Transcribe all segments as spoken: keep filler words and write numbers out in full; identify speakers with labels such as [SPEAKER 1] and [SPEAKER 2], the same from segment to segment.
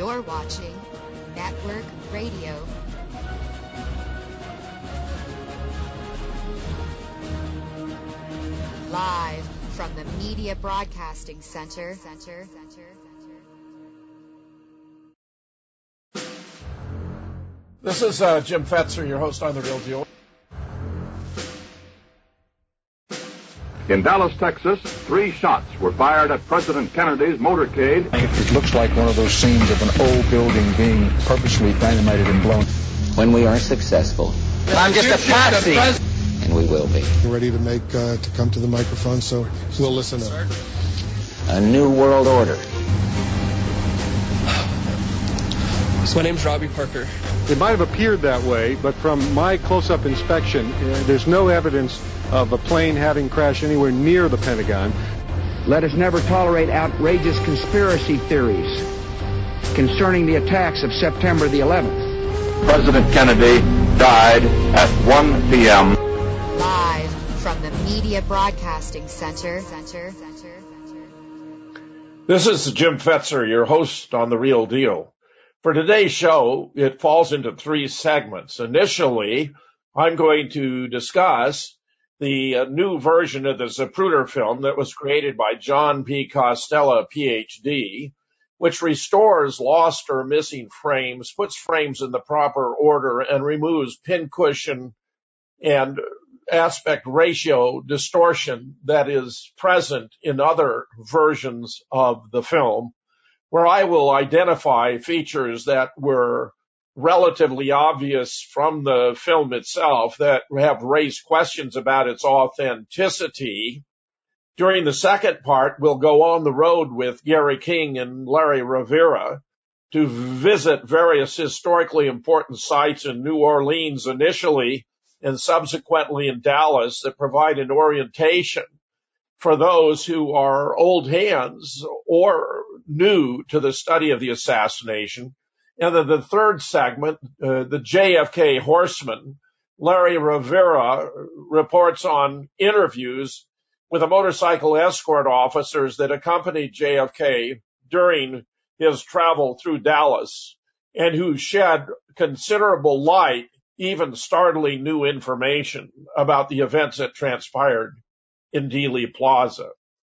[SPEAKER 1] You're watching Network Radio. Live from the Media Broadcasting Center. Center.
[SPEAKER 2] This is uh, Jim Fetzer, your host on The Real Deal.
[SPEAKER 3] In Dallas, Texas, three shots were fired at President Kennedy's motorcade.
[SPEAKER 4] It looks like one of those scenes of an old building being purposely dynamited and blown.
[SPEAKER 5] When we are successful, I'm just a patsy, and we will be.
[SPEAKER 6] We're ready to make uh, to come to the microphone, so we'll listen up.
[SPEAKER 5] A new world order.
[SPEAKER 7] So my name's Robbie Parker.
[SPEAKER 8] It might have appeared that way, but from my close-up inspection, uh, there's no evidence of a plane having crashed anywhere near the Pentagon.
[SPEAKER 9] Let us never tolerate outrageous conspiracy theories concerning the attacks of September the eleventh.
[SPEAKER 3] President Kennedy died at one p.m.
[SPEAKER 1] Live from the Media Broadcasting Center. Center. Center.
[SPEAKER 2] This is Jim Fetzer, your host on The Real Deal. For today's show, it falls into three segments. Initially, I'm going to discuss the uh, new version of the Zapruder film that was created by John P. Costello, P H D, which restores lost or missing frames, puts frames in the proper order, and removes pincushion and aspect ratio distortion that is present in other versions of the film, where I will identify features that were relatively obvious from the film itself that have raised questions about its authenticity. During the second part, we'll go on the road with Gary King and Larry Rivera to visit various historically important sites in New Orleans initially and subsequently in Dallas that provide an orientation for those who are old hands or new to the study of the assassination. And then the third segment, uh, the J F K horseman, Larry Rivera reports on interviews with the motorcycle escort officers that accompanied J F K during his travel through Dallas and who shed considerable light, even startling new information about the events that transpired in Dealey Plaza.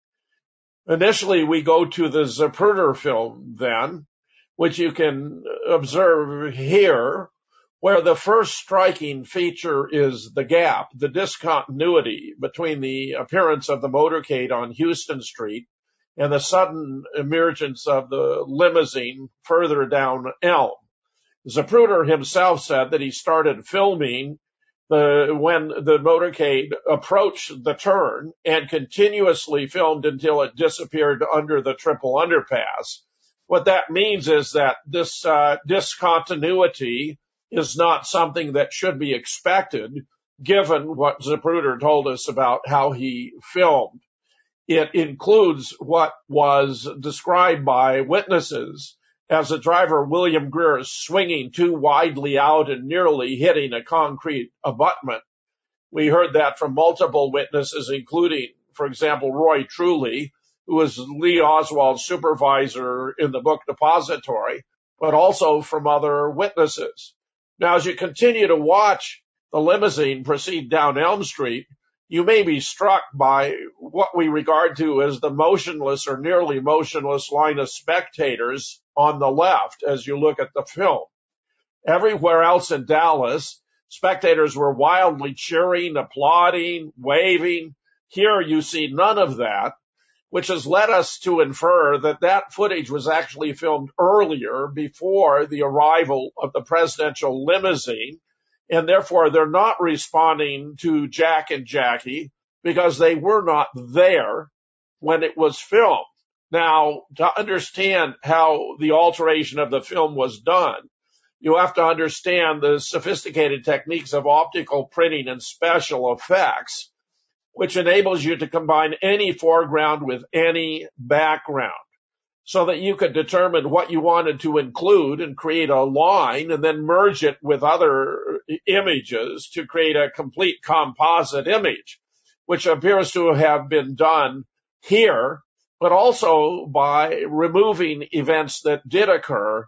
[SPEAKER 2] Initially, we go to the Zapruder film then, which you can observe here, where the first striking feature is the gap, the discontinuity between the appearance of the motorcade on Houston Street and the sudden emergence of the limousine further down Elm. Zapruder himself said that he started filming the, when the motorcade approached the turn and continuously filmed until it disappeared under the triple underpass. What that means is that this uh, discontinuity is not something that should be expected, given what Zapruder told us about how he filmed. It includes what was described by witnesses as the driver, William Greer, swinging too widely out and nearly hitting a concrete abutment. We heard that from multiple witnesses, including, for example, Roy Trulley, who was Lee Oswald's supervisor in the book Depository, but also from other witnesses. Now, as you continue to watch the limousine proceed down Elm Street, you may be struck by what we regard to as the motionless or nearly motionless line of spectators on the left as you look at the film. Everywhere else in Dallas, spectators were wildly cheering, applauding, waving. Here you see none of that, which has led us to infer that that footage was actually filmed earlier, before the arrival of the presidential limousine, and therefore they're not responding to Jack and Jackie because they were not there when it was filmed. Now, to understand how the alteration of the film was done, you have to understand the sophisticated techniques of optical printing and special effects, which enables you to combine any foreground with any background so that you could determine what you wanted to include and create a line and then merge it with other images to create a complete composite image, which appears to have been done here, but also by removing events that did occur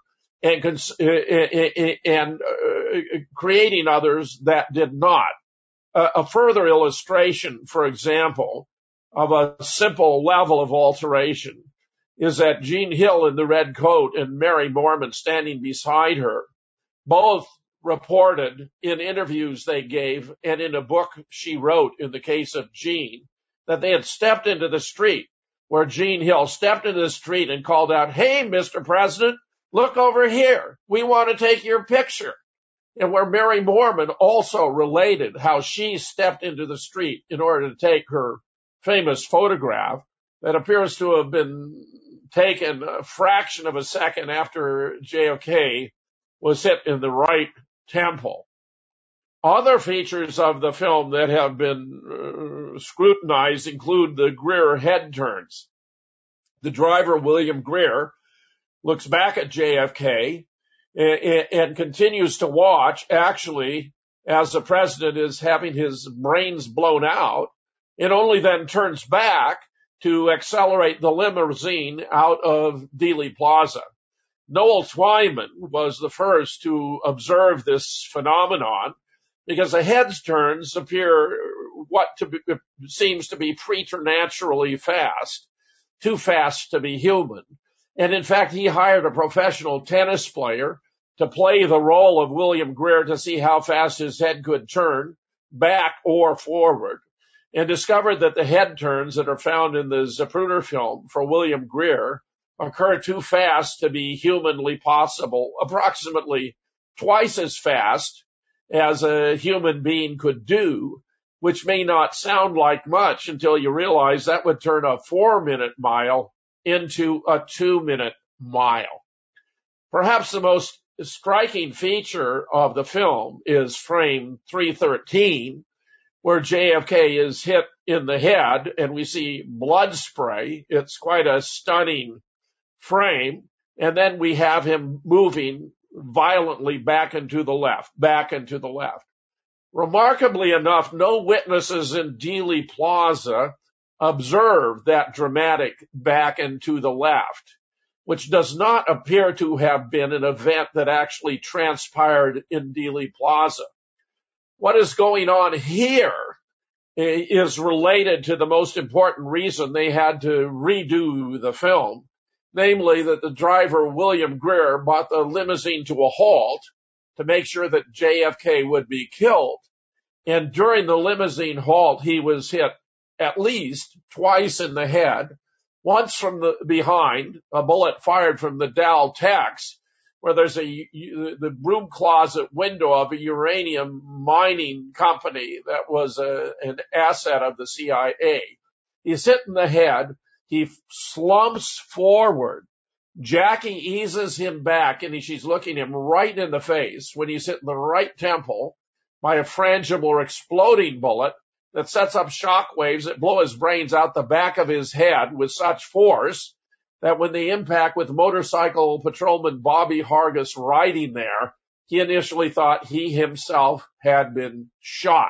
[SPEAKER 2] and, and uh, creating others that did not. Uh, a further illustration, for example, of a simple level of alteration is that Jean Hill in the red coat and Mary Moorman standing beside her both reported in interviews they gave and in a book she wrote in the case of Jean that they had stepped into the street, where Jean Hill stepped into the street and called out, "Hey, Mister President, look over here. We want to take your picture." And where Mary Moorman also related how she stepped into the street in order to take her famous photograph that appears to have been taken a fraction of a second after J F K was hit in the right temple. Other features of the film that have been uh, scrutinized include the Greer head turns. The driver, William Greer, looks back at J F K and, and continues to watch, actually, as the president is having his brains blown out, and only then turns back to accelerate the limousine out of Dealey Plaza. Noel Twyman was the first to observe this phenomenon because the head turns appear what to be, seems to be preternaturally fast, too fast to be human. And in fact, he hired a professional tennis player to play the role of William Greer to see how fast his head could turn back or forward, and discovered that the head turns that are found in the Zapruder film for William Greer occur too fast to be humanly possible, approximately twice as fast as a human being could do, which may not sound like much until you realize that would turn a four-minute mile into a two-minute mile. Perhaps the most striking feature of the film is frame three thirteen, where J F K is hit in the head and we see blood spray. It's quite a stunning frame. And then we have him moving violently back and to the left, back and to the left. Remarkably enough, no witnesses in Dealey Plaza observed that dramatic back and to the left, which does not appear to have been an event that actually transpired in Dealey Plaza. What is going on here is related to the most important reason they had to redo the film, namely that the driver, William Greer, brought the limousine to a halt to make sure that J F K would be killed. And during the limousine halt, he was hit at least twice in the head, once from the behind, a bullet fired from the Dow Tex, where there's a the broom closet window of a uranium mining company that was a, an asset of the C I A. He's hit in the head. He slumps forward. Jackie eases him back, and she's looking him right in the face when he's hit in the right temple by a frangible or exploding bullet that sets up shock waves that blow his brains out the back of his head with such force that when they impact with motorcycle patrolman Bobby Hargis riding there, he initially thought he himself had been shot.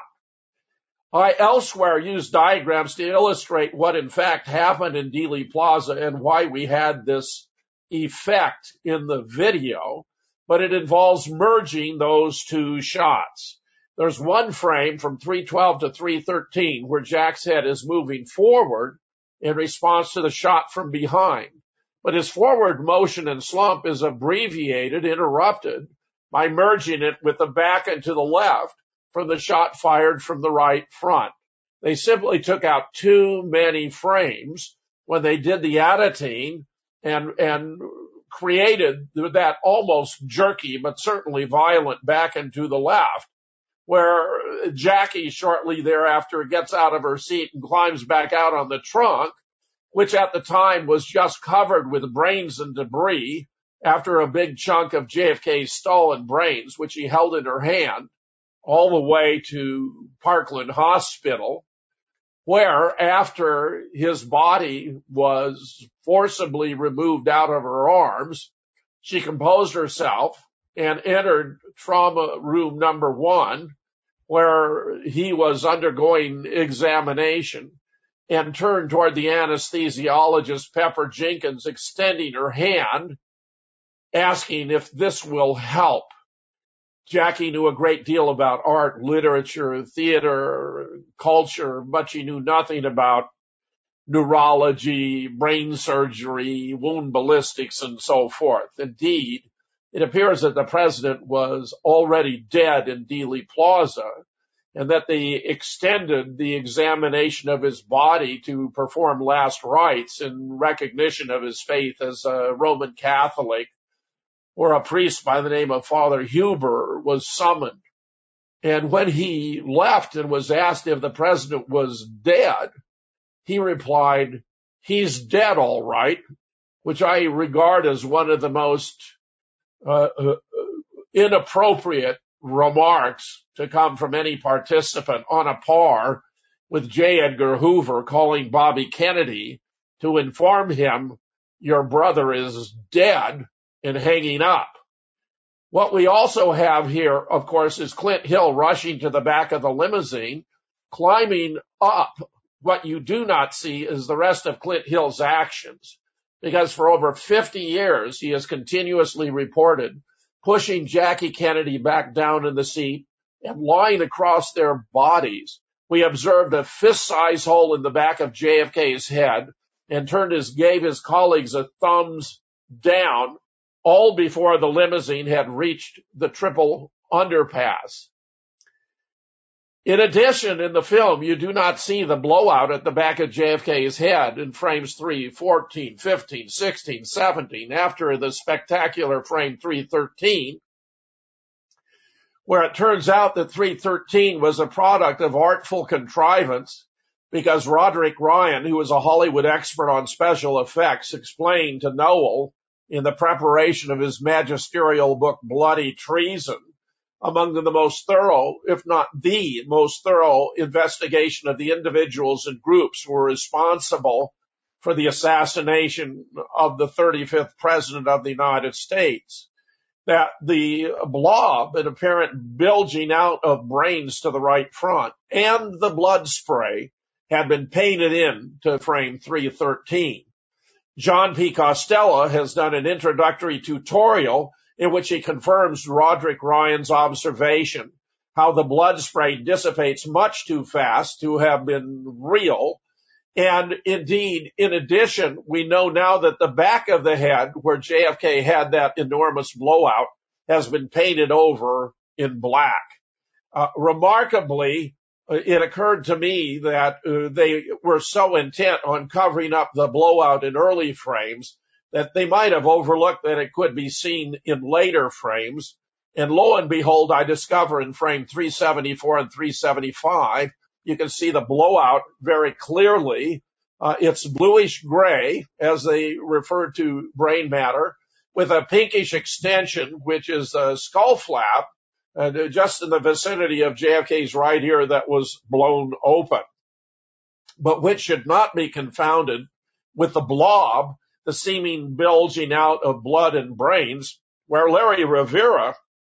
[SPEAKER 2] I elsewhere used diagrams to illustrate what in fact happened in Dealey Plaza and why we had this effect in the video, but it involves merging those two shots. There's one frame from three twelve to three thirteen where Jack's head is moving forward in response to the shot from behind, but his forward motion and slump is abbreviated, interrupted, by merging it with the back and to the left from the shot fired from the right front. They simply took out too many frames when they did the editing and, and created that almost jerky but certainly violent back and to the left, where Jackie shortly thereafter gets out of her seat and climbs back out on the trunk, which at the time was just covered with brains and debris after a big chunk of J F K's stolen brains, which he held in her hand, all the way to Parkland Hospital, where after his body was forcibly removed out of her arms, she composed herself and entered trauma room number one, where he was undergoing examination, and turned toward the anesthesiologist, Pepper Jenkins, extending her hand asking if this will help. Jackie knew a great deal about art, literature, theater, culture, but she knew nothing about neurology, brain surgery, wound ballistics, and so forth. Indeed, it appears that the president was already dead in Dealey Plaza, and that they extended the examination of his body to perform last rites in recognition of his faith as a Roman Catholic, or a priest by the name of Father Huber was summoned. And when he left and was asked if the president was dead, he replied, "He's dead, all right," which I regard as one of the most uh, uh, inappropriate remarks to come from any participant, on a par with J. Edgar Hoover calling Bobby Kennedy to inform him, "Your brother is dead," and hanging up. What we also have here, of course, is Clint Hill rushing to the back of the limousine, climbing up. What you do not see is the rest of Clint Hill's actions, because for over fifty years he has continuously reported pushing Jackie Kennedy back down in the seat and lying across their bodies. We observed a fist-sized hole in the back of J F K's head and turned his, gave his colleagues a thumbs down, all before the limousine had reached the triple underpass. In addition, in the film, you do not see the blowout at the back of J F K's head in frames three, fourteen, fifteen, sixteen, seventeen, after the spectacular frame three thirteen, where it turns out that three thirteen was a product of artful contrivance, because Roderick Ryan, who was a Hollywood expert on special effects, explained to Noel in the preparation of his magisterial book, Bloody Treason, among the most thorough, if not the most thorough investigation of the individuals and groups who were responsible for the assassination of the thirty-fifth president of the United States, that the blob, an apparent bilging out of brains to the right front, and the blood spray had been painted in to frame three thirteen. John P. Costello has done an introductory tutorial in which he confirms Roderick Ryan's observation, how the blood spray dissipates much too fast to have been real. And indeed, in addition, we know now that the back of the head, where J F K had that enormous blowout, has been painted over in black. Uh, remarkably, it occurred to me that uh, they were so intent on covering up the blowout in early frames that they might have overlooked that it could be seen in later frames. And lo and behold, I discover in frame three seventy-four and three seventy-five, you can see the blowout very clearly. Uh, it's bluish gray, as they refer to brain matter, with a pinkish extension, which is a skull flap, uh, just in the vicinity of J F K's right ear that was blown open, but which should not be confounded with the blob, the seeming bilging out of blood and brains, where Larry Rivera,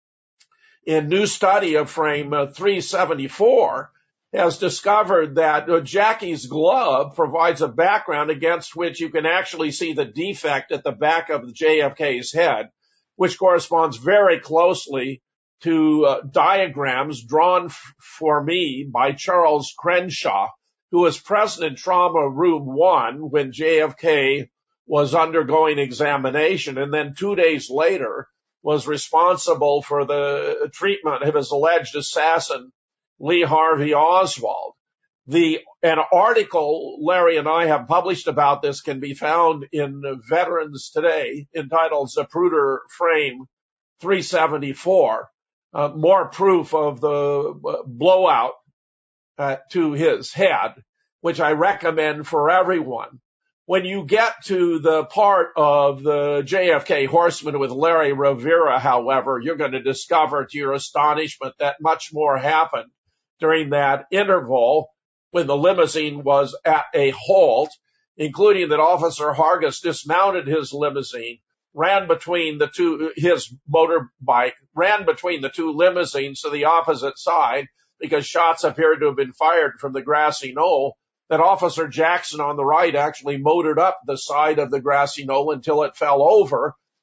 [SPEAKER 2] in new study of frame uh, three seventy-four, has discovered that uh, Jackie's glove provides a background against which you can actually see the defect at the back of J F K's head, which corresponds very closely to uh, diagrams drawn f- for me by Charles Crenshaw, who was present in Trauma Room one when J F K was undergoing examination, and then two days later was responsible for the treatment of his alleged assassin, Lee Harvey Oswald. The, an article Larry and I have published about this can be found in Veterans Today, entitled Zapruder Frame three seventy-four, uh, more proof of the blowout uh, to his head, which I recommend for everyone. When you get to the part of the J F K Horseman with Larry Rivera, however, you're going to discover to your astonishment that much more happened during that interval when the limousine was at a halt, including that Officer Hargis dismounted his limousine, ran between the two, his motorbike, ran between the two limousines to the opposite side because shots appeared to have been fired from the grassy knoll, that Officer Jackson on the right actually motored up the side of the grassy knoll until it fell over,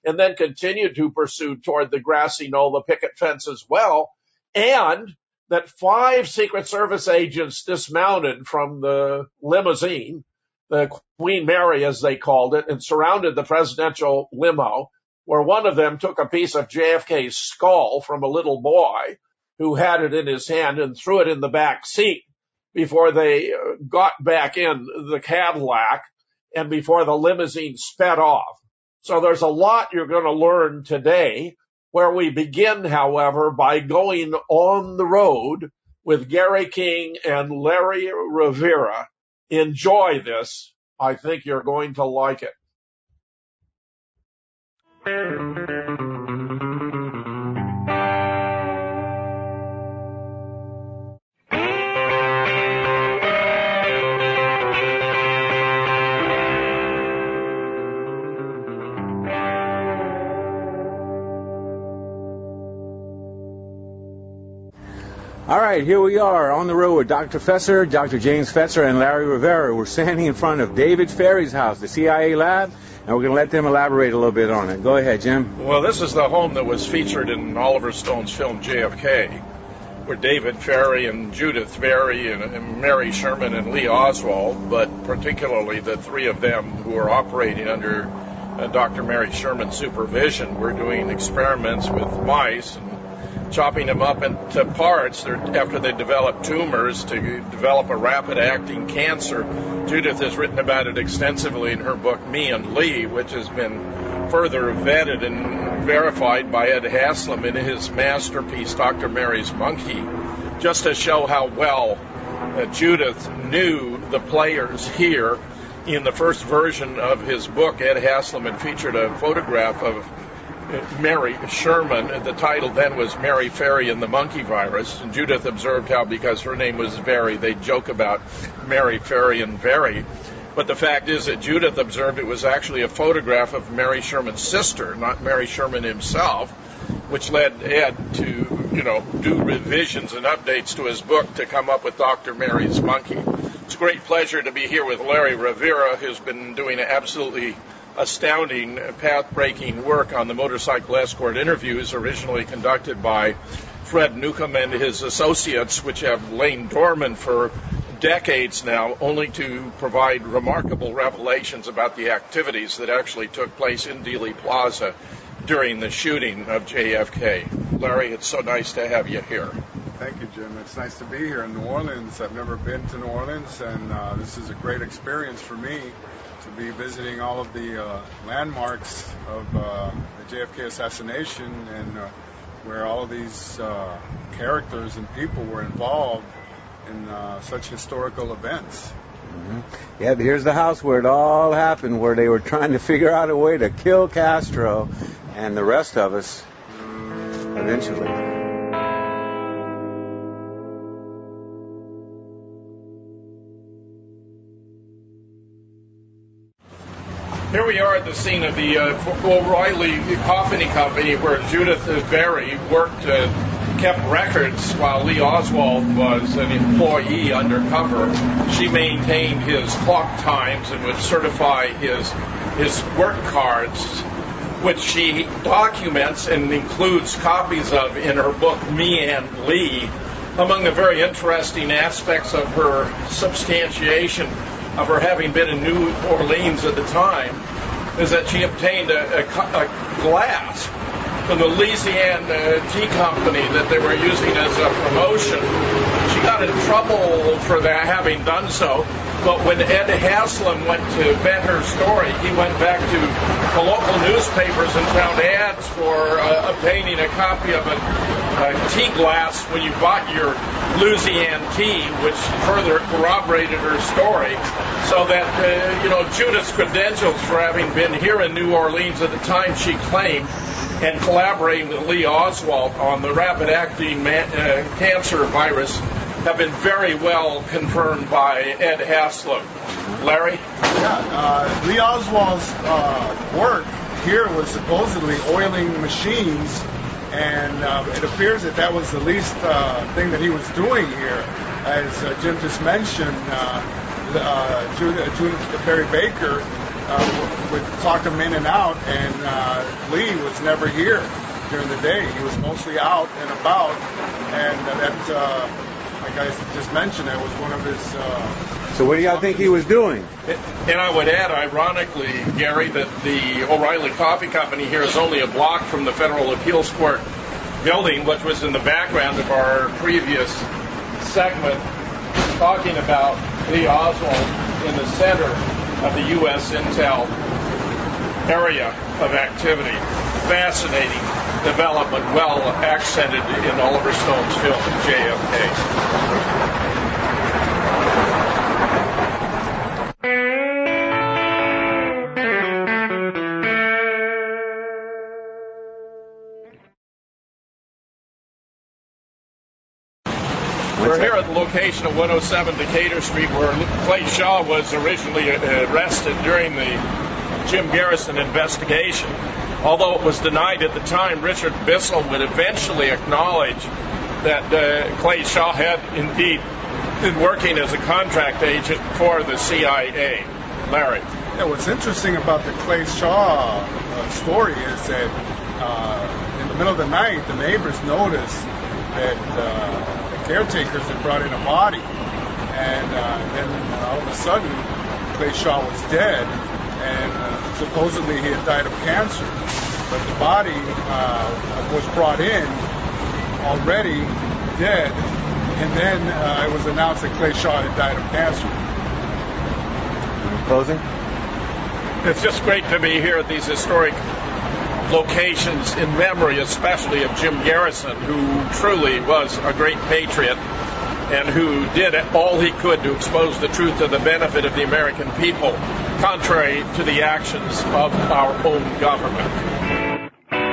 [SPEAKER 2] and then continued to pursue toward the grassy knoll, the picket fence as well, and that five Secret Service agents dismounted from the limousine, the Queen Mary as they called it, and surrounded the presidential limo, where one of them took a piece of J F K's skull from a little boy who had it in his hand and threw it in the back seat before they got back in the Cadillac and before the limousine sped off. So there's a lot you're going to learn today, where we begin, however, by going on the road with Gary King and Larry Rivera. Enjoy this. I think you're going to like it.
[SPEAKER 10] All right, here we are on the road with Doctor Fesser, Doctor James Fetzer, and Larry Rivera. We're standing in front of David Ferry's house, the C I A lab, and we're going to let them elaborate a little bit on it. Go ahead, Jim.
[SPEAKER 2] Well, this is the home that was featured in Oliver Stone's film J F K, where David Ferry and Judith Ferry and, and Mary Sherman and Lee Oswald, but particularly the three of them who are operating under uh, Doctor Mary Sherman's supervision, were doing experiments with mice and chopping them up into parts after they developed tumors to develop a rapid-acting cancer. Judith has written about it extensively in her book, Me and Lee, which has been further vetted and verified by Ed Haslam in his masterpiece, Doctor Mary's Monkey, just to show how well uh, Judith knew the players here. In the first version of his book, Ed Haslam had featured a photograph of Mary Sherman. The title then was Mary Ferry and the Monkey Virus. And Judith observed how, because her name was Very, they joke about Mary Ferry and Very. But the fact is that Judith observed it was actually a photograph of Mary Sherman's sister, not Mary Sherman himself, which led Ed to, you know, do revisions and updates to his book to come up with Doctor Mary's Monkey. It's a great pleasure to be here with Larry Rivera, who's been doing absolutely astounding, path-breaking work on the motorcycle escort interviews originally conducted by Fred Newcomb and his associates, which have lain dormant for decades now, only to provide remarkable revelations about the activities that actually took place in Dealey Plaza during the shooting of J F K. Larry, it's so nice to have you here.
[SPEAKER 11] Thank you, Jim. It's nice to be here in New Orleans. I've never been to New Orleans, and uh, this is a great experience for me to be visiting all of the uh, landmarks of uh, the J F K assassination, and uh, where all of these uh, characters and people were involved in uh, such historical events.
[SPEAKER 10] Mm-hmm. Yeah, here's the house where it all happened, where they were trying to figure out a way to kill Castro and the rest of us eventually.
[SPEAKER 2] Here we are at the scene of the uh, O'Reilly Coffee Company, where Judith Berry worked, uh, kept records while Lee Oswald was an employee undercover. She maintained his clock times and would certify his his work cards, which she documents and includes copies of in her book, Me and Lee. Among the very interesting aspects of her substantiation of her having been in New Orleans at the time is that she obtained a, a, a glass from the Louisiana Tea Company that they were using as a promotion. She got in trouble for that, having done so, but when Ed Haslam went to vet her story, he went back to the local newspapers and found ads for uh, obtaining a copy of a, a tea glass when you bought your Louisiana tea, which further corroborated her story, so that, uh, you know, Judith's credentials for having been here in New Orleans at the time she claimed and collaborating with Lee Oswald on the rapid-acting man, uh, cancer virus have been very well confirmed by Ed Haslam. Larry?
[SPEAKER 11] Yeah, uh, Lee Oswald's uh, work here was supposedly oiling machines, and uh, it appears that that was the least uh, thing that he was doing here. As uh, Jim just mentioned, uh, uh, Judith, Judith Berry Baker uh, would clock him in and out, and uh, Lee was never here during the day. He was mostly out and about, and that, uh, like I just mentioned, that was one of his... Uh,
[SPEAKER 10] so what do y'all think he was doing?
[SPEAKER 2] And I would add, ironically, Gary, that the O'Reilly Coffee Company here is only a block from the Federal Appeals Court building, which was in the background of our previous segment, talking about Lee Oswald in the center of the U S Intel area of activity. Fascinating development, well accented in Oliver Stone's film J F K. We're here at the location of one oh seven Decatur Street, where Clay Shaw was originally arrested during the Jim Garrison investigation. Although it was denied at the time, Richard Bissell would eventually acknowledge that uh, Clay Shaw had indeed been working as a contract agent for the C I A. Larry.
[SPEAKER 11] Yeah, what's interesting about the Clay Shaw uh, story is that uh, in the middle of the night, the neighbors noticed that uh, caretakers had brought in a body, and uh, then uh, all of a sudden Clay Shaw was dead, and uh, supposedly he had died of cancer, but the body uh, was brought in already dead, and then uh, it was announced that Clay Shaw had died of cancer.
[SPEAKER 10] Closing?
[SPEAKER 2] It's just great to be here at these historic locations in memory, especially of Jim Garrison, who truly was a great patriot and who did all he could to expose the truth to the benefit of the American people, contrary to the actions of our own government.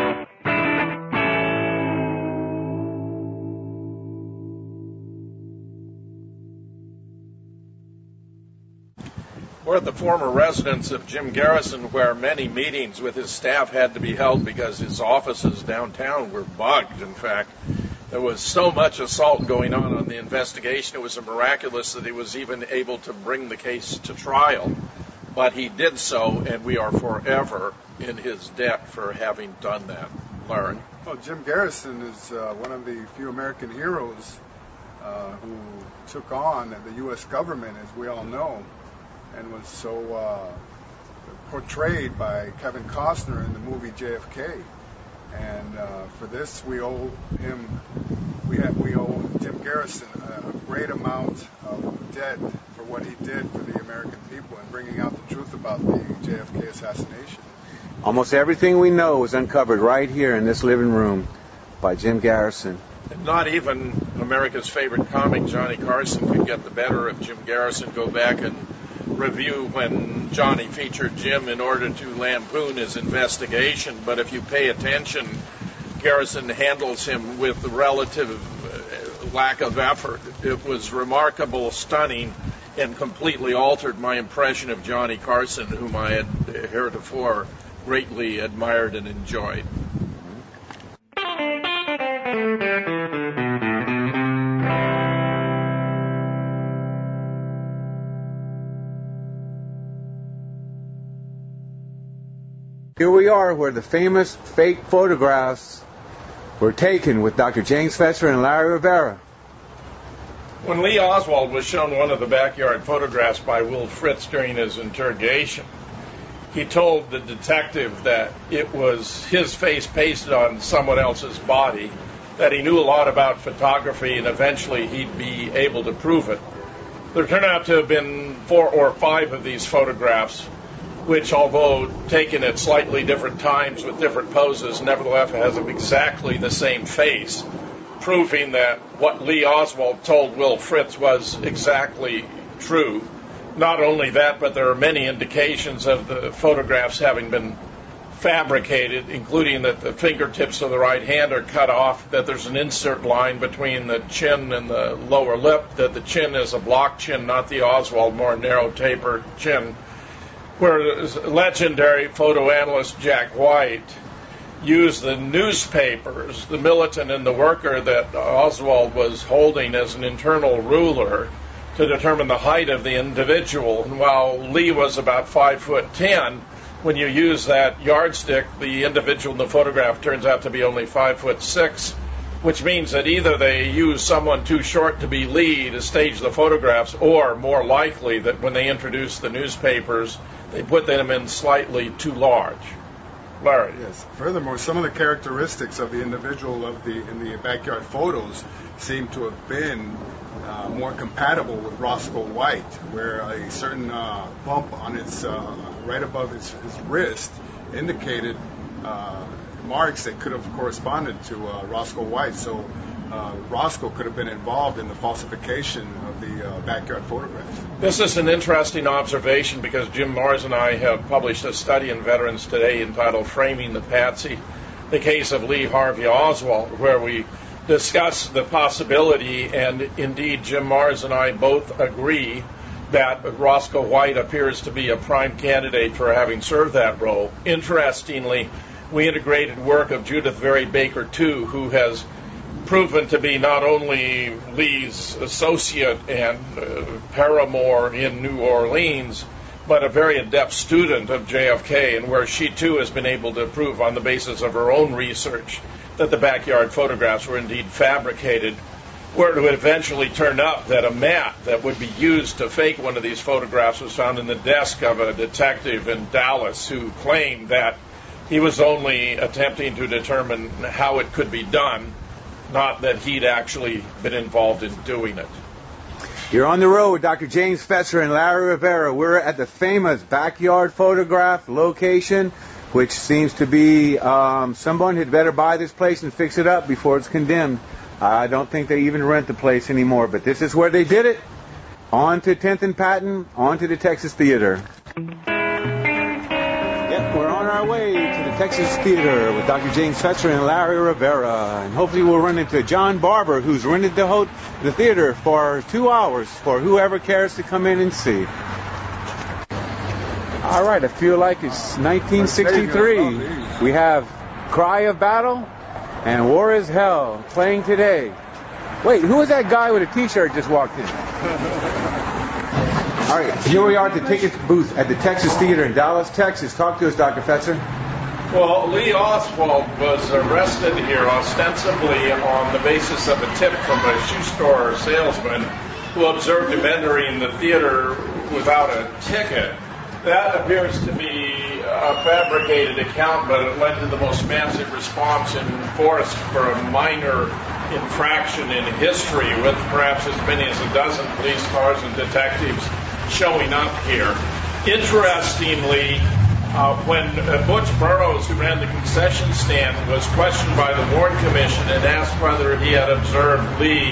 [SPEAKER 2] We're at the former residence of Jim Garrison, where many meetings with his staff had to be held because his offices downtown were bugged. In fact, there was so much assault going on on the investigation, it was miraculous that he was even able to bring the case to trial. But he did so, and we are forever in his debt for having done that. Larry.
[SPEAKER 11] Well, Jim Garrison is uh, one of the few American heroes uh, who took on the U S government, as we all know, and was so uh, portrayed by Kevin Costner in the movie J F K. And uh, for this, we owe him, we have, we owe Jim Garrison a great amount of debt for what he did for the American people and bringing out the truth about the J F K assassination.
[SPEAKER 10] Almost everything we know was uncovered right here in this living room by Jim Garrison.
[SPEAKER 2] Not even America's favorite comic, Johnny Carson, could get the better of Jim Garrison. Go back and review when Johnny featured Jim in order to lampoon his investigation. But if you pay attention, Garrison handles him with relative lack of effort. It was remarkable, stunning, and completely altered my impression of Johnny Carson, whom I had heretofore greatly admired and enjoyed.
[SPEAKER 10] Here we are where the famous fake photographs were taken with Doctor James Fetzer and Larry Rivera.
[SPEAKER 2] When Lee Oswald was shown one of the backyard photographs by Will Fritz during his interrogation, he told the detective that it was his face pasted on someone else's body, that he knew a lot about photography, and eventually he'd be able to prove it. There turned out to have been four or five of these photographs, which, although taken at slightly different times with different poses, nevertheless has exactly the same face, proving that what Lee Oswald told Will Fritz was exactly true. Not only that, but there are many indications of the photographs having been fabricated, including that the fingertips of the right hand are cut off, that there's an insert line between the chin and the lower lip, that the chin is a block chin, not the Oswald more narrow tapered chin, where legendary photo analyst Jack White used the newspapers, the militant and the worker that Oswald was holding as an internal ruler to determine the height of the individual. And while Lee was about five foot ten, when you use that yardstick, the individual in the photograph turns out to be only five foot six, which means that either they use someone too short to be Lee to stage the photographs, or more likely that when they introduce the newspapers, they put them in slightly too large. Larry.
[SPEAKER 11] Yes. Furthermore, some of the characteristics of the individual of the in the backyard photos seem to have been uh, more compatible with Roscoe White, where a certain uh, bump on its uh, right above his, his wrist indicated uh, marks that could have corresponded to uh, Roscoe White. So uh, Roscoe could have been involved in the falsification of the uh, backyard photographs.
[SPEAKER 2] This is an interesting observation because Jim Mars and I have published a study in Veterans Today entitled Framing the Patsy, the case of Lee Harvey Oswald, where we discuss the possibility, and indeed Jim Mars and I both agree, that Roscoe White appears to be a prime candidate for having served that role. Interestingly, we integrated work of Judith Very Baker, too, who has proven to be not only Lee's associate and uh, paramour in New Orleans, but a very adept student of J F K, and where she, too, has been able to prove on the basis of her own research that the backyard photographs were indeed fabricated, where it would eventually turn up that a mat that would be used to fake one of these photographs was found in the desk of a detective in Dallas who claimed that he was only attempting to determine how it could be done, not that he'd actually been involved in doing it.
[SPEAKER 10] You're on the road with Doctor James Fetzer and Larry Rivera. We're at the famous backyard photograph location, which seems to be um, someone had better buy this place and fix it up before it's condemned. I don't think they even rent the place anymore, but this is where they did it. On to tenth and Patton, on to the Texas Theater. Yep, we're on our way to the Texas Theater with Doctor James Fetzer and Larry Rivera. And hopefully we'll run into John Barber, who's rented the, ho- the theater for two hours for whoever cares to come in and see. All right, I feel like it's nineteen sixty-three. We have Cry of Battle and War is Hell playing today. Wait, who was that guy with a T-shirt just walked in? All right, here we are at the ticket booth at the Texas Theater in Dallas, Texas. Talk to us, Doctor Fetzer.
[SPEAKER 2] Well, Lee Oswald was arrested here ostensibly on the basis of a tip from a shoe store salesman who observed him entering the theater without a ticket. That appears to be a fabricated account, but it led to the most massive response in force for a minor infraction in history, with perhaps as many as a dozen police cars and detectives showing up here. Interestingly, uh, when uh, Butch Burroughs, who ran the concession stand, was questioned by the Warren Commission and asked whether he had observed Lee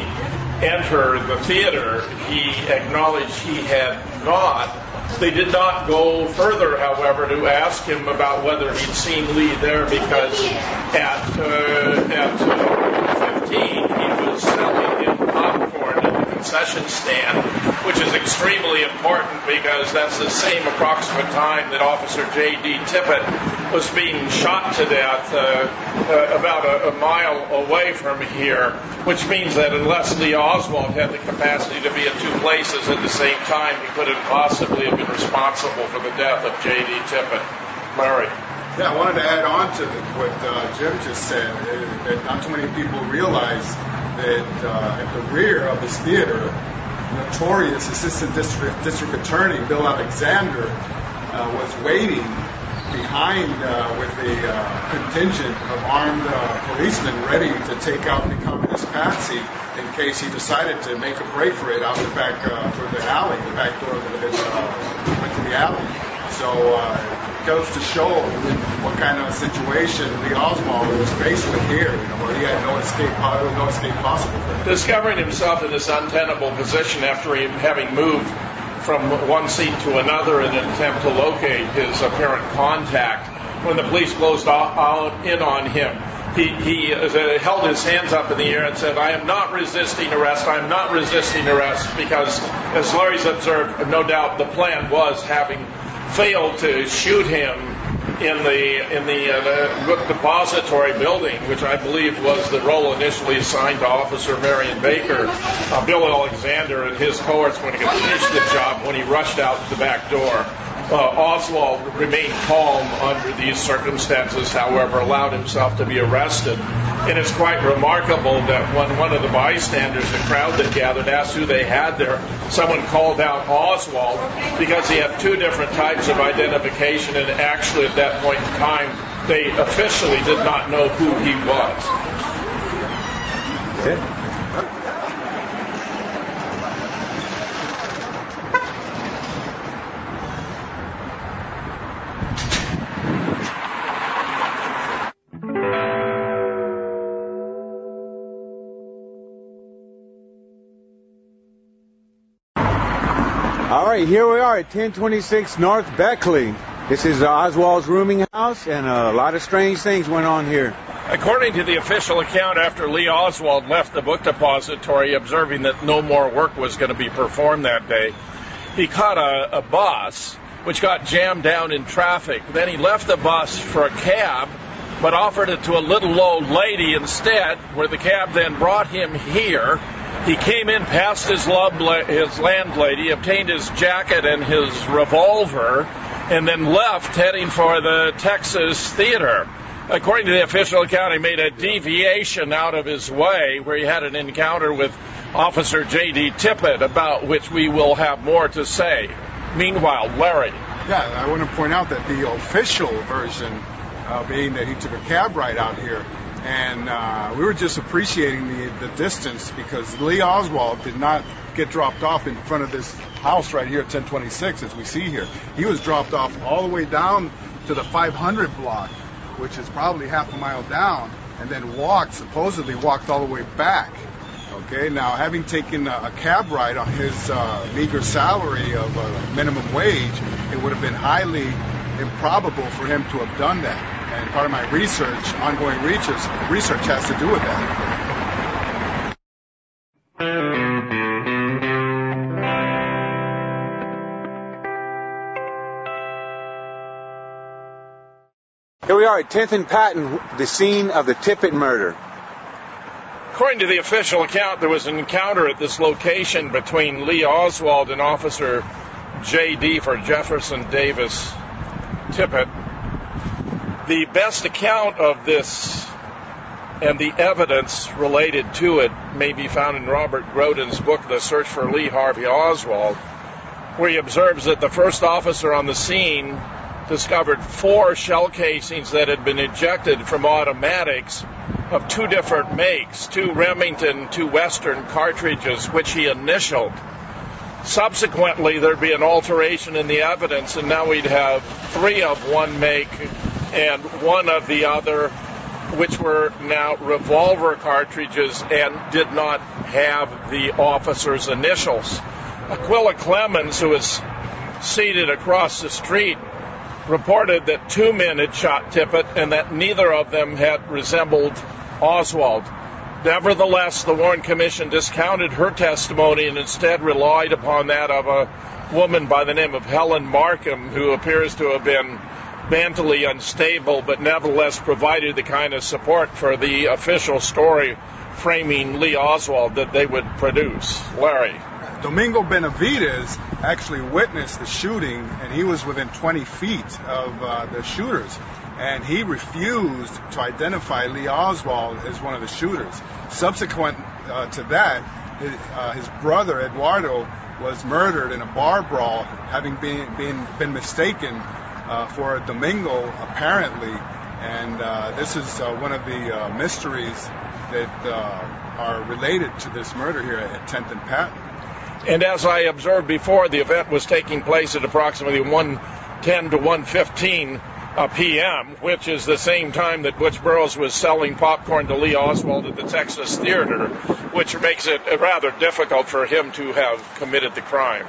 [SPEAKER 2] enter the theater, he acknowledged he had not. They did not go further, however, to ask him about whether he'd seen Lee there, because at, uh, at uh, fifteen he was selling him popcorn at the concession stand, which is extremely important because that's the same approximate time that Officer J D Tippit was being shot to death uh, uh, about a, a mile away from here, which means that unless Lee Oswald had the capacity to be at two places at the same time, he couldn't possibly have been responsible for the death of J D Tippit. Larry.
[SPEAKER 11] Yeah, I wanted to add on to what uh, Jim just said, that not too many people realize that uh, at the rear of this theater, notorious Assistant District, District Attorney Bill Alexander uh, was waiting behind uh, with a uh, contingent of armed uh, policemen ready to take out the communist Patsy in case he decided to make a break for it out the back uh, for the alley, the back door that uh, went to the alley. So uh, it goes to show what kind of situation Lee Oswald was faced with here, you know, where he had no escape, no escape possible for him.
[SPEAKER 2] Discovering himself in this untenable position after he, having moved from one seat to another in an attempt to locate his apparent contact, when the police closed out in on him, he, he uh, held his hands up in the air and said, "I am not resisting arrest, I am not resisting arrest," because, as Larry's observed, no doubt the plan was, having failed to shoot him in the in the, uh, the depository building, which I believe was the role initially assigned to Officer Marion Baker, uh, Bill Alexander and his cohorts were going to finish the job when he rushed out the back door. Uh, Oswald remained calm under these circumstances, however, allowed himself to be arrested. And it's quite remarkable that when one of the bystanders, the crowd that gathered, asked who they had there, someone called out Oswald because he had two different types of identification, and actually at that point in time, they officially did not know who he was.
[SPEAKER 10] Okay. All right, here we are at ten twenty-six North Beckley. This is Oswald's rooming house, and a lot of strange things went on here.
[SPEAKER 2] According to the official account, after Lee Oswald left the book depository, observing that no more work was going to be performed that day, he caught a, a bus, which got jammed down in traffic. Then he left the bus for a cab, but offered it to a little old lady instead, where the cab then brought him here. He came in past his, love, his landlady, obtained his jacket and his revolver, and then left heading for the Texas Theater. According to the official account, he made a deviation out of his way where he had an encounter with Officer J D Tippett, about which we will have more to say. Meanwhile, Larry.
[SPEAKER 11] Yeah, I want to point out that the official version, uh, being that he took a cab ride out here, and uh, we were just appreciating the, the distance, because Lee Oswald did not get dropped off in front of this house right here at ten twenty-six, as we see here. He was dropped off all the way down to the five hundred block, which is probably half a mile down, and then walked, supposedly walked all the way back. Okay, now having taken a, a cab ride on his uh, meager salary of uh, minimum wage, it would have been highly improbable for him to have done that. And part of my research, ongoing research, research has to do with that.
[SPEAKER 10] Here we are at tenth and Patton, the scene of the Tippett murder.
[SPEAKER 2] According to the official account, there was an encounter at this location between Lee Oswald and Officer J D for Jefferson Davis Tippett. The best account of this and the evidence related to it may be found in Robert Grodin's book, The Search for Lee Harvey Oswald, where he observes that the first officer on the scene discovered four shell casings that had been ejected from automatics of two different makes, two Remington, two Western cartridges, which he initialed. Subsequently, there'd be an alteration in the evidence, and now we'd have three of one make and one of the other, which were now revolver cartridges and did not have the officer's initials. Aquila Clemens, who was seated across the street, reported that two men had shot Tippett and that neither of them had resembled Oswald. Nevertheless, the Warren Commission discounted her testimony and instead relied upon that of a woman by the name of Helen Markham, who appears to have been mentally unstable, but nevertheless provided the kind of support for the official story framing Lee Oswald that they would produce. Larry.
[SPEAKER 11] Domingo Benavides actually witnessed the shooting, and he was within twenty feet of uh, the shooters, and he refused to identify Lee Oswald as one of the shooters. Subsequent uh, to that, his, uh, his brother Eduardo was murdered in a bar brawl, having been been, been mistaken uh, for Domingo, apparently, and uh, this is uh, one of the uh, mysteries that uh, are related to this murder here at tenth and Patton.
[SPEAKER 2] And as I observed before, the event was taking place at approximately one ten to one fifteen uh, p m, which is the same time that Butch Burroughs was selling popcorn to Lee Oswald at the Texas Theater, which makes it rather difficult for him to have committed the crime.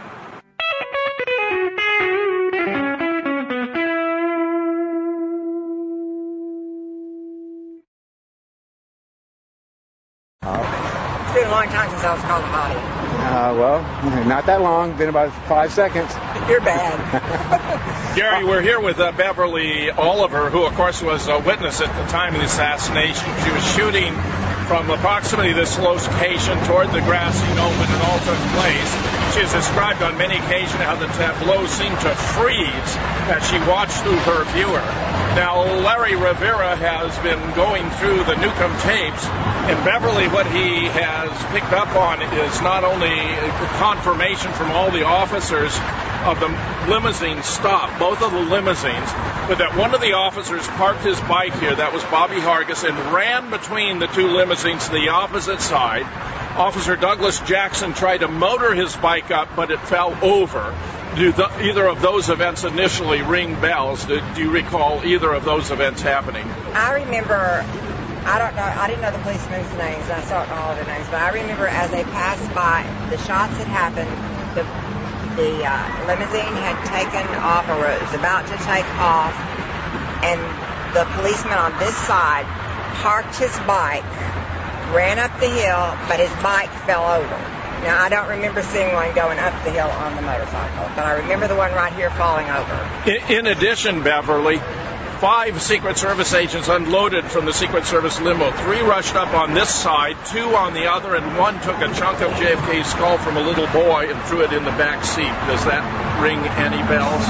[SPEAKER 12] It's been a long time since I was called a body.
[SPEAKER 10] Uh, well, not that long. Been about five seconds.
[SPEAKER 12] You're bad.
[SPEAKER 2] Gary, we're here with uh, Beverly Oliver, who, of course, was a witness at the time of the assassination. She was shooting from approximately this location toward the grassy knoll when it all took place. She has described on many occasions how the tableau seemed to freeze as she watched through her viewer. Now, Larry Rivera has been going through the Newcomb tapes, and Beverly, what he has picked up on is not only confirmation from all the officers of the limousine stop, both of the limousines, but that one of the officers parked his bike here, that was Bobby Hargis, and ran between the two limousines to the opposite side. Officer Douglas Jackson tried to motor his bike up, but it fell over. Do the, either of those events initially ring bells? Do, do you recall either of those events happening?
[SPEAKER 12] I remember, I don't know, I didn't know the policemen's names, and I saw all their names, but I remember as they passed by, the shots had happened, the the uh, limousine had taken off, or was about to take off, and the policeman on this side parked his bike, ran up the hill, but his bike fell over. Now, I don't remember seeing one going up the hill on the motorcycle, but I remember the one right here falling over.
[SPEAKER 2] In, in addition, Beverly, five Secret Service agents unloaded from the Secret Service limo. Three rushed up on this side, two on the other, and one took a chunk of J F K's skull from a little boy and threw it in the back seat. Does that ring any bells?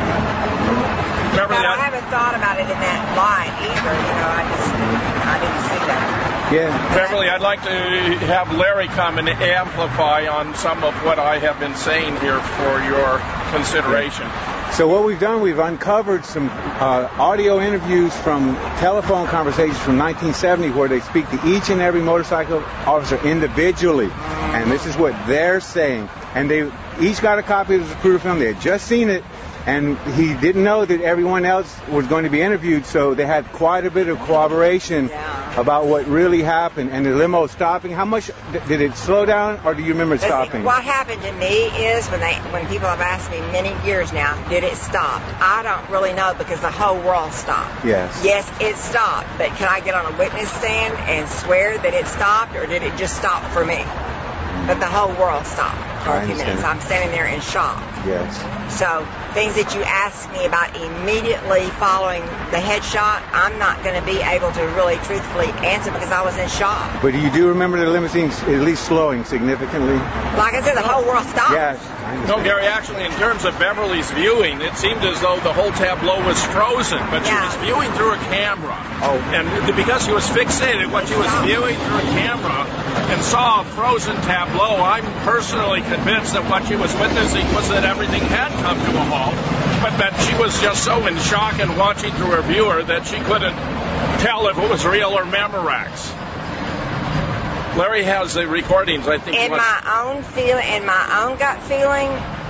[SPEAKER 2] Beverly,
[SPEAKER 12] I, I haven't thought about it in that light either. You know, I just I didn't see that.
[SPEAKER 2] Yeah. Beverly, I'd like to have Larry come and amplify on some of what I have been saying here for your consideration.
[SPEAKER 10] So what we've done, we've uncovered some uh, audio interviews from telephone conversations from nineteen seventy where they speak to each and every motorcycle officer individually. And this is what they're saying. And they each got a copy of the Zapruder film. They had just seen it. And he didn't know that everyone else was going to be interviewed, so they had quite a bit of corroboration yeah. about what really happened. And the limo stopping, how much, did it slow down, or do you remember stopping?
[SPEAKER 12] What happened to me is, when they, when people have asked me many years now, did it stop? I don't really know, because the whole world stopped.
[SPEAKER 10] Yes.
[SPEAKER 12] Yes, it stopped, but can I get on a witness stand and swear that it stopped, or did it just stop for me? But the whole world stopped for a few minutes. I'm standing there in shock.
[SPEAKER 10] Yes.
[SPEAKER 12] So things that you asked me about immediately following the headshot, I'm not going to be able to really truthfully answer because I was in shock.
[SPEAKER 10] But you do remember the limousine at least slowing significantly?
[SPEAKER 12] Like I said, the whole world stopped.
[SPEAKER 10] Yes.
[SPEAKER 2] No, Gary, actually, in terms of Beverly's viewing, it seemed as though the whole tableau was frozen, but yeah. she was viewing through a camera.
[SPEAKER 10] Oh.
[SPEAKER 2] And because she was fixated, what she was viewing through a camera and saw a frozen tableau, I'm personally convinced that what she was witnessing was that everything had come to a halt, but that she was just so in shock and watching through her viewer that she couldn't tell if it was real or Memorex. Larry has the recordings, I think.
[SPEAKER 12] In my own feel, in my own gut feeling,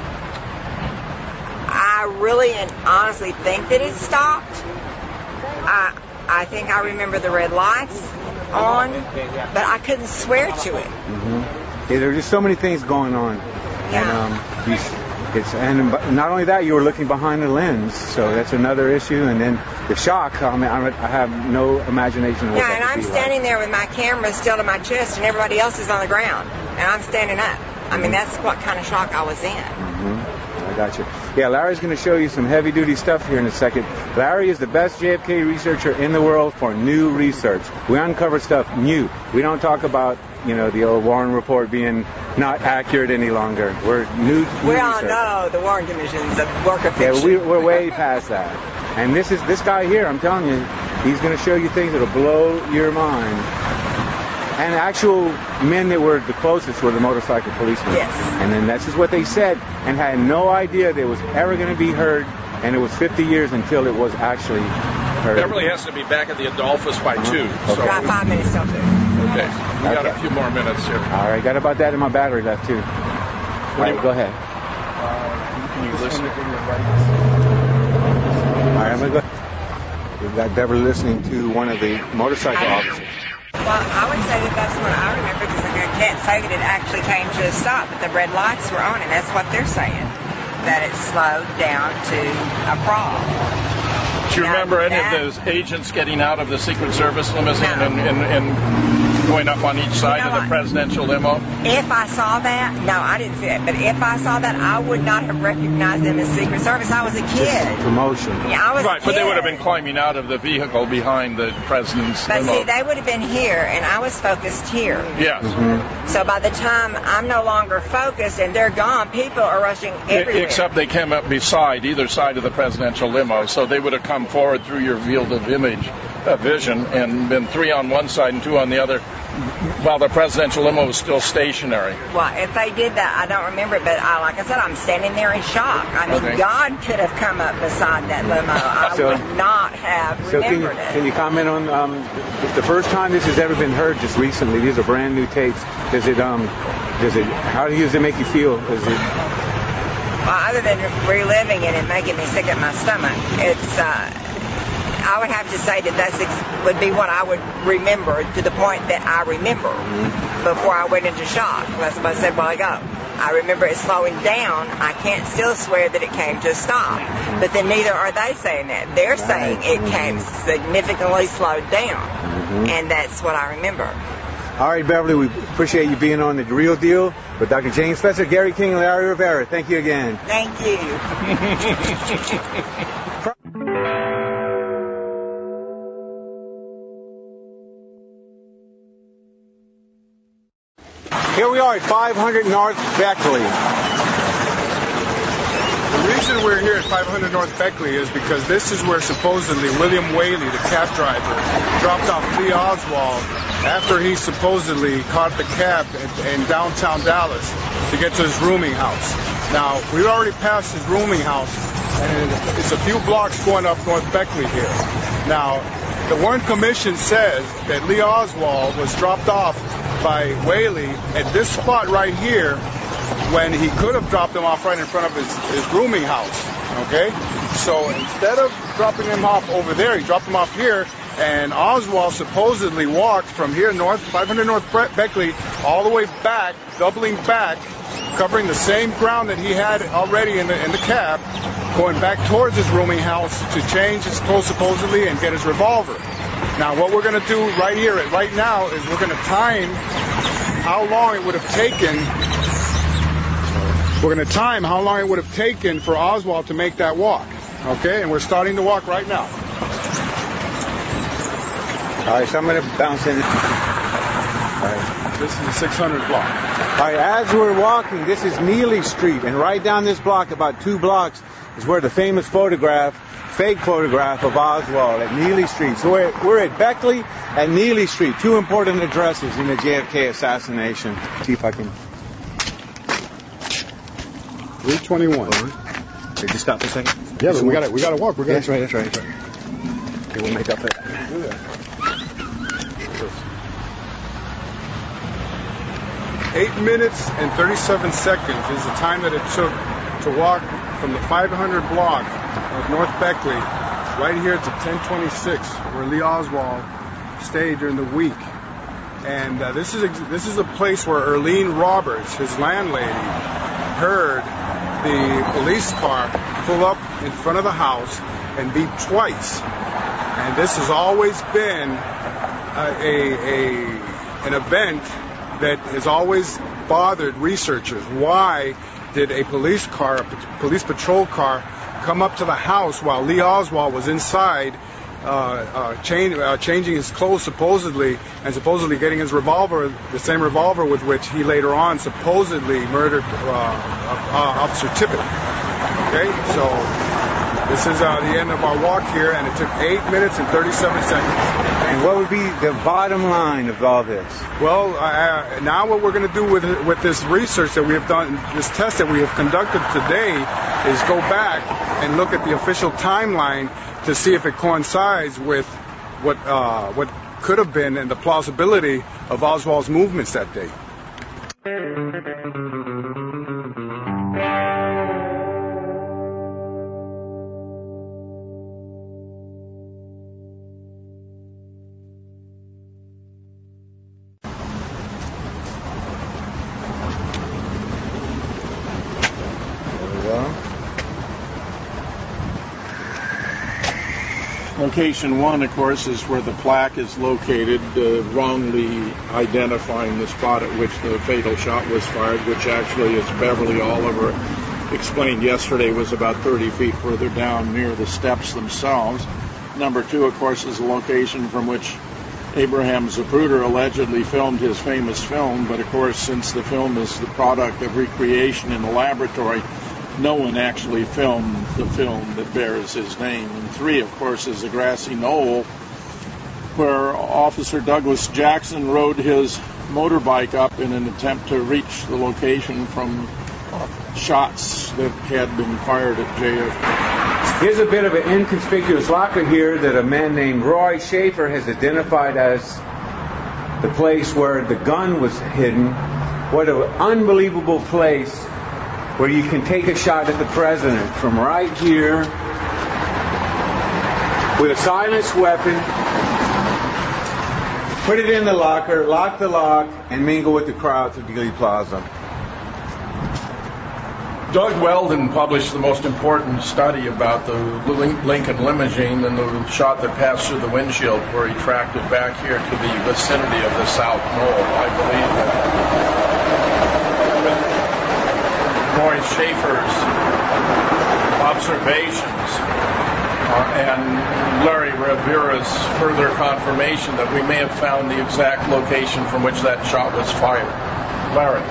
[SPEAKER 12] I really and honestly think that it stopped. I I think I remember the red lights on, but I couldn't swear to it.
[SPEAKER 10] Mm-hmm. Yeah, there were just so many things going on.
[SPEAKER 12] Yeah.
[SPEAKER 10] And, um, you, it's, and not only that, you were looking behind the lens, so that's another issue. And then the shock, I mean, I have no imagination of what
[SPEAKER 12] yeah,
[SPEAKER 10] that
[SPEAKER 12] and I'm
[SPEAKER 10] be
[SPEAKER 12] standing
[SPEAKER 10] like.
[SPEAKER 12] there with my camera still to my chest, and everybody else is on the ground, and I'm standing up. I mean, that's what kind of shock I was in.
[SPEAKER 10] Mm-hmm. I got you. Yeah, Larry's going to show you some heavy-duty stuff here in a second. Larry is the best J F K researcher in the world for new research. We uncover stuff new. We don't talk about, you know, the old Warren report being not accurate any longer. We're new, new
[SPEAKER 12] We all
[SPEAKER 10] research.
[SPEAKER 12] know the Warren Commission's a work of fiction.
[SPEAKER 10] Yeah, we, we're way past that. And this is this guy here, I'm telling you, he's going to show you things that will blow your mind. And actual men that were the closest were the motorcycle policemen.
[SPEAKER 12] Yes.
[SPEAKER 10] And then that's just what they said, and had no idea that it was ever going to be heard, and it was fifty years until it was actually heard.
[SPEAKER 2] Beverly has to be back at the Adolphus by
[SPEAKER 10] uh-huh.
[SPEAKER 2] two.
[SPEAKER 10] Okay.
[SPEAKER 2] So
[SPEAKER 12] About five minutes till two.
[SPEAKER 2] Okay. We got
[SPEAKER 10] Okay.
[SPEAKER 2] a few more minutes here.
[SPEAKER 10] All right, got about that in my battery left, too. All right, go ahead.
[SPEAKER 2] Uh, can you listen?
[SPEAKER 10] All right, I'm going to go. We've got Beverly listening to one of the motorcycle officers.
[SPEAKER 12] Well, I would say that that's what I remember, because I can't say that it actually came to a stop, but the red lights were on, and that's what they're saying, that it slowed down to a crawl.
[SPEAKER 2] Do you
[SPEAKER 12] now,
[SPEAKER 2] remember any
[SPEAKER 12] that,
[SPEAKER 2] of those agents getting out of the Secret Service limousine
[SPEAKER 12] no.
[SPEAKER 2] and, and, and
[SPEAKER 13] going up on each side
[SPEAKER 12] You know
[SPEAKER 13] of the
[SPEAKER 12] what?
[SPEAKER 13] presidential limo?
[SPEAKER 12] If I saw that, no, I didn't see it. But if I saw that, I would not have recognized them as Secret Service. I was a kid.
[SPEAKER 10] Promotion.
[SPEAKER 12] Yeah, I was
[SPEAKER 13] Right,
[SPEAKER 12] a
[SPEAKER 13] but they
[SPEAKER 12] kid.
[SPEAKER 13] would have been climbing out of the vehicle behind the president's
[SPEAKER 12] But
[SPEAKER 13] limo.
[SPEAKER 12] see, they would have been here, and I was focused here.
[SPEAKER 13] Yes.
[SPEAKER 10] Mm-hmm.
[SPEAKER 12] So by the time I'm no longer focused and they're gone, people are rushing everywhere.
[SPEAKER 13] Except they came up beside either side of the presidential limo, so they would have come forward through your field of image, uh, vision, and been three on one side and two on the other, while the presidential limo was still stationary.
[SPEAKER 12] Well, if they did that, I don't remember it, but I, like I said, I'm standing there in shock. I mean,
[SPEAKER 13] Okay.
[SPEAKER 12] God could have come up beside that limo. I
[SPEAKER 10] So-
[SPEAKER 12] would not have
[SPEAKER 10] So can you,
[SPEAKER 12] remembered it.
[SPEAKER 10] can you comment on um, the first time this has ever been heard just recently? These are brand new tapes. Does it um, does it? How does it make you feel? Does it?
[SPEAKER 12] Well, other than reliving it and making me sick at my stomach, it's, uh, I would have to say that that ex- would be what I would remember to the point that I remember before I went into shock. That's what I said a while ago. I remember it slowing down. I can't still swear that it came to a stop. But then neither are they saying that. They're saying it came significantly slowed down. And that's what I remember.
[SPEAKER 10] All right, Beverly, we appreciate you being on The Real Deal with Doctor James Fetzer, Gary King, and Larry Rivera. Thank you again.
[SPEAKER 12] Thank you.
[SPEAKER 10] Here we are at five hundred North Beckley.
[SPEAKER 11] The reason we're here at five hundred North Beckley is because this is where supposedly William Whaley, the cab driver, dropped off Lee Oswald after he supposedly caught the cab in, in downtown Dallas to get to his rooming house. Now, we already passed his rooming house, and it's a few blocks going up North Beckley here. Now, the Warren Commission says that Lee Oswald was dropped off by Whaley at this spot right here when he could have dropped him off right in front of his, his rooming house, okay? So instead of dropping him off over there, he dropped him off here, and Oswald supposedly walked from here north, five hundred North Beckley, all the way back, doubling back, covering the same ground that he had already in the in the cab, going back towards his rooming house to change his clothes supposedly and get his revolver. Now, what we're going to do right here, right now, is we're going to time how long it would have taken. We're going to time how long it would have taken for Oswald to make that walk. Okay, and we're starting to walk right now.
[SPEAKER 10] All right, so I'm going to bounce in. All right.
[SPEAKER 11] This is the six hundred block.
[SPEAKER 10] All right, as we're walking, this is Neely Street, and right down this block, about two blocks, is where the famous photograph, fake photograph of Oswald at Neely Street. So we're, we're at Beckley and Neely Street, two important addresses in the J F K assassination. See if I can.
[SPEAKER 11] three twenty-one.
[SPEAKER 10] Did you stop for a second?
[SPEAKER 11] Yeah, but we got to we got to walk. We're
[SPEAKER 10] Yeah,
[SPEAKER 11] gonna.
[SPEAKER 10] that's right. That's right. That's right. Okay, we'll make up that.
[SPEAKER 11] Do that. Eight minutes and thirty-seven seconds is the time that it took to walk from the five hundred block of North Beckley right here to ten twenty-six, where Lee Oswald stayed during the week. And uh, this is a, this is a place where Earlene Roberts, his landlady, heard the police car pull up in front of the house and beep twice. And this has always been a, a, a an event that has always bothered researchers. Why did a police car, a police patrol car, come up to the house while Lee Oswald was inside uh, uh, change, uh, changing his clothes supposedly, and supposedly getting his revolver, the same revolver with which he later on supposedly murdered uh, uh, Officer Tippit. Okay, so this is uh, the end of our walk here, and it took eight minutes and thirty-seven seconds.
[SPEAKER 10] And what would be the bottom line of all this?
[SPEAKER 11] Well, uh, now what we're going to do with with this research that we have done, this test that we have conducted today, is go back and look at the official timeline to see if it coincides with what uh, what could have been and the plausibility of Oswald's movements that day.
[SPEAKER 13] Location one, of course, is where the plaque is located, uh, wrongly identifying the spot at which the fatal shot was fired, which actually, as Beverly Oliver explained yesterday, was about thirty feet further down near the steps themselves. Number two, of course, is the location from which Abraham Zapruder allegedly filmed his famous film, but of course, since the film is the product of recreation in the laboratory, no one actually filmed the film that bears his name. And three, of course, is the grassy knoll where Officer Douglas Jackson rode his motorbike up in an attempt to reach the location from shots that had been fired at J F K.
[SPEAKER 10] Here's a bit of an inconspicuous locker here that a man named Roy Schaefer has identified as the place where the gun was hidden. What an unbelievable place where you can take a shot at the president from right here with a silenced weapon, put it in the locker, lock the lock, and mingle with the crowd through Dealey Plaza.
[SPEAKER 13] Doug Weldon published the most important study about the Lincoln limousine and the shot that passed through the windshield, where he tracked it back here to the vicinity of the South Knoll. I believe that Roy Schaefer's observations uh, and Larry Rivera's further confirmation that we may have found the exact location from which that shot was fired. Larry.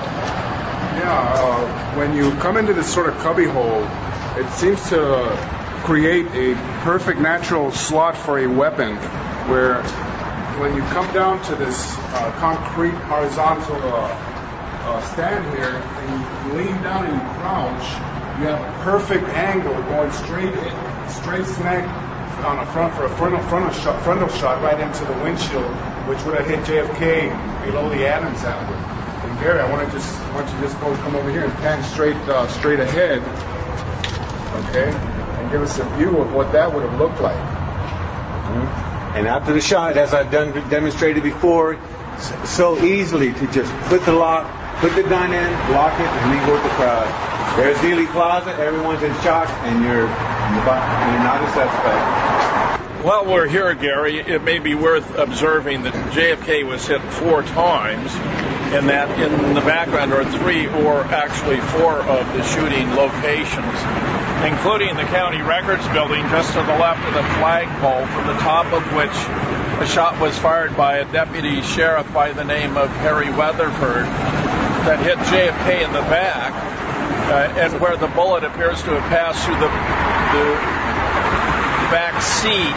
[SPEAKER 11] Yeah, uh, when you come into this sort of cubby hole, it seems to create a perfect natural slot for a weapon, where when you come down to this uh, concrete horizontal uh, uh, stand here, and you lean down and you crouch, you have a perfect angle going straight in, straight smack on a front for a frontal frontal shot, frontal shot right into the windshield, which would have hit J F K below the Adams apple. And Gary, I want to just want you to just go come over here and pan straight uh, straight ahead, okay, and give us a view of what that would have looked like.
[SPEAKER 10] Mm-hmm. And after the shot, as I've done demonstrated before, so easily to just put the lock, put the gun in, lock it, and leave with the crowd. There's Dealey Plaza. Everyone's in shock, and you're you're not a suspect.
[SPEAKER 13] While we're here, Gary, it may be worth observing that J F K was hit four times, and that in the background are three or actually four of the shooting locations, including the county records building just to the left of the flagpole, from the top of which a shot was fired by a deputy sheriff by the name of Harry Weatherford that hit J F K in the back, uh, and where the bullet appears to have passed through the, the back seat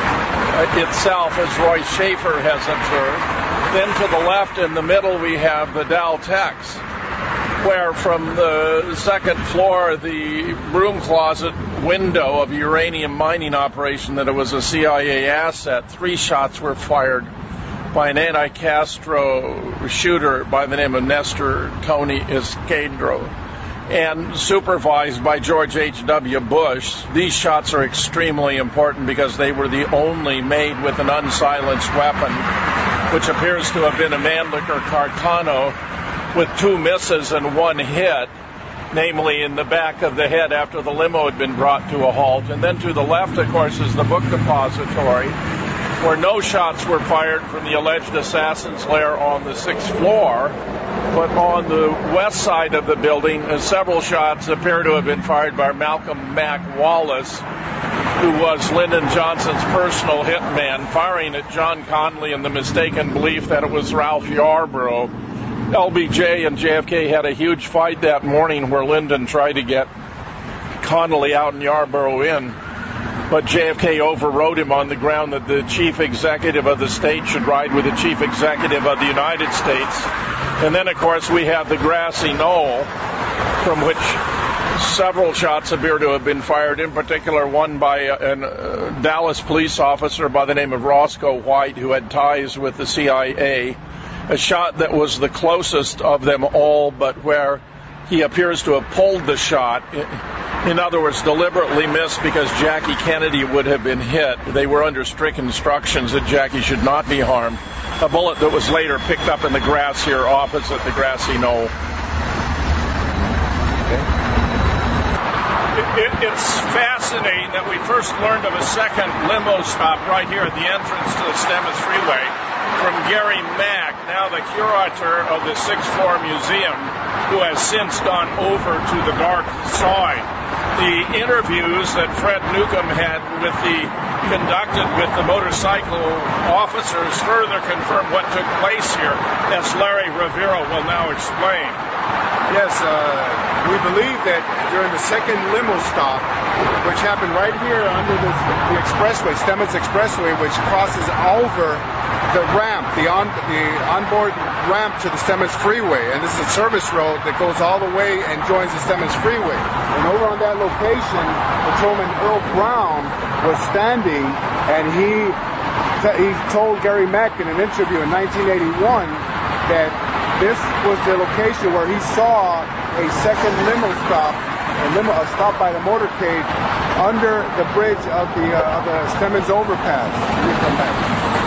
[SPEAKER 13] uh, itself, as Roy Schaefer has observed. Then to the left in the middle we have the Dow Tex, where from the second floor, the broom closet window of a uranium mining operation that it was a C I A asset, three shots were fired by an anti-Castro shooter by the name of Nestor Tony Escadro, and supervised by George H W Bush. These shots are extremely important because they were the only made with an unsilenced weapon, which appears to have been a Mannlicher Carcano with two misses and one hit, namely in the back of the head after the limo had been brought to a halt. And then to the left, of course, is the book depository, where no shots were fired from the alleged assassin's lair on the sixth floor, but on the west side of the building, uh, several shots appear to have been fired by Malcolm Mack Wallace, who was Lyndon Johnson's personal hitman, firing at John Connolly in the mistaken belief that it was Ralph Yarborough. L B J and J F K had a huge fight that morning where Lyndon tried to get Connolly out and Yarborough in, but J F K overrode him on the ground that the chief executive of the state should ride with the chief executive of the United States. And then, of course, we have the grassy knoll, from which several shots appear to have been fired, in particular one by a uh, Dallas police officer by the name of Roscoe White, who had ties with the C I A, a shot that was the closest of them all, but where he appears to have pulled the shot. In other words, deliberately missed because Jackie Kennedy would have been hit. They were under strict instructions that Jackie should not be harmed. A bullet that was later picked up in the grass here opposite the grassy knoll. it, it's fascinating that we first learned of a second limo stop right here at the entrance to the Stemmons Freeway from Gary Mack, now the curator of the Sixth Floor Museum, who has since gone over to the dark side. The interviews that Fred Newcomb had with the conducted with the motorcycle officers further confirm what took place here, as Larry Rivera will now explain.
[SPEAKER 11] Yes, uh, we believe that during the second limo stop, which happened right here under the, the expressway, Stemmons Expressway, which crosses over the ramp, the on the onboard ramp to the Stemmons Freeway, and this is a service road that goes all the way and joins the Stemmons Freeway. And over on that location, Patrolman Earl Brown was standing, and he he told Gary Mack in an interview in nineteen eighty-one that this was the location where he saw a second limo stop, a limo a stop by the motorcade under the bridge of the uh, of the Stemmons overpass. Here come back.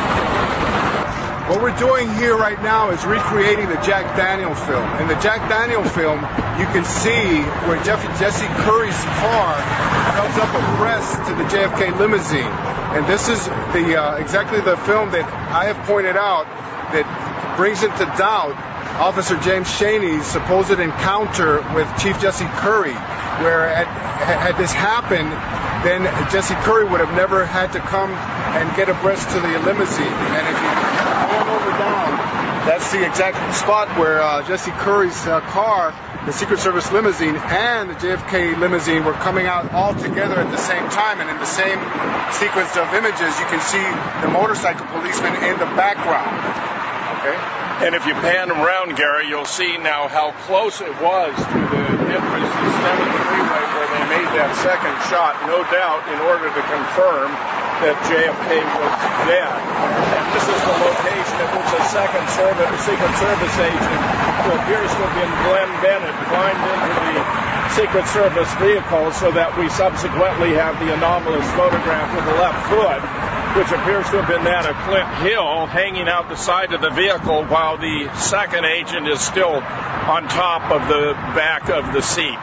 [SPEAKER 11] What we're doing here right now is recreating the Jack Daniel film. In the Jack Daniel film, you can see where Jeff, Jesse Curry's car comes up abreast to the J F K limousine. And this is the uh, exactly the film that I have pointed out that brings into doubt Officer James Chaney's supposed encounter with Chief Jesse Curry, where had, had this happened, then Jesse Curry would have never had to come and get abreast to the limousine. And if you pan over down, that's the exact spot where uh, Jesse Curry's uh, car, the Secret Service limousine, and the J F K limousine were coming out all together at the same time. And in the same sequence of images, you can see the motorcycle policeman in the background. Okay?
[SPEAKER 13] And if you pan around, Gary, you'll see now how close it was to the entrance to the Stemmons Freeway where they made that second shot, no doubt, in order to confirm that J F K was dead. And this is the location at which a second service, Secret Service agent, who appears to have been Glenn Bennett, climbed into the Secret Service vehicle, so that we subsequently have the anomalous photograph with the left foot, which appears to have been that of Clint Hill, hanging out the side of the vehicle while the second agent is still on top of the back of the seat.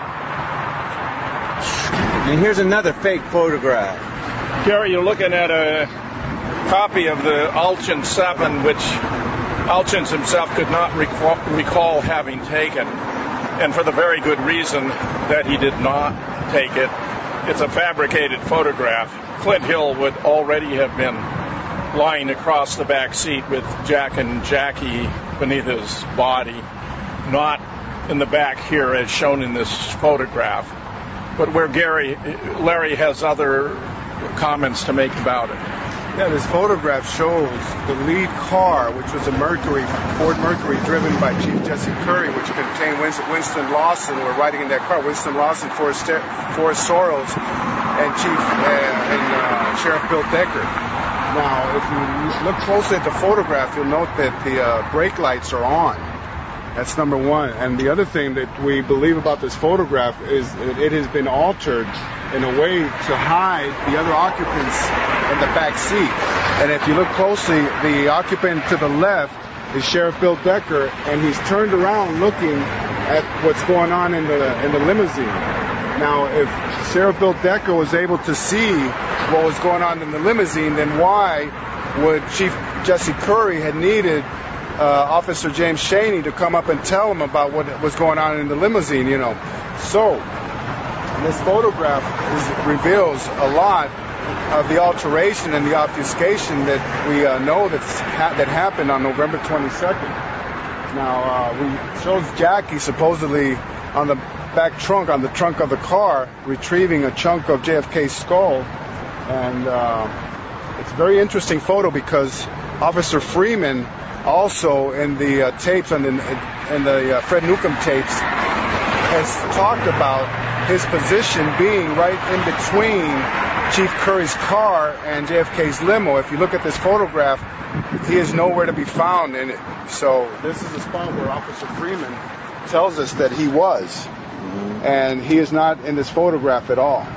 [SPEAKER 10] And here's another fake photograph.
[SPEAKER 13] Gary, you're looking at a copy of the Alchin seven, which Alchins himself could not recall, recall having taken, and for the very good reason that he did not take it. It's a fabricated photograph. Clint Hill would already have been lying across the back seat with Jack and Jackie beneath his body, not in the back here as shown in this photograph, but where Gary, Larry has other comments to make about it.
[SPEAKER 11] Yeah, this photograph shows the lead car, which was a Mercury, Ford Mercury, driven by Chief Jesse Curry, which contained Winston Lawson. We're riding in that car. Winston Lawson, Forrest, Forrest Soros, and Chief uh, and uh, Sheriff Bill Decker. Now, if you look closely at the photograph, you'll note that the uh, brake lights are on. That's number one. And the other thing that we believe about this photograph is that it has been altered in a way to hide the other occupants in the back seat. And if you look closely, the occupant to the left is Sheriff Bill Decker, and he's turned around looking at what's going on in the in the limousine. Now, if Sheriff Bill Decker was able to see what was going on in the limousine, then why would Chief Jesse Curry had needed uh, Officer James Chaney to come up and tell him about what was going on in the limousine, you know? So, this photograph is, reveals a lot of the alteration and the obfuscation that we uh, know that's ha- that happened on November twenty-second. Now, uh, we shows Jackie supposedly on the back trunk, on the trunk of the car, retrieving a chunk of J F K's skull. And uh, it's a very interesting photo because Officer Freeman also in the uh, tapes and in, in the uh, Fred Newcomb tapes has talked about his position being right in between Chief Curry's car and J F K's limo. If you look at this photograph, he is nowhere to be found in it. So this is the spot where Officer Freeman tells us that he was. And he is not in this photograph at all.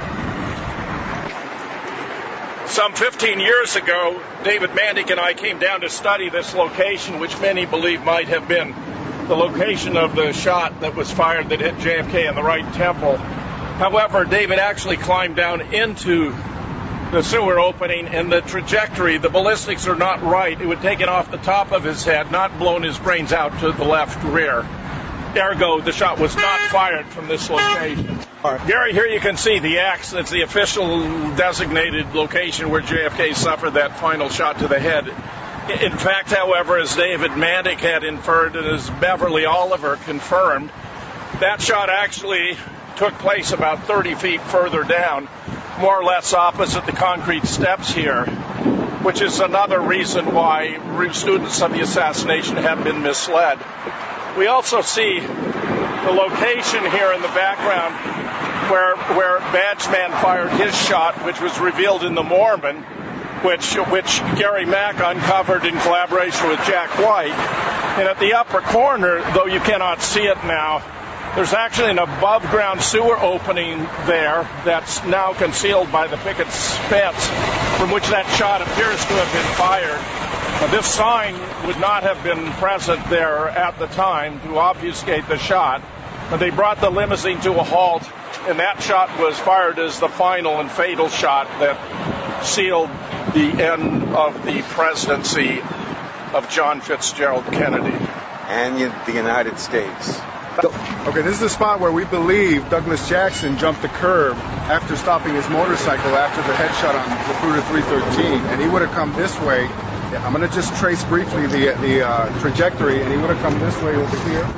[SPEAKER 13] Some fifteen years ago, David Mandick and I came down to study this location, which many believe might have been the location of the shot that was fired that hit J F K in the right temple However, David actually climbed down into the sewer opening, and the trajectory, the ballistics are not right. It would take it off the top of his head, not blown his brains out to the left rear. Ergo, the shot was not fired from this location. Right. Gary, here you can see the X. That's the official designated location where J F K suffered that final shot to the head. In fact, however, as David Mandick had inferred and as Beverly Oliver confirmed, that shot actually took place about thirty feet further down, more or less opposite the concrete steps here, which is another reason why students of the assassination have been misled. We also see the location here in the background where where Badgeman fired his shot, which was revealed in the Mormon, which which Gary Mack uncovered in collaboration with Jack White. And at the upper corner, though you cannot see it now, there's actually an above-ground sewer opening there that's now concealed by the picket fence from which that shot appears to have been fired. Now, this sign would not have been present there at the time to obfuscate the shot, but they brought the limousine to a halt, and that shot was fired as the final and fatal shot that sealed the end of the presidency of John Fitzgerald Kennedy.
[SPEAKER 10] And the United States.
[SPEAKER 11] Okay, this is the spot where we believe Douglas Jackson jumped the curb after stopping his motorcycle after the headshot on Zapruder three thirteen, and he would have come this way. I'm going to just trace briefly the the uh, trajectory, and he would have come this way over here.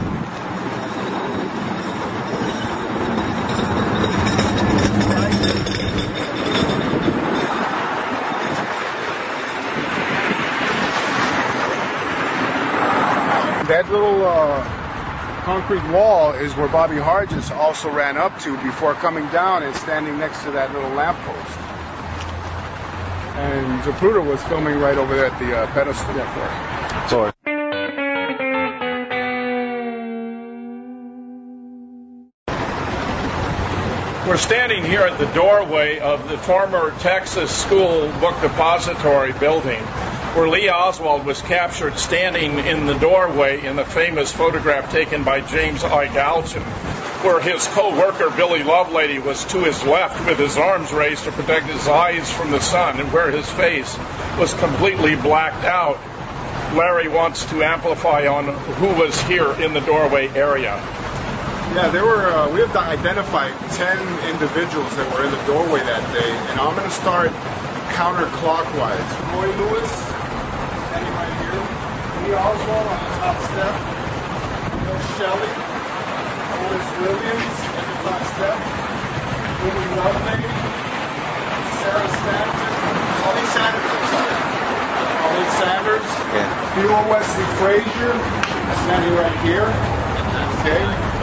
[SPEAKER 11] That little uh, concrete wall is where Bobby Hargis also ran up to before coming down and standing next to that little lamppost. And Zapruder was filming right over there at the uh, pedestal.
[SPEAKER 10] Sorry.
[SPEAKER 13] We're standing here at the doorway of the former Texas School Book Depository building, where Lee Oswald was captured standing in the doorway in the famous photograph taken by James I. Galton, where his co-worker Billy Lovelady was to his left with his arms raised to protect his eyes from the sun, and where his face was completely blacked out. Larry wants to amplify on who was here in the doorway area.
[SPEAKER 11] Yeah, there were. Uh, we have identified ten individuals that were in the doorway that day, and I'm going to start counterclockwise. Roy Lewis, standing right here. Lee Oswald on the top step. Bill Shelley. Otis Williams at the top step. Willie Lovelady. Sarah Stanton. Pauline Sanders, I'm sorry. Pauline Sanders.
[SPEAKER 10] Yeah.
[SPEAKER 11] Theo Wesley Frazier, standing right here. Okay.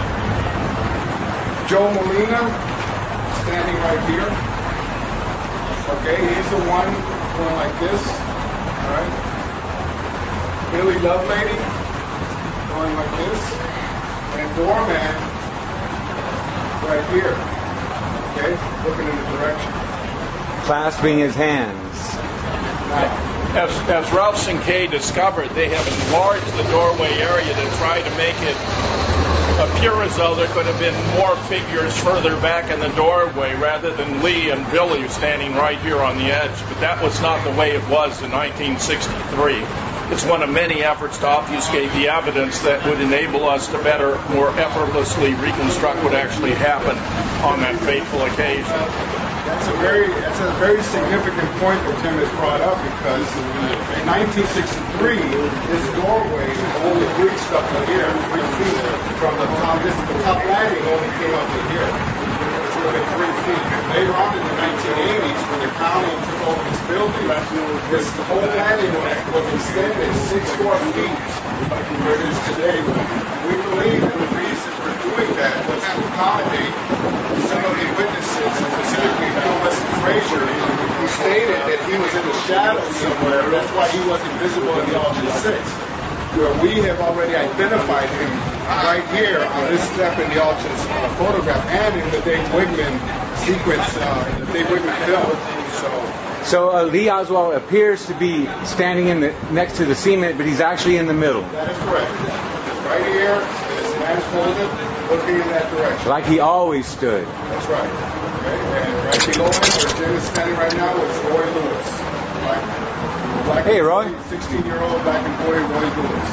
[SPEAKER 11] Joe Molina, standing right here. Okay, he's the one going like this. All right. Billy Lovelady, going like this. And Doorman, right here. Okay, looking in the direction.
[SPEAKER 10] Clasping his hands.
[SPEAKER 11] Now,
[SPEAKER 13] As, as Ralph Cinquet discovered, they have enlarged the doorway area to try to make it appear as though there could have been more figures further back in the doorway rather than Lee and Billy standing right here on the edge. But that was not the way it was in nineteen sixty-three. It's one of many efforts to obfuscate the evidence that would enable us to better, more effortlessly reconstruct what actually happened on that fateful occasion.
[SPEAKER 11] That's a very that's a very significant point that Tim has brought up, because in nineteen sixty-three, this doorway, all the Greek stuff in here, three feet from the top, this the top landing only came up to here. It's really three feet. Later on in the nineteen eighties, when the county took over this building, this whole landing was extended six more feet where it is today. We believe that the reason for doing that was to accommodate some of the witnesses, specifically Bill Wesley Frazier, who stated that he was in the shadows somewhere. That's why he wasn't visible in the alternate six, where we have already identified him right here on this step in the alternate uh, photograph and in the Dave Wigman sequence, uh, the Dave Wigman film. So,
[SPEAKER 10] so uh, Lee Oswald appears to be standing in the next to the cement, but he's actually in the middle.
[SPEAKER 11] That is correct. Right here, this man's folded. looking in that direction.
[SPEAKER 10] Like he always stood.
[SPEAKER 11] That's right. Okay, and right below him, where Jim is standing right now, is Roy Lewis. Right? Black
[SPEAKER 10] Hey, Roy.
[SPEAKER 11] sixteen-year-old black and boy, Roy Lewis.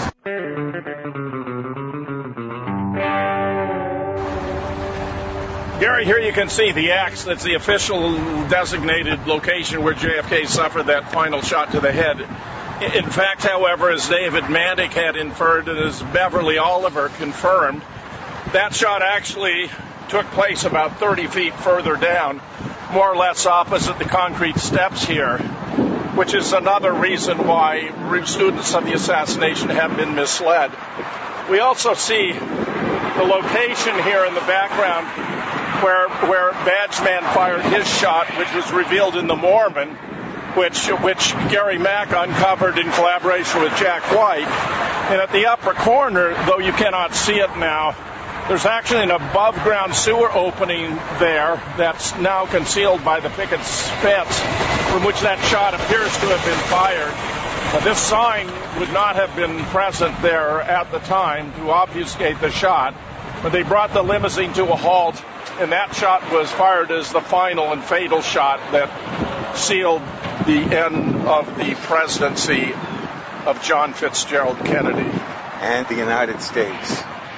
[SPEAKER 13] Gary, here you can see the X. That's the official designated location where J F K suffered that final shot to the head. In fact, however, as David Mandick had inferred and as Beverly Oliver confirmed, that shot actually took place about thirty feet further down, more or less opposite the concrete steps here, which is another reason why students of the assassination have been misled. We also see the location here in the background where where Badgeman fired his shot, which was revealed in the Mormon, which which Gary Mack uncovered in collaboration with Jack White. And at the upper corner, though you cannot see it now, there's actually an above-ground sewer opening there that's now concealed by the picket fence from which that shot appears to have been fired. But this sign would not have been present there at the time to obfuscate the shot. But they brought the limousine to a halt, and that shot was fired as the final and fatal shot that sealed the end of the presidency of John Fitzgerald Kennedy.
[SPEAKER 10] And the United States.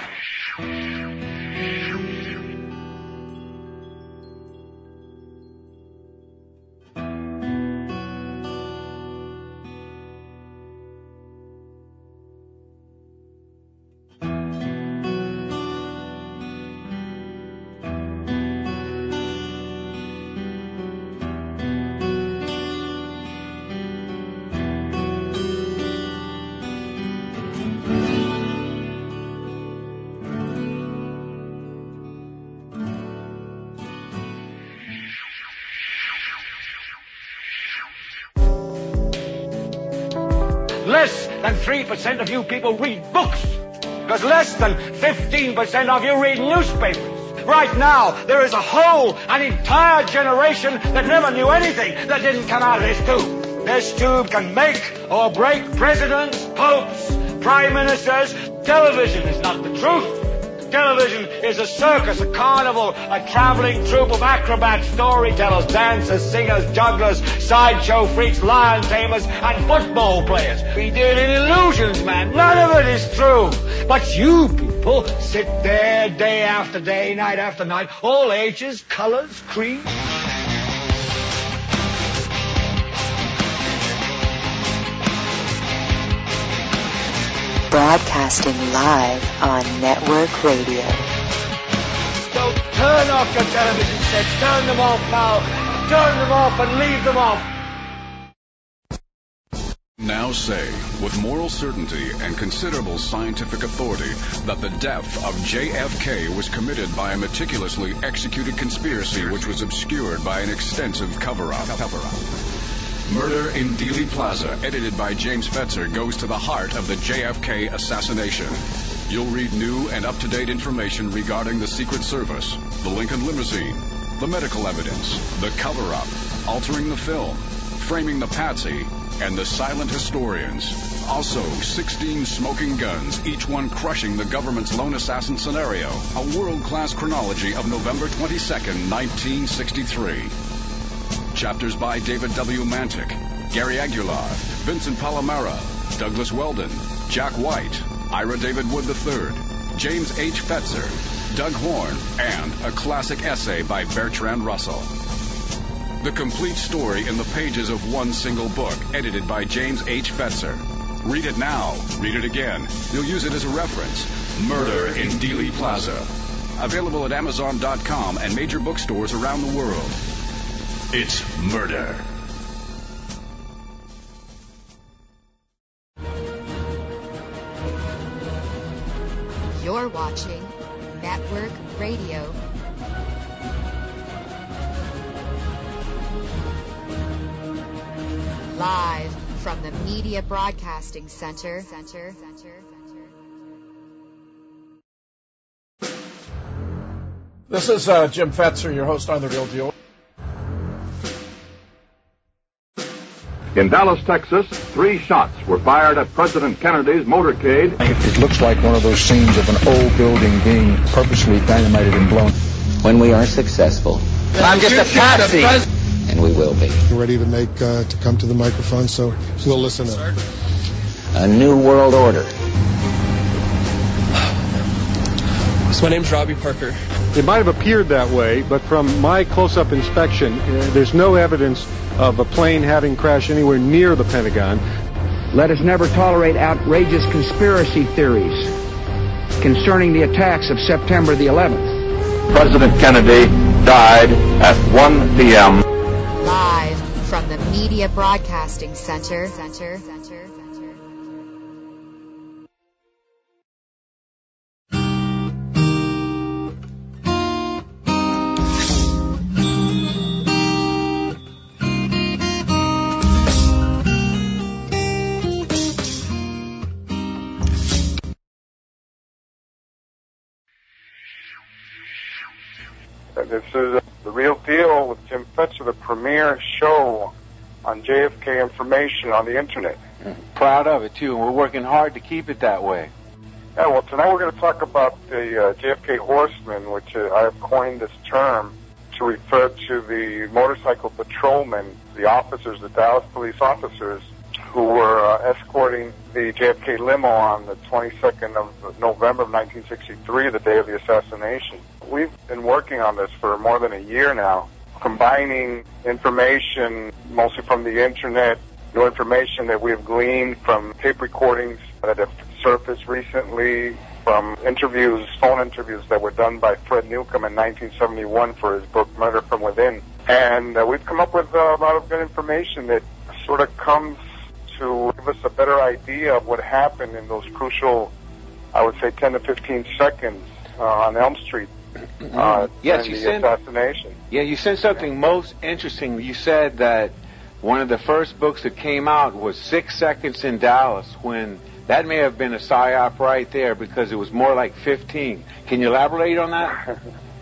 [SPEAKER 14] Less than three percent of you people read books, because less than fifteen percent of you read newspapers. Right now, there is a whole, an entire generation that never knew anything that didn't come out of this tube. This tube can make or break presidents, popes, prime ministers. Television is not the truth. Television is a circus, a carnival, a traveling troupe of acrobats, storytellers, dancers, singers, jugglers, sideshow freaks, lion tamers, and football players. We deal in illusions, man. None of it is true. But you people sit there day after day, night after night, all ages, colors, creeds.
[SPEAKER 1] Broadcasting live on network radio.
[SPEAKER 14] So turn off your television sets, turn them off now, turn them off and leave them off.
[SPEAKER 15] Now say, with moral certainty and considerable scientific authority, that the death of J F K was committed by a meticulously executed conspiracy which was obscured by an extensive cover-up. Cover-up. Murder in Dealey Plaza, edited by James Fetzer, goes to the heart of the J F K assassination. You'll read new and up-to-date information regarding the Secret Service, the Lincoln limousine, the medical evidence, the cover-up, altering the film, framing the patsy, and the silent historians. Also, sixteen smoking guns, each one crushing the government's lone assassin scenario. A world-class chronology of November twenty-second, nineteen sixty-three. Chapters by David W. Mantic, Gary Aguilar, Vincent Palomera, Douglas Weldon, Jack White, Ira David Wood the third, James H. Fetzer, Doug Horn, and a classic essay by Bertrand Russell. The complete story in the pages of one single book, edited by James H. Fetzer. Read it now, read it again. You'll use it as a reference. Murder in Dealey Plaza. Available at Amazon dot com and major bookstores around the world. It's murder.
[SPEAKER 1] You're watching Network Radio. Live from the Media Broadcasting Center. Center. Center.
[SPEAKER 2] This is uh, Jim Fetzer, your host on The Real Deal.
[SPEAKER 3] In Dallas, Texas, three shots were fired at President Kennedy's motorcade.
[SPEAKER 4] It looks like one of those scenes of an old building being purposely dynamited and blown.
[SPEAKER 5] When we are successful, I'm just a patsy, and we will be.
[SPEAKER 6] We're ready to make uh, to come to the microphone, so you'll listen up.
[SPEAKER 5] A new world order.
[SPEAKER 7] So my name's Robbie Parker.
[SPEAKER 8] It might have appeared that way, but from my close-up inspection, uh, there's no evidence of a plane having crashed anywhere near the Pentagon.
[SPEAKER 9] Let us never tolerate outrageous conspiracy theories concerning the attacks of September the eleventh.
[SPEAKER 3] President Kennedy died at one p.m.
[SPEAKER 1] Live from the Media Broadcasting Center. Center. Center.
[SPEAKER 11] This is The Real Deal with Jim Fetzer, the premier show on J F K information on the internet.
[SPEAKER 10] Proud of it, too, and we're working hard to keep it that way.
[SPEAKER 11] Yeah, well, tonight we're going to talk about the uh, J F K horsemen, which uh, I have coined this term to refer to the motorcycle patrolmen, the officers, the Dallas police officers, who were uh, escorting the J F K limo on the twenty-second of November of nineteen sixty-three, the day of the assassination. We've been working on this for more than a year now, combining information mostly from the internet, new information that we have gleaned from tape recordings that have surfaced recently, from interviews, phone interviews that were done by Fred Newcomb in nineteen seventy-one for his book Murder from Within. And uh, we've come up with uh, a lot of good information that sort of comes to give us a better idea of what happened in those crucial, I would say, ten to fifteen seconds uh, on Elm Street. Uh,
[SPEAKER 10] yes, you
[SPEAKER 11] the
[SPEAKER 10] said
[SPEAKER 11] assassination.
[SPEAKER 10] Yeah, you said something most interesting. You said that one of the first books that came out was Six Seconds in Dallas, when that may have been a psyop right there because it was more like fifteen. Can you elaborate on that?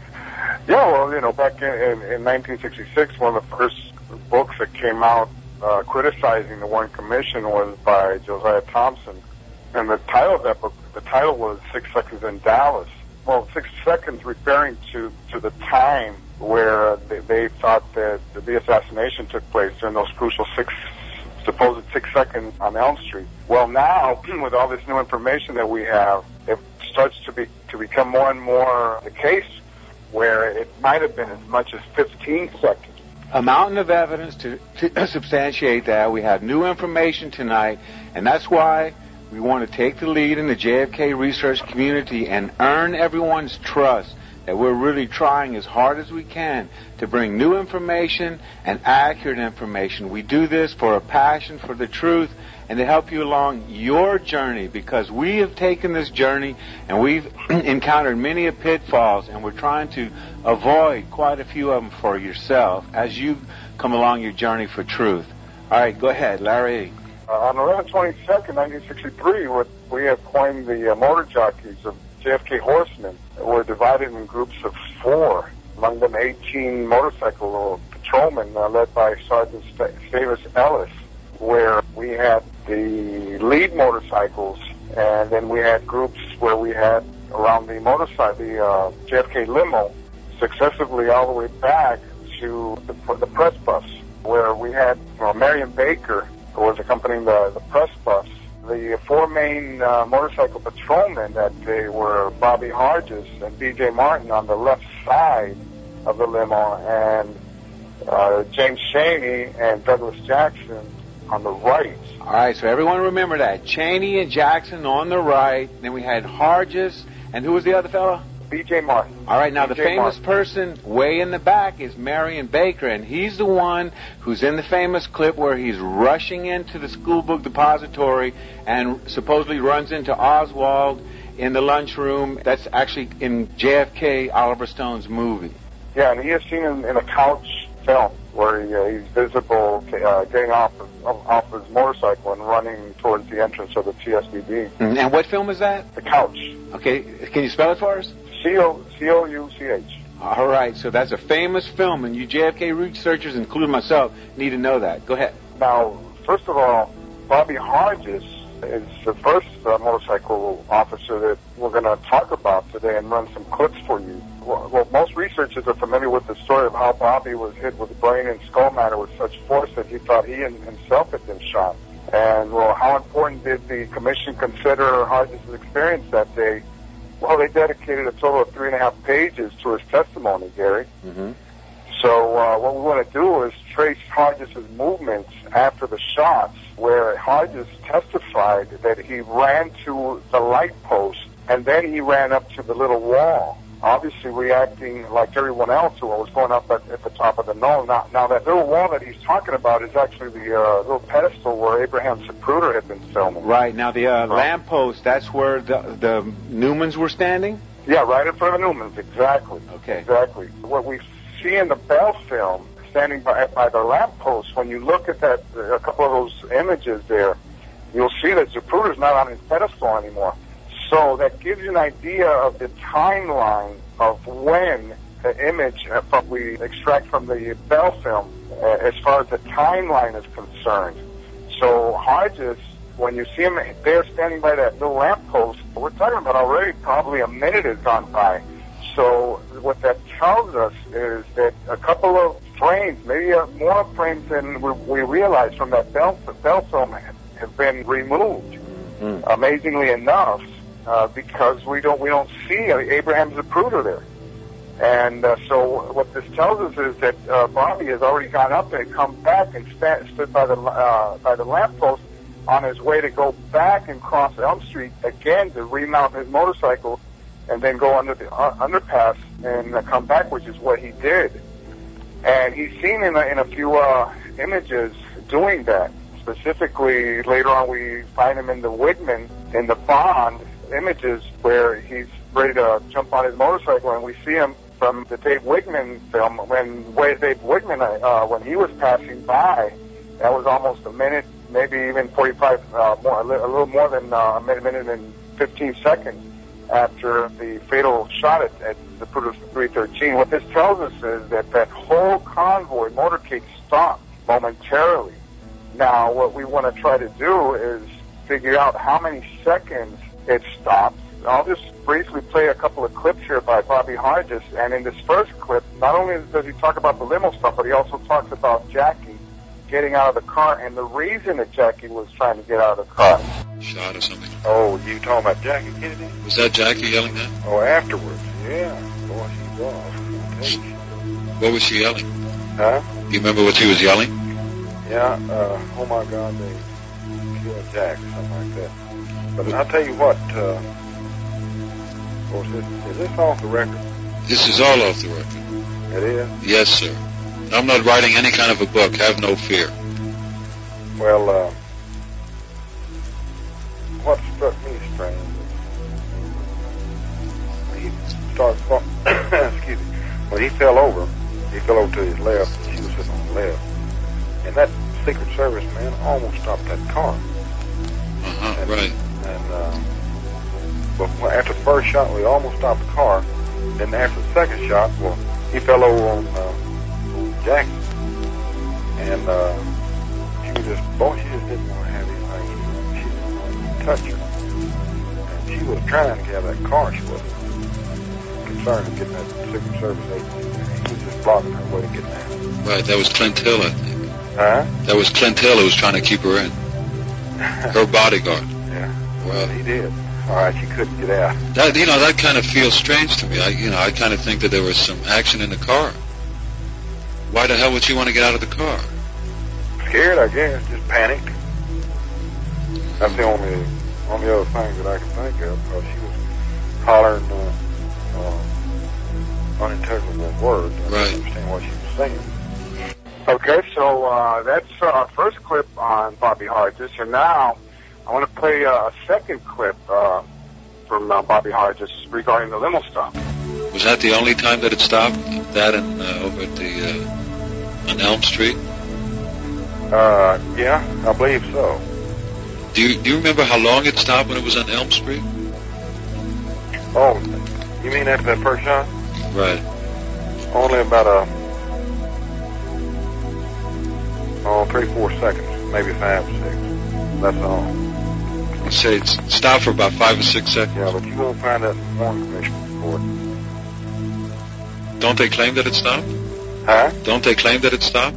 [SPEAKER 11] Yeah, well, you know, back in, in, in nineteen sixty-six, one of the first books that came out uh, criticizing the Warren Commission was by Josiah Thompson. And the title of that book, the title was Six Seconds in Dallas. Well, six seconds referring to, to the time where they, they thought that the assassination took place during those crucial six, supposed six seconds on Elm Street. Well, now, with all this new information that we have, it starts to be to become more and more the case where it might have been as much as fifteen seconds.
[SPEAKER 10] A mountain of evidence to, to substantiate that. We have new information tonight, and that's why we want to take the lead in the J F K research community and earn everyone's trust that we're really trying as hard as we can to bring new information and accurate information. We do this for a passion for the truth and to help you along your journey, because we have taken this journey and we've encountered many of pitfalls, and we're trying to avoid quite a few of them for yourself as you come along your journey for truth. All right, go ahead, Larry.
[SPEAKER 11] Uh, on November twenty-second, nineteen sixty-three, we have coined the uh, motor jockeys of J F K horsemen. We're divided in groups of four, among them eighteen motorcycle patrolmen uh, led by Sergeant Stavis Ellis, where we had the lead motorcycles, and then we had groups where we had around the motorcycle, the uh, J F K limo, successively all the way back to the, the press bus, where we had uh, Marion Baker, who was accompanying the, the press bus. The four main uh, motorcycle patrolmen, that they were Bobby Hargis and B J Martin on the left side of the limo, and uh, James Chaney and Douglas Jackson on the right.
[SPEAKER 10] All right, so everyone remember that. Chaney and Jackson on the right. Then we had Hargis, and who was the other fellow?
[SPEAKER 11] B J Martin.
[SPEAKER 10] All right, now
[SPEAKER 11] B J
[SPEAKER 10] the famous
[SPEAKER 11] Martin.
[SPEAKER 10] person way in the back is Marion Baker, and he's the one who's in the famous clip where he's rushing into the school book depository and supposedly runs into Oswald in the lunchroom. That's actually in J F K, Oliver Stone's movie.
[SPEAKER 11] Yeah, and he is seen in, in a couch film where he, uh, he's visible uh, getting off of, off his motorcycle and running towards the entrance of the T S B B.
[SPEAKER 10] And what film is that?
[SPEAKER 11] The Couch.
[SPEAKER 10] Okay, can you spell it for us?
[SPEAKER 11] C O C O U C H.
[SPEAKER 10] All right, so that's a famous film, and you J F K researchers, including myself, need to know that. Go ahead.
[SPEAKER 11] Now,
[SPEAKER 16] First of all, Bobby Hargis is the first uh, motorcycle officer that we're going to talk about today and run some clips for you. Well, well, most researchers are familiar with the story of how Bobby was hit with brain and skull matter with such force that he thought he himself had been shot. And, well, how important did the commission consider Hargis' experience that day? Well, they dedicated a total of three and a half pages to his testimony, Gary.
[SPEAKER 10] Mm-hmm.
[SPEAKER 16] So uh, what we want to do is trace Hargis' movements after the shots, where Hargis testified that he ran to the light post and then he ran up to the little wall, obviously reacting like everyone else who was going up at, at the top of the knoll. Now, now that little wall that he's talking about is actually the uh, little pedestal where Abraham Zapruder had been filming.
[SPEAKER 10] Right. Now, the uh, lamp post, that's where the, the Newmans were standing?
[SPEAKER 16] Yeah, right in front of Newmans, exactly.
[SPEAKER 10] Okay.
[SPEAKER 16] Exactly. What we see in the Bell film, standing by, by the lamppost, when you look at that, a couple of those images there, you'll see that Zapruder's not on his pedestal anymore. So that gives you an idea of the timeline of when the image uh, from we extract from the Bell film, uh, as far as the timeline is concerned. So Hargis, when you see him there standing by that little lamppost, we're talking about already probably a minute has gone by. So what that tells us is that a couple of frames, maybe uh, more frames than we, we realize from that Bell, Bell film have, have been removed. Mm-hmm. Amazingly enough, uh, because we don't we don't see Abraham Zapruder there. And uh, so what this tells us is that uh, Bobby has already gone up and come back and sta- stood by the uh, by the lamppost on his way to go back and cross Elm Street again to remount his motorcycle and then go under the uh, underpass and uh, come back, which is what he did. And he's seen in a, in a few uh, images doing that. Specifically, later on we find him in the Wigman, in the Bond images, where he's ready to jump on his motorcycle, and we see him from the Dave Wigman film, when Dave Wigman, uh, when he was passing by, that was almost a minute, maybe even forty-five, uh, more, a little, a little more than uh, a minute, minute and fifteen seconds after the fatal shot at, at the Zapruder three thirteen. What this tells us is that that whole convoy motorcade stopped momentarily. Now, what we want to try to do is figure out how many seconds it stopped. I'll just briefly play a couple of clips here by Bobby Hargis, and in this first clip, not only does he talk about the limo stuff, but he also talks about Jackie getting out of the car and the reason that Jackie was trying to get out of the car.
[SPEAKER 17] Shot or something.
[SPEAKER 16] Oh, you talking about Jackie Kennedy?
[SPEAKER 17] Was that Jackie yelling that?
[SPEAKER 16] Oh, afterwards, yeah. Boy, she was.
[SPEAKER 17] What was she yelling?
[SPEAKER 16] Huh?
[SPEAKER 17] Do you remember what she was yelling?
[SPEAKER 16] Yeah, uh, oh my God, they killed Jack, something like that. But I'll tell you what, uh, of course, is, is this off the record?
[SPEAKER 17] This is all off the record.
[SPEAKER 16] It is?
[SPEAKER 17] Yes, sir. I'm not writing any kind of a book. Have no fear.
[SPEAKER 16] Well, uh, what struck me strange when he started fall- excuse me, when he fell over, he fell over to his left, and she was sitting on the left, and that Secret Service man almost stopped that car.
[SPEAKER 17] Uh-huh,
[SPEAKER 16] and,
[SPEAKER 17] right.
[SPEAKER 16] And, uh, but after the first shot, we almost stopped the car. Then after the second shot, well, he fell over on, uh, Jackie, and uh, she was just, boy, she just didn't want to have anything. She didn't want to touch her. And she was trying to get out of that car. She wasn't concerned with getting that Secret Service agent. He was just blocking her way to get out.
[SPEAKER 17] Right, that was Clint Hill, I think.
[SPEAKER 16] Huh?
[SPEAKER 17] That was Clint Hill who was trying to keep her in. Her bodyguard.
[SPEAKER 16] Yeah. Well, he did. All right, she couldn't get out.
[SPEAKER 17] That, you know, that kind of feels strange to me. I, you know, I kind of think that there was some action in the car. Why the hell would she want to get out of the car?
[SPEAKER 16] Scared, I guess. Just panicked. That's the only only other thing that I can think of, because she was hollering uh, uh, unintelligible words. I
[SPEAKER 17] right.
[SPEAKER 16] didn't understand what she was saying. Okay, so uh, that's our first clip on Bobby Hargis, and now I want to play uh, a second clip uh, from uh, Bobby Hargis regarding the limo stop.
[SPEAKER 17] Was that the only time that it stopped? That and uh, over at the uh, on Elm Street?
[SPEAKER 16] Uh, yeah, I believe so.
[SPEAKER 17] Do you do you remember how long it stopped when it was on Elm Street?
[SPEAKER 16] Oh, you mean after that first shot?
[SPEAKER 17] Right.
[SPEAKER 16] Only about a oh three four seconds. maybe five or six. That's all.
[SPEAKER 17] Let's say it's stopped for about five or six seconds.
[SPEAKER 16] Yeah, but you won't find that in the Warren Commission report.
[SPEAKER 17] Don't they claim that it stopped?
[SPEAKER 16] Huh?
[SPEAKER 17] Don't they claim that it stopped?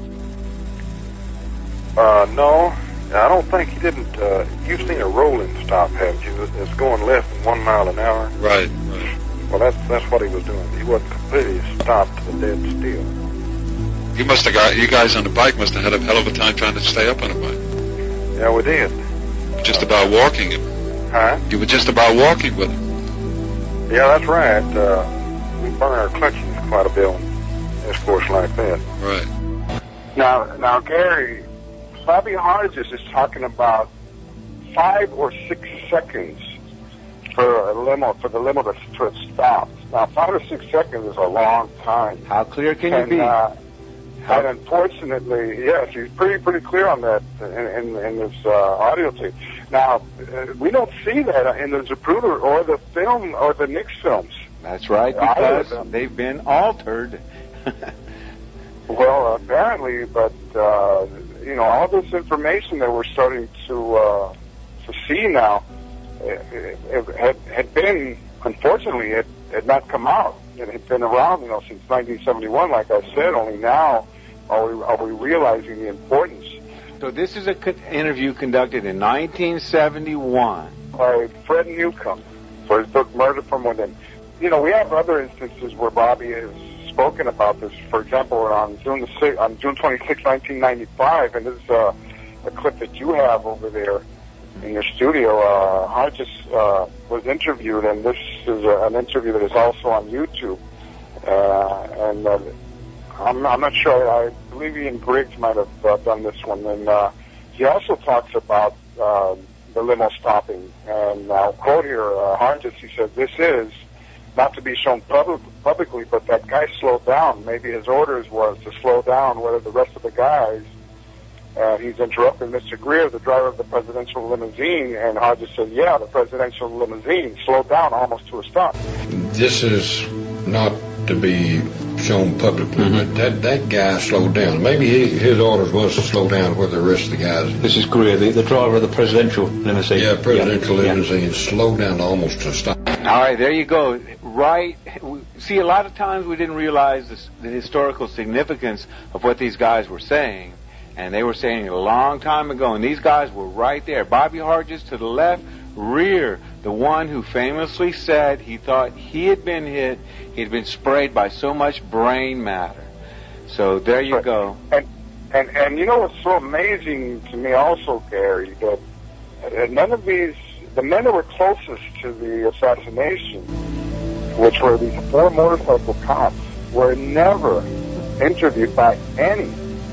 [SPEAKER 16] Uh, no. I don't think he didn't. Uh, you've seen a rolling stop, haven't you? It's going less than one mile an hour.
[SPEAKER 17] Right, right.
[SPEAKER 16] Well, that's that's what he was doing. He wasn't completely stopped to the dead still.
[SPEAKER 17] You must have got, you guys on the bike must have had a hell of a time trying to stay up on the bike.
[SPEAKER 16] Yeah, we did.
[SPEAKER 17] Just about walking him.
[SPEAKER 16] Huh?
[SPEAKER 17] You were just about walking with him.
[SPEAKER 16] Yeah, that's right. Uh, we burn our clutches quite a bit on escorts like that.
[SPEAKER 17] Right.
[SPEAKER 16] Now, now, Gary, Bobby Hodges is talking about five or six seconds for a limo, for the limo to, to stop. Now, five or six seconds is a long time.
[SPEAKER 10] How clear can
[SPEAKER 16] and,
[SPEAKER 10] you be?
[SPEAKER 16] Uh, and unfortunately, yes, he's pretty pretty clear on that in, in, in this uh, audio tape. Now, uh, we don't see that in the Zapruder or the film or the Nix films.
[SPEAKER 10] That's right, because they've been altered.
[SPEAKER 16] Well, apparently, but uh, you know, all this information that we're starting to uh, to see now it, it had had been, unfortunately, it had not come out. It had been around, you know, since nineteen seventy-one. Like I said, only now are we are we realizing the importance.
[SPEAKER 10] So this is an co- interview conducted in nineteen seventy-one
[SPEAKER 16] by Fred Newcomb for his book Murder from Within. You know, we have other instances where Bobby has spoken about this. For example, on June the sixth, on June twenty-sixth, nineteen ninety-five, and this is uh, a clip that you have over there in your studio. Uh, Hodges uh, was interviewed, and this is uh, an interview that is also on YouTube. Uh, and uh, I'm, I'm not sure. I believe Ian Briggs might have uh, done this one. And uh, he also talks about uh, the limo stopping. And I'll quote here, uh, Hodges, he said, "This is not to be shown public, publicly, but that guy slowed down. Maybe his orders was to slow down, whether the rest of the guys." Uh, he's interrupting Mister Greer, the driver of the presidential limousine, and Hodges said, "Yeah, the presidential limousine slowed down almost to a stop."
[SPEAKER 18] This is not to be shown publicly, mm-hmm. but that, that guy slowed down. Maybe he, his orders was to slow down where the rest of the guys...
[SPEAKER 4] This is Greer, the, the driver of the presidential limousine.
[SPEAKER 18] Yeah, presidential
[SPEAKER 4] yeah.
[SPEAKER 18] limousine
[SPEAKER 4] yeah.
[SPEAKER 18] slowed down almost to a stop.
[SPEAKER 10] All right, there you go. Right. See, a lot of times we didn't realize this, the historical significance of what these guys were saying. And they were saying it a long time ago. And these guys were right there. Bobby Hodges to the left, Rear, the one who famously said he thought he had been hit, he'd been sprayed by so much brain matter. So there you go.
[SPEAKER 16] And, and, and you know what's so amazing to me also, Gary, that uh, none of these, the men that were closest to the assassination, which were these four motorcycle cops, were never interviewed by any,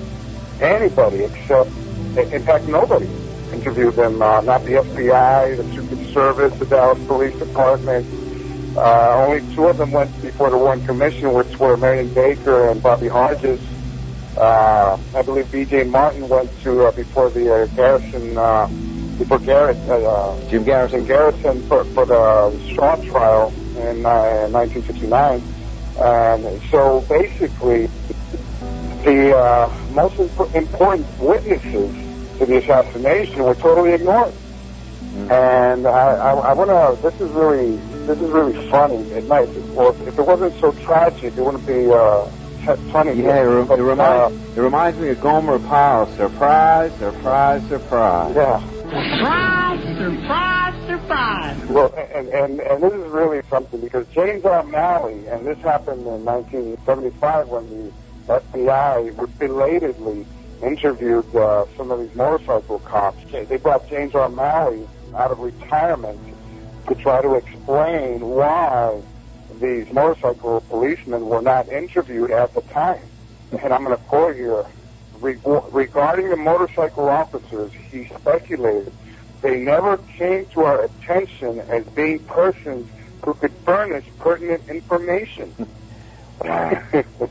[SPEAKER 16] anybody except, in fact, nobody interviewed them, uh, not the F B I, the Secret Service, the Dallas Police Department. Uh, only two of them went before the Warren Commission, which were Marion Baker and Bobby Hodges. Uh, I believe B J Martin went to, uh, before the uh, Garrison, uh, before Garrett, uh,
[SPEAKER 10] Jim Garrison,
[SPEAKER 16] Garrison for, for the Straw trial in uh, nineteen fifty-nine. And so basically, the uh, most imp- important witnesses to the assassination were totally ignored. Mm-hmm. And I, I, I want to. This is really, this is really funny at night. Or if it wasn't so tragic, it wouldn't be uh, funny.
[SPEAKER 10] Yeah, it, re-
[SPEAKER 16] but,
[SPEAKER 10] it reminds
[SPEAKER 16] uh,
[SPEAKER 10] it reminds me of Gomer Pyle. Surprise, surprise, surprise.
[SPEAKER 16] Yeah.
[SPEAKER 19] Surprise, surprise, surprise.
[SPEAKER 16] Well, and, and and this is really something because James O'Malley, and this happened in nineteen seventy-five when the F B I belatedly interviewed uh, some of these motorcycle cops. They brought James O'Malley out of retirement to try to explain why these motorcycle policemen were not interviewed at the time. And I'm going to quote here. Regarding the motorcycle officers, he speculated, they never came to our attention as being persons who could furnish pertinent information. Now,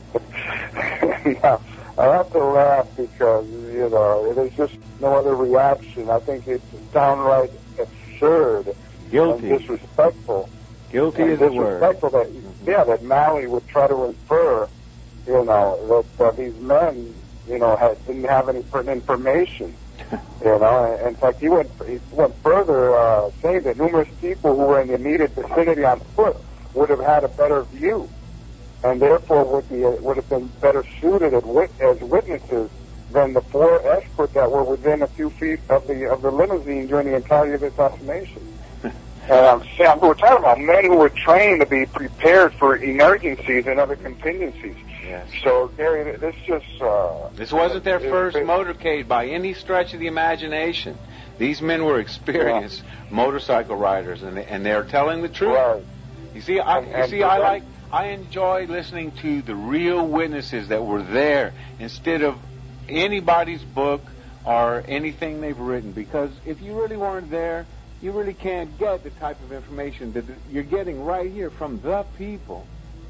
[SPEAKER 16] I have to laugh because, you know, there's just no other reaction. I think it's downright absurd
[SPEAKER 10] Guilty.
[SPEAKER 16] and disrespectful.
[SPEAKER 10] Guilty
[SPEAKER 16] and
[SPEAKER 10] is the word.
[SPEAKER 16] Disrespectful that, mm-hmm. yeah, that Malley would try to infer, you know, that uh, these men, you know, had, didn't have any pertinent information. You know, in fact, he went he went further, uh, saying that numerous people who were in the immediate vicinity on foot would have had a better view, and therefore would be would have been better suited as, wit- as witnesses than the four escorts that were within a few feet of the of the limousine during the entirety of the assassination. And um, Sam, we're talking about men who were trained to be prepared for emergencies and other contingencies.
[SPEAKER 10] Yes.
[SPEAKER 16] So, Gary, this just... Uh,
[SPEAKER 10] this wasn't their
[SPEAKER 16] it,
[SPEAKER 10] first
[SPEAKER 16] it,
[SPEAKER 10] motorcade by any stretch of the imagination. These men were experienced yeah. motorcycle riders, and they, and they're telling the truth.
[SPEAKER 16] Right.
[SPEAKER 10] You see, I,
[SPEAKER 16] and,
[SPEAKER 10] you
[SPEAKER 16] and
[SPEAKER 10] see, I like, I enjoy listening to the real witnesses that were there instead of anybody's book or anything they've written. Because if you really weren't there, you really can't get the type of information that you're getting right here from the people.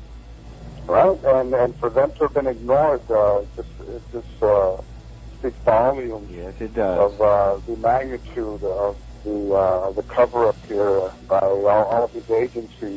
[SPEAKER 16] Right, and and for them to have been ignored, uh, just it just uh, speaks volumes.
[SPEAKER 10] Yes, it does.
[SPEAKER 16] Of uh, the magnitude of the uh, the cover-up here by all, all of these agencies,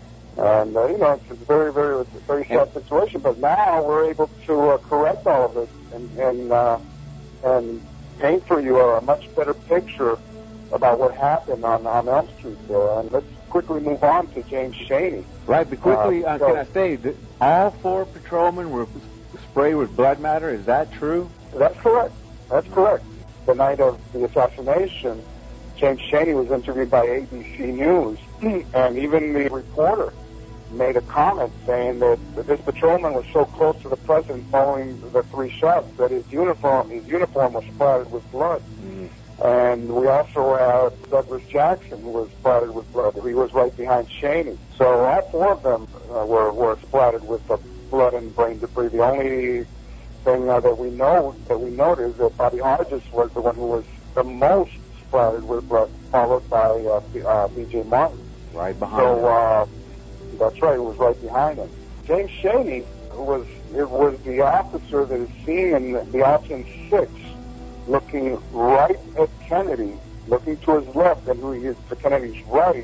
[SPEAKER 16] and uh, you know it's a very, very, very sad situation. But now we're able to uh, correct all of it and and uh, and paint for you a much better picture about what happened on, on Elm Street there. And let's quickly move on to James Chaney.
[SPEAKER 10] Right, but quickly, uh,
[SPEAKER 16] uh, so,
[SPEAKER 10] can I say that all four patrolmen were sprayed with blood matter? Is that true?
[SPEAKER 16] That's correct. That's correct. The night of the assassination, James Chaney was interviewed by A B C News, and even the reporter made a comment saying that, that this patrolman was so close to the president following the three shots that his uniform his uniform was splattered with blood. Mm. And we also have Douglas Jackson, who was splattered with blood. He was right behind Chaney. So all four of them uh, were, were splattered with uh, blood and brain debris. The only thing uh, that we know that we know is that Bobby Hodges was the one who was the most splattered with blood, followed by uh, uh, B J Martin.
[SPEAKER 10] Right behind
[SPEAKER 16] so,
[SPEAKER 10] him.
[SPEAKER 16] So uh, that's right, who was right behind him. James Chaney was it was the officer that is seen in the, the Option Six, looking right at Kennedy, looking to his left, and who he is to Kennedy's right.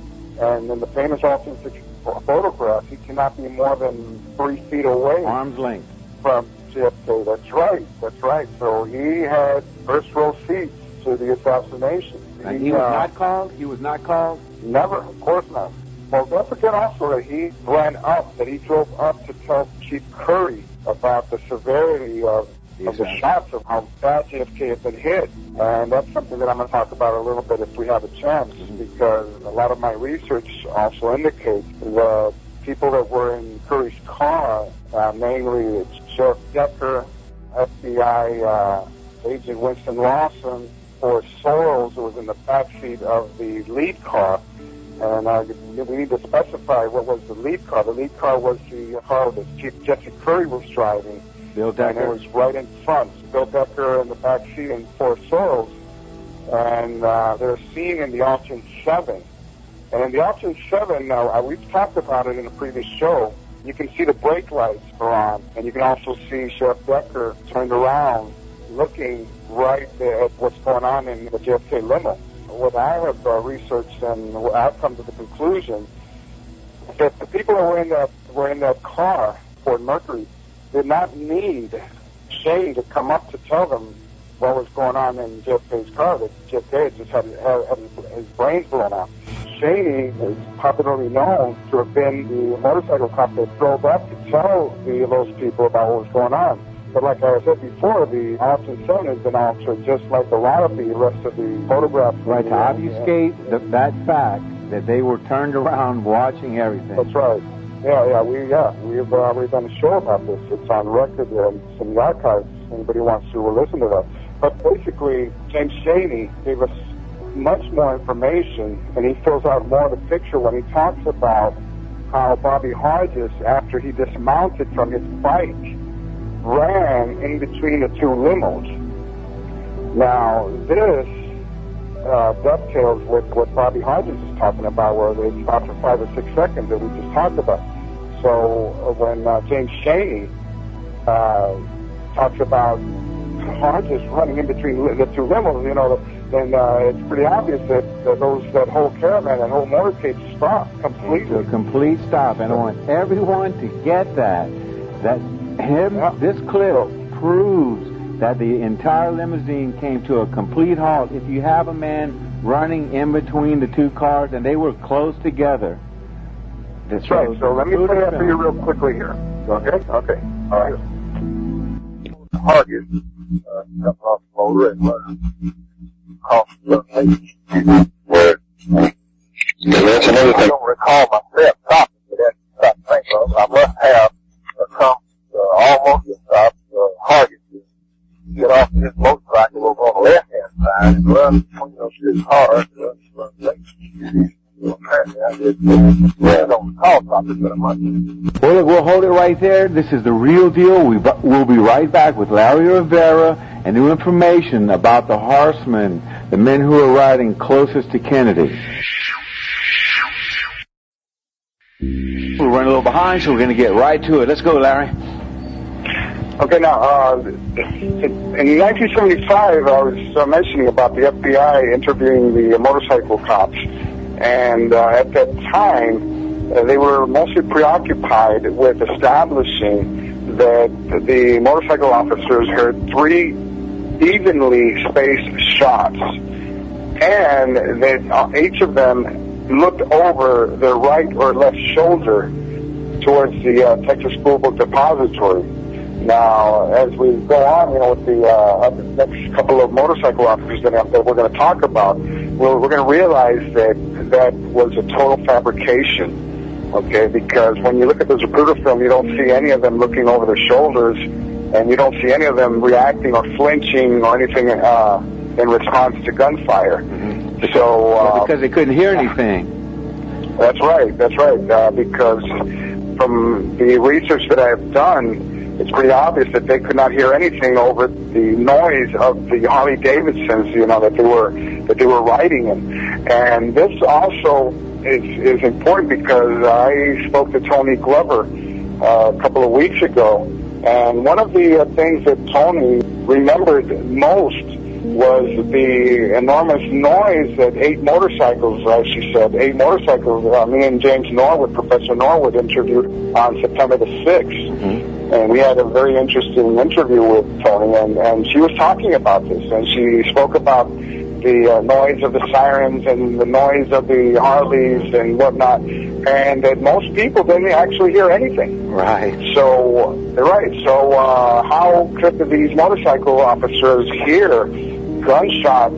[SPEAKER 16] And in the famous Option Six photograph, he cannot be more than three feet away.
[SPEAKER 10] Arm's length.
[SPEAKER 16] From J F K. That's right. That's right. So he had first row seats to the assassination.
[SPEAKER 10] And he, he was uh, not called? He was not called?
[SPEAKER 16] Never. Of course not. Well, don't forget also that he ran up, that he drove up to tell Chief Curry about the severity of of the shots, of how bad J F K had been hit. And that's something that I'm going to talk about a little bit if we have a chance, because a lot of my research also indicates the people that were in Curry's car, uh, mainly Sheriff Decker, F B I uh, Agent Winston Lawson, or Sorrells, who was in the backseat of the lead car. And uh, we need to specify what was the lead car. The lead car was the car that Chief Jesse Curry was driving.
[SPEAKER 10] Bill Decker.
[SPEAKER 16] And it was right in front. Bill Decker in the back seat and four Sorrells. And uh, they're seen in the Option seven. And in the Option seven, now uh, we've talked about it in a previous show, you can see the brake lights are on. And you can also see Sheriff Decker turned around looking right at what's going on in the J F K limo. What I have uh, researched and I've come to the conclusion that the people who were in that, were in that car, Ford Mercury, did not need Shane to come up to tell them what was going on in J F K's car, that J F K had just had, had, had his, his brains blown out. Shaney is popularly known to have been the motorcycle cop that drove up to tell the, those people about what was going on. But like I said before, the Option seven has been altered just like a lot of the rest of the photographs.
[SPEAKER 10] Right, to obfuscate yeah. the, that fact that they were turned around watching everything.
[SPEAKER 16] That's right. Yeah, yeah, we, yeah, we've, uh, we've done a show about this. It's on record there. It's in the archives. Anybody wants to listen to that. But basically, James Chaney gave us much more information, and he fills out more of the picture when he talks about how Bobby Hodges, after he dismounted from his bike, ran in between the two limos. Now, this uh, dovetails with what Bobby Hodges is talking about, where they stopped for five or six seconds that we just talked about. So uh, when uh, James Chaney uh, talks about Hodges running in between li- the two limos, you know, then uh, it's pretty obvious that, that those that whole caravan, that whole motorcade stopped completely.
[SPEAKER 10] A complete stop, and I want everyone to get that. That him, yeah. This clip proves that the entire limousine came to a complete halt. If you have a man running in between the two cars and they were close together.
[SPEAKER 16] That's right. So let me play that for you real quickly here. Okay? Okay. All right. Target. Uh, come off the motor and run off the where that's another thing. I don't recall myself stopping for that stop thing. So I must have uh, come uh, almost to stop uh, Target to get off his motorcycle over on the left hand side and run between those two cars and run, run late. Apparently I did well, I don't recall stopping, but I must have.
[SPEAKER 10] Well, look, we'll hold it right there. This is The Real Deal. We, we'll be right back with Larry Rivera and new information about the horsemen, the men who are riding closest to Kennedy. We're running a little behind, so we're going to get right to it. Let's go, Larry.
[SPEAKER 16] Okay, now, uh, in nineteen seventy-five, I was uh, mentioning about the F B I interviewing the uh, motorcycle cops. And uh, at that time, uh, they were mostly preoccupied with establishing that the motorcycle officers heard three evenly spaced shots, and that uh, each of them looked over their right or left shoulder towards the uh, Texas School Book Depository. Now, as we go on, you know, with the, uh, the next couple of motorcycle officers that, that we're going to talk about, we're, we're going to realize that that was a total fabrication, okay? Because when you look at the Zapruder film, you don't see any of them looking over their shoulders, and you don't see any of them reacting or flinching or anything uh, in response to gunfire. Mm-hmm. So, uh,
[SPEAKER 10] yeah, because they couldn't hear anything.
[SPEAKER 16] That's right. That's right. Uh, because from the research that I've done, it's pretty obvious that they could not hear anything over the noise of the Harley Davidsons, you know, that they were that they were riding in. And this also is is important because I spoke to Tony Glover uh, a couple of weeks ago, and one of the uh, things that Tony remembered most was the enormous noise that eight motorcycles, as she said, eight motorcycles, uh, me and James Norwood, Professor Norwood, interviewed on September the sixth. Mm-hmm. And we had a very interesting interview with Tony, and, and she was talking about this, and she spoke about the uh, noise of the sirens and the noise of the Harleys and whatnot, and that most people didn't actually hear anything.
[SPEAKER 10] Right.
[SPEAKER 16] So, right. So, uh, how could these motorcycle officers hear gunshot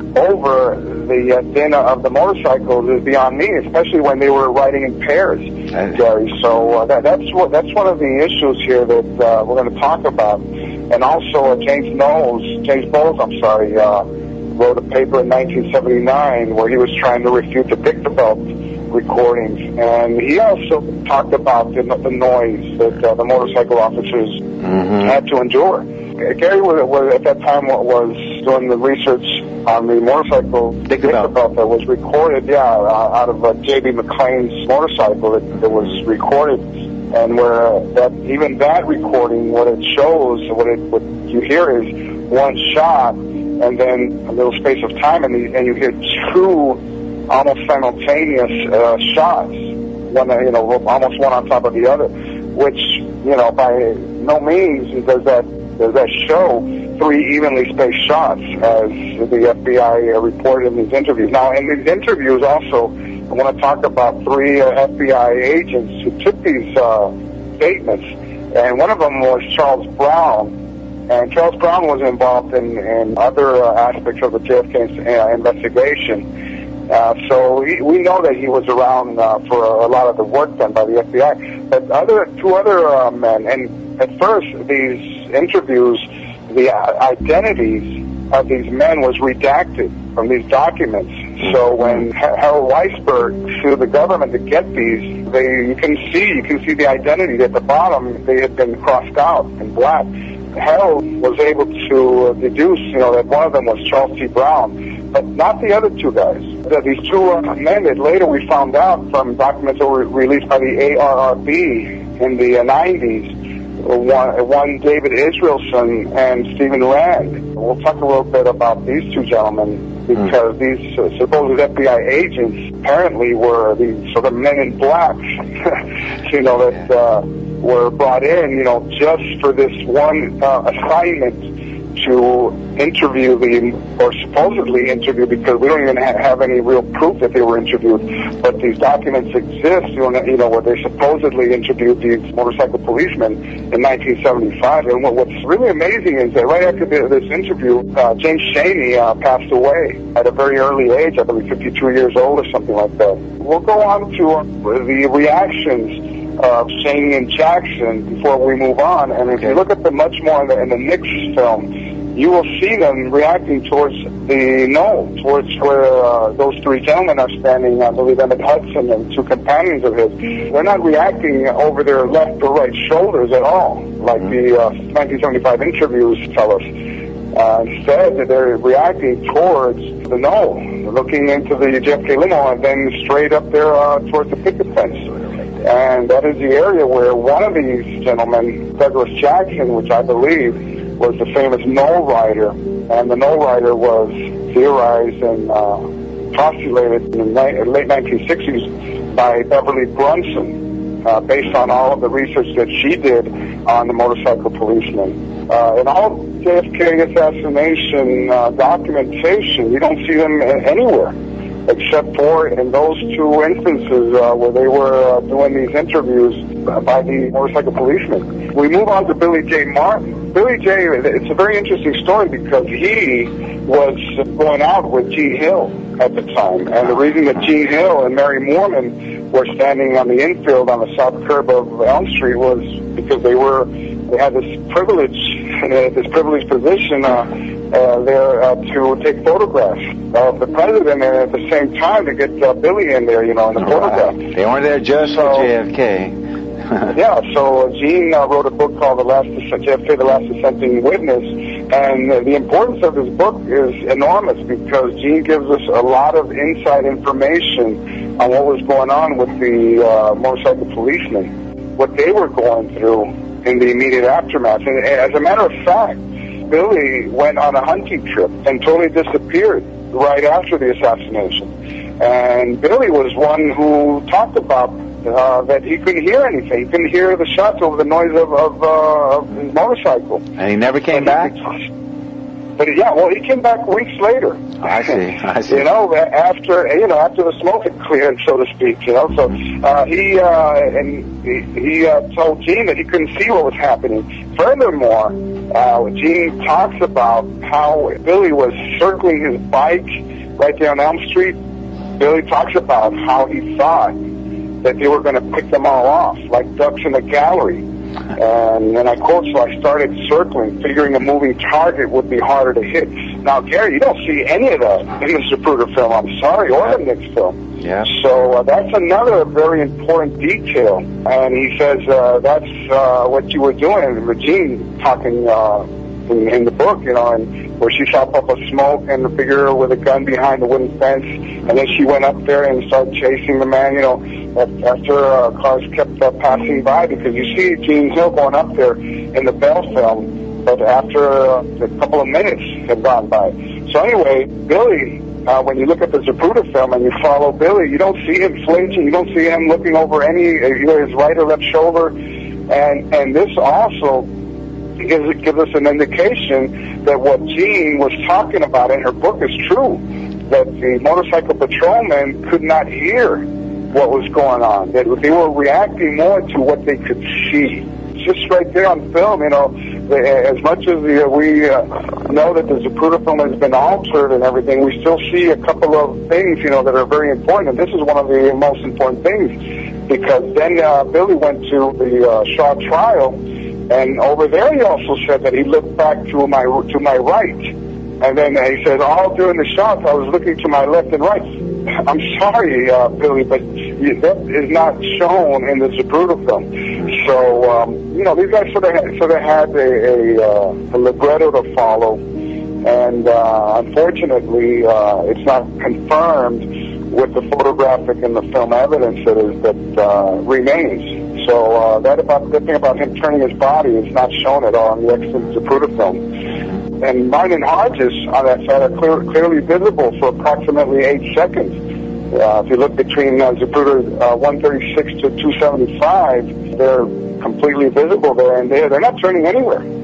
[SPEAKER 16] over the uh, din of the motorcycles is beyond me, especially when they were riding in pairs, Gary. So uh, that, that's what that's one of the issues here that uh, we're going to talk about. And also, uh, James Knowles, James Bowles, I'm sorry, uh, wrote a paper in nineteen seventy-nine where he was trying to refute the Dictabelt recordings, and he also talked about the, the noise that uh, the motorcycle officers mm-hmm. had to endure. Gary was, was at that time was doing the research on the motorcycle Dictabelt that was recorded, yeah, uh, out of uh, J B McLean's motorcycle that, that was recorded, and where uh, that even that recording, what it shows, what it what you hear is one shot, and then a little space of time, and, the, and you hear two almost simultaneous uh, shots, one you know almost one on top of the other, which you know by no means does that. Does that show three evenly spaced shots, as the F B I uh, reported in these interviews? Now, in these interviews also, I want to talk about three uh, F B I agents who took these uh, statements, and one of them was Charles Brown, and Charles Brown was involved in, in other uh, aspects of the J F K uh, investigation. Uh, so he, we know that he was around uh, for a, a lot of the work done by the F B I. But other two other uh, men, and at first these interviews, the uh, identities of these men was redacted from these documents. So when Harold Weisberg sued the government to get these, they you can see you can see the identity at the bottom. They had been crossed out in black. Harold was able to deduce, you know, that one of them was Charles T. Brown, but not the other two guys. These two uh, men that later we found out from documents that were released by the A R R B in the uh, nineties. One, one David Israelson and Stephen Rand. We'll talk a little bit about these two gentlemen because mm. these uh, supposed F B I agents apparently were the sort of men in black, you know, that uh, were brought in, you know, just for this one uh, assignment to interview the, or supposedly interview, because we don't even ha- have any real proof that they were interviewed, but these documents exist, you know, you know, where they supposedly interviewed these motorcycle policemen in nineteen seventy-five. And what, what's really amazing is that right after the, this interview, uh, James Chaney uh, passed away at a very early age, I believe fifty-two years old or something like that. We'll go on to uh, the reactions of Chaney and Jackson before we move on. And if you look at them much more in the, in the Nix film, you will see them reacting towards the knoll, towards where uh, those three gentlemen are standing, I believe Emmett Hudson and two companions of his. They're not reacting over their left or right shoulders at all, like the uh, nineteen seventy-five interviews tell us. Uh, instead, they're reacting towards the knoll, looking into the J F K limo and then straight up there uh, towards the picket fence. And that is the area where one of these gentlemen, Douglas Jackson, which I believe was the famous knoll rider, and the knoll rider was theorized and uh, postulated in the ni- late nineteen sixties by Beverly Brunson, uh, based on all of the research that she did on the motorcycle policemen. Uh, in all J F K assassination uh, documentation, you don't see them anywhere, except for in those two instances uh, where they were uh, doing these interviews by the motorcycle policemen. We move on to Billy J. Martin. Billy J., it's a very interesting story because he was going out with Gene Hill at the time. And the reason that Gene Hill and Mary Moorman were standing on the infield on the south curb of Elm Street was because they were, they had this privilege, this privileged position uh, uh, there uh, to take photographs of the president, and at the same time to get uh, Billy in there, you know, in the photograph.
[SPEAKER 10] They weren't there just
[SPEAKER 16] so,
[SPEAKER 10] for J F K.
[SPEAKER 16] yeah, so uh, Gene uh, wrote a book called The Last J F K, The Last Dissenting Witness, and uh, the importance of this book is enormous because Gene gives us a lot of inside information on what was going on with the uh, motorcycle policemen, what they were going through in the immediate aftermath. And as a matter of fact, Billy went on a hunting trip and totally disappeared right after the assassination. And Billy was one who talked about uh, that he couldn't hear anything. He couldn't hear the shots over the noise of, of, uh, of his motorcycle.
[SPEAKER 10] And he never came back?
[SPEAKER 16] But yeah, well, he came back weeks later.
[SPEAKER 10] I see, I see.
[SPEAKER 16] You know, after you know, after the smoke had cleared, so to speak. You know, so uh, he uh, and he, he uh, told Gene that he couldn't see what was happening. Furthermore, uh, Gene talks about how Billy was circling his bike right there on Elm Street. Billy talks about how he thought that they were going to pick them all off, like ducks in a gallery. And then I quote, so I started circling, figuring a moving target would be harder to hit. Now, Gary, you don't see any of that in the Zapruder film, I'm sorry, or the Nix film.
[SPEAKER 10] Yeah.
[SPEAKER 16] So uh, that's another very important detail. And he says uh, that's uh, what you were doing, and Regine talking uh, in, in the book, you know, and where she saw puff of smoke and the figure with a gun behind the wooden fence, and then she went up there and started chasing the man, you know, after uh, cars kept uh, passing by, because you see Gene Hill going up there in the Bell film, but after uh, a couple of minutes had gone by. So anyway, Billy, uh, when you look at the Zapruder film and you follow Billy, you don't see him flinching, you don't see him looking over any, either his right or left shoulder, and and this also gives, gives us an indication that what Jean was talking about in her book is true, that the motorcycle patrolmen could not hear what was going on, that they were reacting more to what they could see. Just right there on film, you know, as much as the, we uh, know that the Zapruder film has been altered and everything, we still see a couple of things, you know, that are very important, and this is one of the most important things, because then uh, Billy went to the uh, Shaw trial, and over there he also said that he looked back to my to my right, and then he said, all during the shots I was looking to my left and right. I'm sorry, uh, Billy, but that is not shown in the Zapruder film. So, um, you know, these guys sort of had, sort of had a, a, uh, a libretto to follow, and uh, unfortunately, uh, it's not confirmed with the photographic and the film evidence that is that uh, remains. So uh, that about the thing about him turning his body is not shown at all in the extant Zapruder film. And Martin and Hodges on that side are clear, clearly visible for approximately eight seconds. Uh, if you look between uh, Zapruder uh, one thirty-six to two seventy-five, they're completely visible there, and they're, they're not turning anywhere.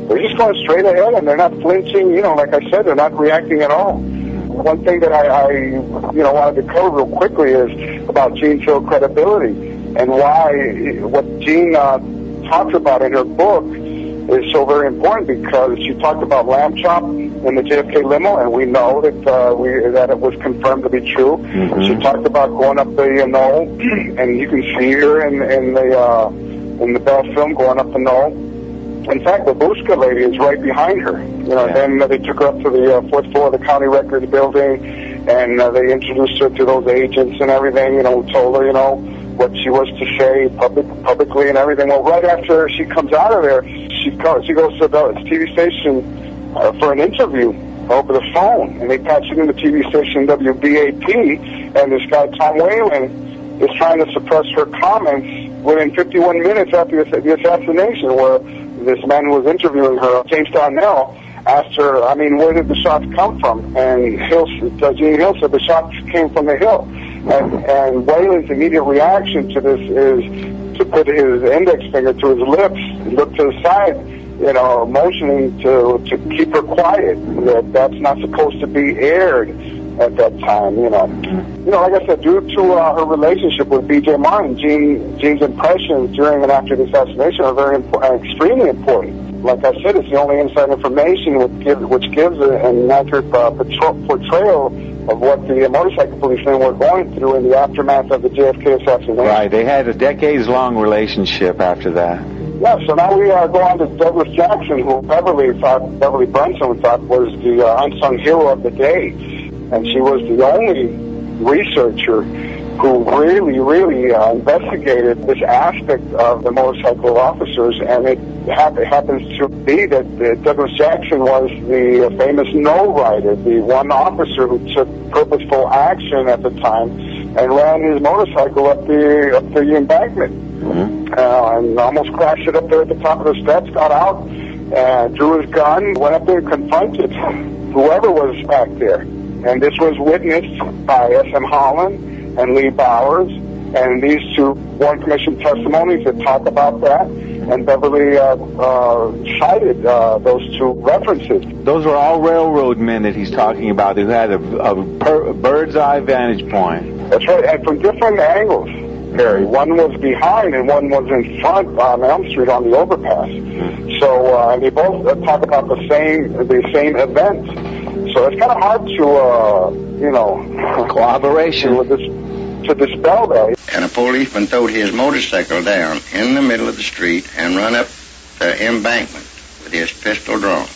[SPEAKER 16] they're just going straight ahead, and they're not flinching. You know, like I said, they're not reacting at all. One thing that I, I you know, wanted to cover real quickly is about Jean Hill credibility and why what Jean uh, talks about in her book is so very important, because she talked about lamb chop in the J F K limo, and we know that uh, we that it was confirmed to be true. Mm-hmm. She talked about going up the uh, knoll, and you can see her in, in the uh, in the Bell film going up the knoll. In fact, the Bushka lady is right behind her. You know, yeah. Then uh, they took her up to the uh, fourth floor of the county records building, and uh, they introduced her to those agents and everything. You know, told her, you know, what she was to say public, publicly and everything. Well, right after she comes out of there, she goes, she goes to the T V station uh, for an interview over the phone, and they patch it in the T V station W B A P, and this guy, Tom Whalen, is trying to suppress her comments within fifty-one minutes after the assassination, where this man who was interviewing her, James Darnell, asked her, I mean, where did the shots come from? And Hill, uh, Jean Hill said the shots came from the hill. And, and Whalen's immediate reaction to this is to put his index finger to his lips, look to the side, you know, motioning to to keep her quiet. That that's not supposed to be aired at that time, you know. You know, like I said, due to uh, her relationship with B J Martin, Jean, Jean's impressions during and after the assassination are very impo- extremely important. Like I said, it's the only inside information which gives, which gives an accurate uh, portrayal of what the motorcycle policemen were going through in the aftermath of the J F K assassination.
[SPEAKER 10] Right, they had a decades-long relationship after that.
[SPEAKER 16] Yeah, so now we uh, go on to Douglas Jackson, who Beverly thought, Beverly Brunson thought was the uh, unsung hero of the day. And she was the only researcher who really, really uh, investigated this aspect of the motorcycle officers, and it, ha- it happens to be that uh, Douglas Jackson was the uh, famous no rider, the one officer who took purposeful action at the time and ran his motorcycle up the up the embankment, mm-hmm. uh, and almost crashed it up there at the top of the steps, got out, and drew his gun, went up there and confronted whoever was back there. And this was witnessed by S M Holland and Lee Bowers, and these two Warren Commission testimonies that talk about that, and Beverly uh, uh, cited uh, those two references.
[SPEAKER 10] Those were all railroad men that he's talking about who had a, a, per, a bird's eye vantage point.
[SPEAKER 16] That's right, and from different angles, Harry. One was behind and one was in front on Elm Street on the overpass. Mm-hmm. So uh, they both uh, talk about the same the same event. So it's kind of hard to, uh, you know,
[SPEAKER 10] collaboration
[SPEAKER 16] with this, to dispel that.
[SPEAKER 20] And a policeman throwed his motorcycle down in the middle of the street and run up the embankment with his pistol drawn.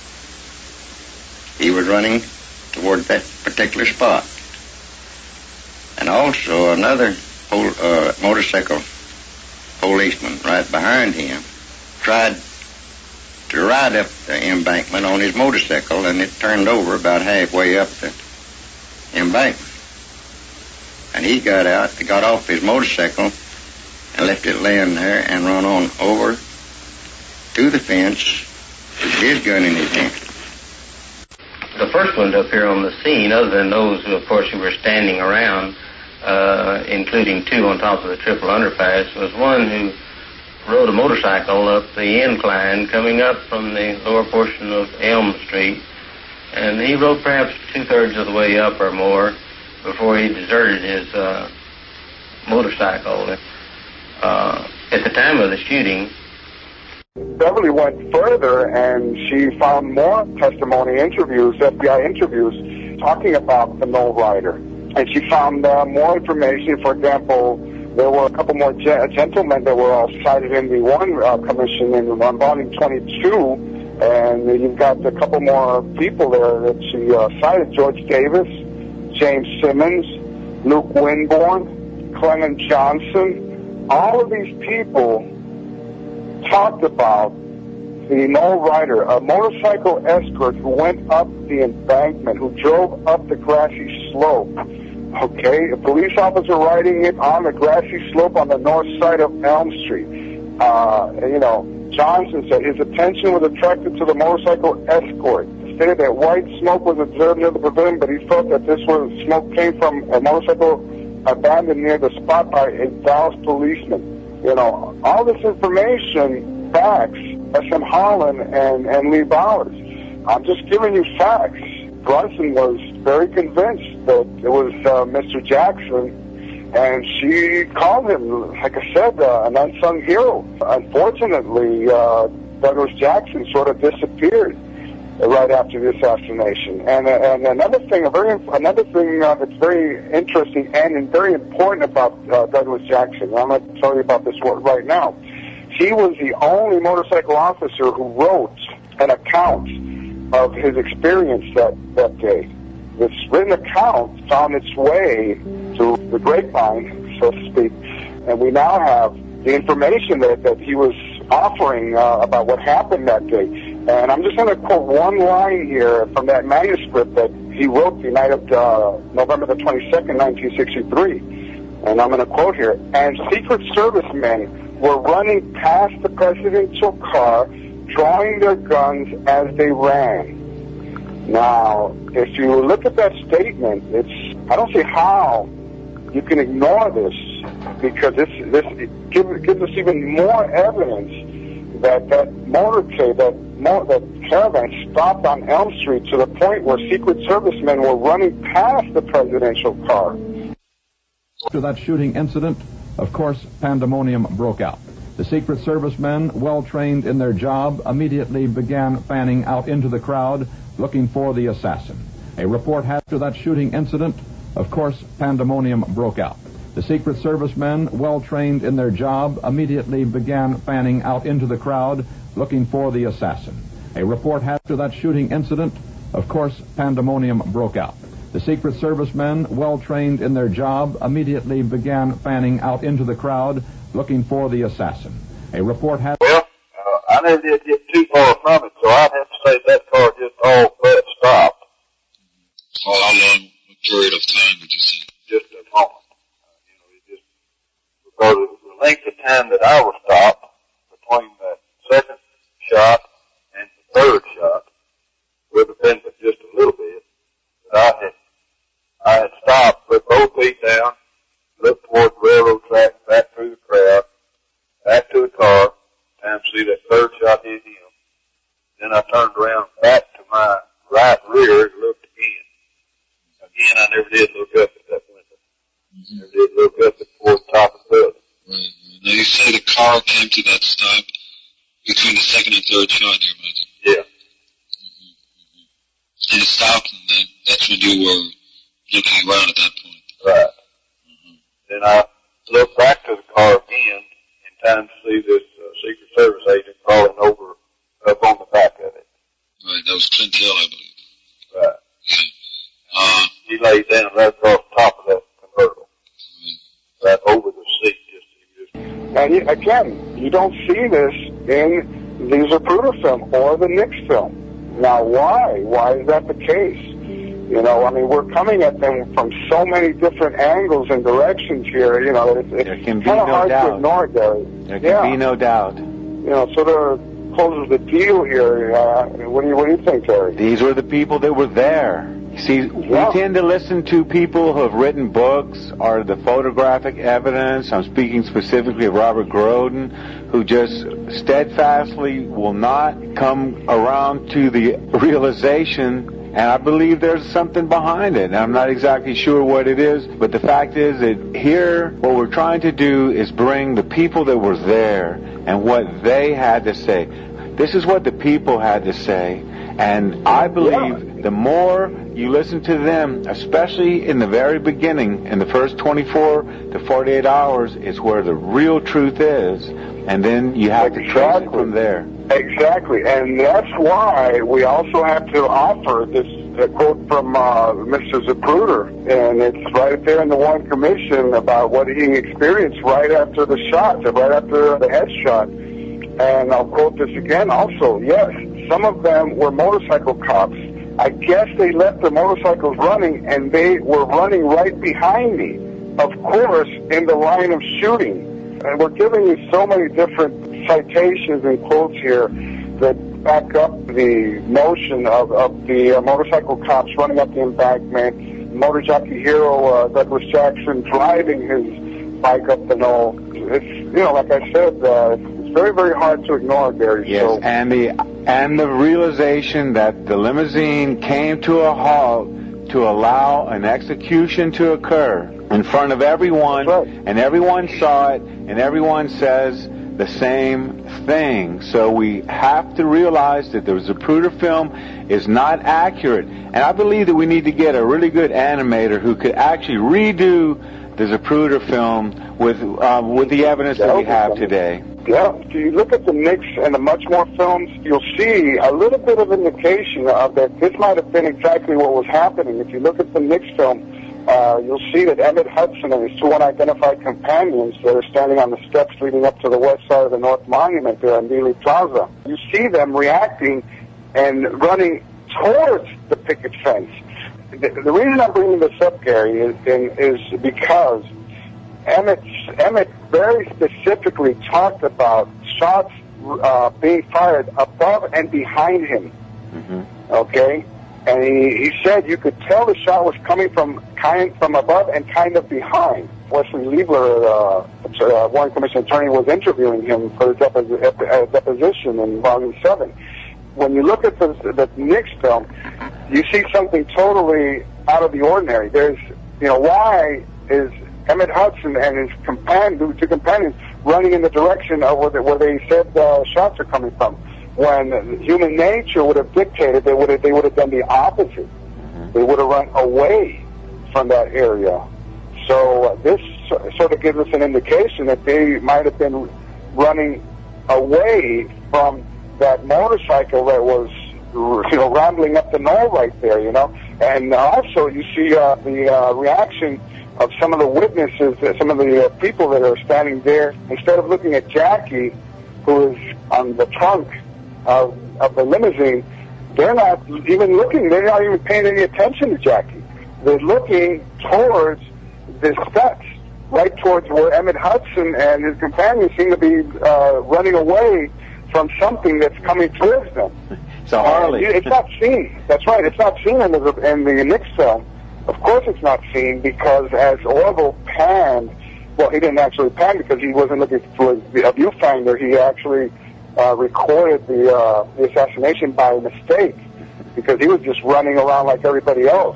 [SPEAKER 20] He was running toward that particular spot. And also another pol- uh, motorcycle policeman right behind him tried to ride up the embankment on his motorcycle, and it turned over about halfway up the embankment. And he got out, got off his motorcycle, and left it laying there and run on over to the fence with his gun in his hand.
[SPEAKER 21] The first one to appear on the scene, other than those who, of course, who were standing around, uh, including two on top of the triple underpass, was one who rode a motorcycle up the incline coming up from the lower portion of Elm Street, and he rode perhaps two-thirds of the way up or more before he deserted his uh, motorcycle. Uh, at the time of the shooting,
[SPEAKER 16] Beverly went further, and she found more testimony interviews, F B I interviews, talking about the no rider. And she found uh, more information. For example, there were a couple more ge- gentlemen that were all cited in the Warren uh, Commission in on volume twenty-two, and you've got a couple more people there that she uh, cited: George Davis, James Simmons, Luke Winborn, Clement Johnson. All of these people talked about the no rider, a motorcycle escort who went up the embankment, who drove up the grassy slope. Okay, a police officer riding it on the grassy slope on the north side of Elm Street. Uh, you know, Johnson said his attention was attracted to the motorcycle escort. Stated that white smoke was observed near the pavilion, but he felt that this was smoke came from a motorcycle abandoned near the spot by a Dallas policeman. You know, all this information facts, S M Holland and, and Lee Bowers. I'm just giving you facts. Brunson was very convinced that it was uh, Mister Jackson, and she called him, like I said, uh, an unsung hero. Unfortunately, uh, Douglas Jackson sort of disappeared right after the assassination. And, uh, and another thing, a very, another thing uh, that's very interesting and very important about uh, Douglas Jackson, and I'm going to tell you about this right now. He was the only motorcycle officer who wrote an account of his experience that, that day. This written account found its way to the grapevine, so to speak, and we now have the information that, that he was offering uh, about what happened that day. And I'm just going to quote one line here from that manuscript that he wrote the night of uh, November the twenty-second, nineteen sixty-three. And I'm going to quote here, "And Secret Servicemen were running past the presidential car, drawing their guns as they ran." Now, if you look at that statement, it's, I don't see how you can ignore this, because this, this it gives, it gives us even more evidence that that motorcade, that, mo- that caravan stopped on Elm Street to the point where Secret Servicemen were running past the presidential car.
[SPEAKER 12] After that shooting incident, of course, pandemonium broke out. The Secret Service men, well trained in their job, immediately began fanning out into the crowd, looking for the assassin. A report after that shooting incident, of course, pandemonium broke out. The Secret Service men, well trained in their job, immediately began fanning out into the crowd, looking for the assassin. A report after that shooting incident, of course, pandemonium broke out. The Secret Service men, well trained in their job, immediately began fanning out into the crowd, looking for the assassin. A report had...
[SPEAKER 22] Well, uh, I never did get too far from it, so I'd have to say that car just all but stopped.
[SPEAKER 17] For how long, what period of time would you say?
[SPEAKER 22] Just a moment. Uh, you know, it just, because of the length of time that I was stopped, between the second shot and the third shot, would have been but just a little bit. But I had, I had stopped, put both feet down, looked toward the railroad track, back through the crowd, back to the car, time to see that third shot hit him. Then I turned around back to my right rear and looked again. Again, I never did look up at that window. Mm-hmm. Never did look up at toward the top of the building.
[SPEAKER 17] Right. Now you say the car came to that stop between the second and third shot there, Mike.
[SPEAKER 22] Yeah.
[SPEAKER 17] Mm-hmm. Mm-hmm. And it stopped, and then that's when you were looking around at that point.
[SPEAKER 22] Right. Mm-hmm. Then I looked back to the car again in time to see this uh, Secret Service agent crawling over up on the back of it.
[SPEAKER 17] Right, that was Clint Hill, I believe.
[SPEAKER 22] Right.
[SPEAKER 17] Yeah. Uh,
[SPEAKER 22] he laid down right across the top of that convertible. Right, right over the seat. Just, just.
[SPEAKER 16] And you, again, you don't see this in the Zapruder film or the Nix film. Now, why? Why is that the case? You know, I mean, we're coming at them from so many different angles and directions here. You know, it's, it's kind of
[SPEAKER 10] no
[SPEAKER 16] hard
[SPEAKER 10] doubt.
[SPEAKER 16] to ignore, Gary.
[SPEAKER 10] There can
[SPEAKER 16] yeah.
[SPEAKER 10] be no doubt.
[SPEAKER 16] You know, sort of closes the deal here. Uh, what do you What do you think, Terry?
[SPEAKER 10] These were the people that were there. See,
[SPEAKER 16] yeah.
[SPEAKER 10] we tend to listen to people who have written books or the photographic evidence. I'm speaking specifically of Robert Groden, who just steadfastly will not come around to the realization. And I believe there's something behind it. And I'm not exactly sure what it is, but the fact is that here, what we're trying to do is bring the people that were there and what they had to say. This is what the people had to say. And I believe the more you listen to them, especially in the very beginning, in the first twenty-four to forty-eight hours, is where the real truth is. And then you have exactly. to trace it from there.
[SPEAKER 16] Exactly. And that's why we also have to offer this uh, quote from uh, Mister Zapruder. And it's right there in the Warren Commission about what he experienced right after the shot, right after the headshot. And I'll quote this again also. Yes, some of them were motorcycle cops. I guess they left their motorcycles running, and they were running right behind me, of course, in the line of shooting. And we're giving you so many different citations and quotes here that back up the notion of, of the uh, motorcycle cops running up the embankment, motor jockey hero uh, Douglas Jackson driving his bike up the knoll. It's, you know, like I said, uh, it's very, very hard to ignore, Gary.
[SPEAKER 10] Yes,
[SPEAKER 16] So,
[SPEAKER 10] and the and the realization that the limousine came to a halt to allow an execution to occur in front of everyone,
[SPEAKER 16] right.
[SPEAKER 10] and everyone saw it, and everyone says the same thing. So we have to realize that the Zapruder film is not accurate, and I believe that we need to get a really good animator who could actually redo the Zapruder film with uh, with the evidence that we have today.
[SPEAKER 16] Yeah, if you look at the Nix and the Much More films, you'll see a little bit of indication of that this might have been exactly what was happening. If you look at the Nix film, uh, you'll see that Emmett Hudson and his two unidentified companions that are standing on the steps leading up to the west side of the North Monument there on Dealey Plaza. You see them reacting and running towards the picket fence. The, the reason I'm bringing this up, Gary, is, is because Emmett, Emmett very specifically talked about shots uh, being fired above and behind him.
[SPEAKER 10] Mm-hmm.
[SPEAKER 16] Okay, and he, he said you could tell the shot was coming from kind from above and kind of behind. Wesley Liebler, uh, uh, Warren Commission attorney, was interviewing him for his depo- deposition in Volume Seven. When you look at the, the Nix film, you see something totally out of the ordinary. There's, you know, why is Emmett Hudson and his companion, two companions, running in the direction of where they, where they said uh, shots are coming from? When human nature would have dictated, they would have they would have done the opposite. They would have run away from that area. So uh, this sort of gives us an indication that they might have been running away from that motorcycle that was, you know, rambling up the knoll right there, you know. And also you see uh, the uh, reaction of some of the witnesses, some of the uh, people that are standing there. Instead of looking at Jackie, who is on the trunk of, of the limousine, they're not even looking, they're not even paying any attention to Jackie. They're looking towards the steps, right towards where Emmett Hudson and his companions seem to be uh, running away from something that's coming towards them.
[SPEAKER 10] It's a Harley.
[SPEAKER 16] Uh, it's not seen. That's right. It's not seen in the, in the Nix film. Of course it's not seen because as Orville panned, well, he didn't actually pan because he wasn't looking for a viewfinder. He actually uh, recorded the, uh, the assassination by mistake because he was just running around like everybody else,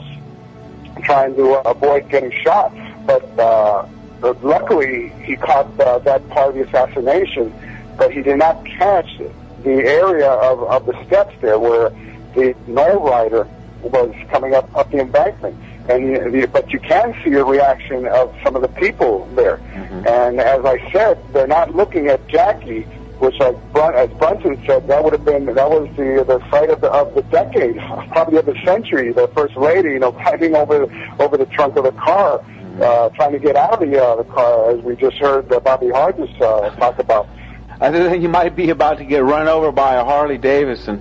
[SPEAKER 16] trying to uh, avoid getting shot. But, uh, but luckily he caught uh, that part of the assassination, but he did not catch the area of, of the steps there where the knoll rider was coming up, up the embankment. And the, but you can see a reaction of some of the people there. Mm-hmm. And as I said, they're not looking at Jackie, which, like Brun- as Brunson said, that would have been that was the the fight of the of the decade, probably of the century. The first lady, you know, climbing over over the trunk of the car, mm-hmm. uh, trying to get out of the uh, the car, as we just heard uh, Bobby Hodges uh, talk about.
[SPEAKER 10] I think you might be about to get run over by a Harley Davidson.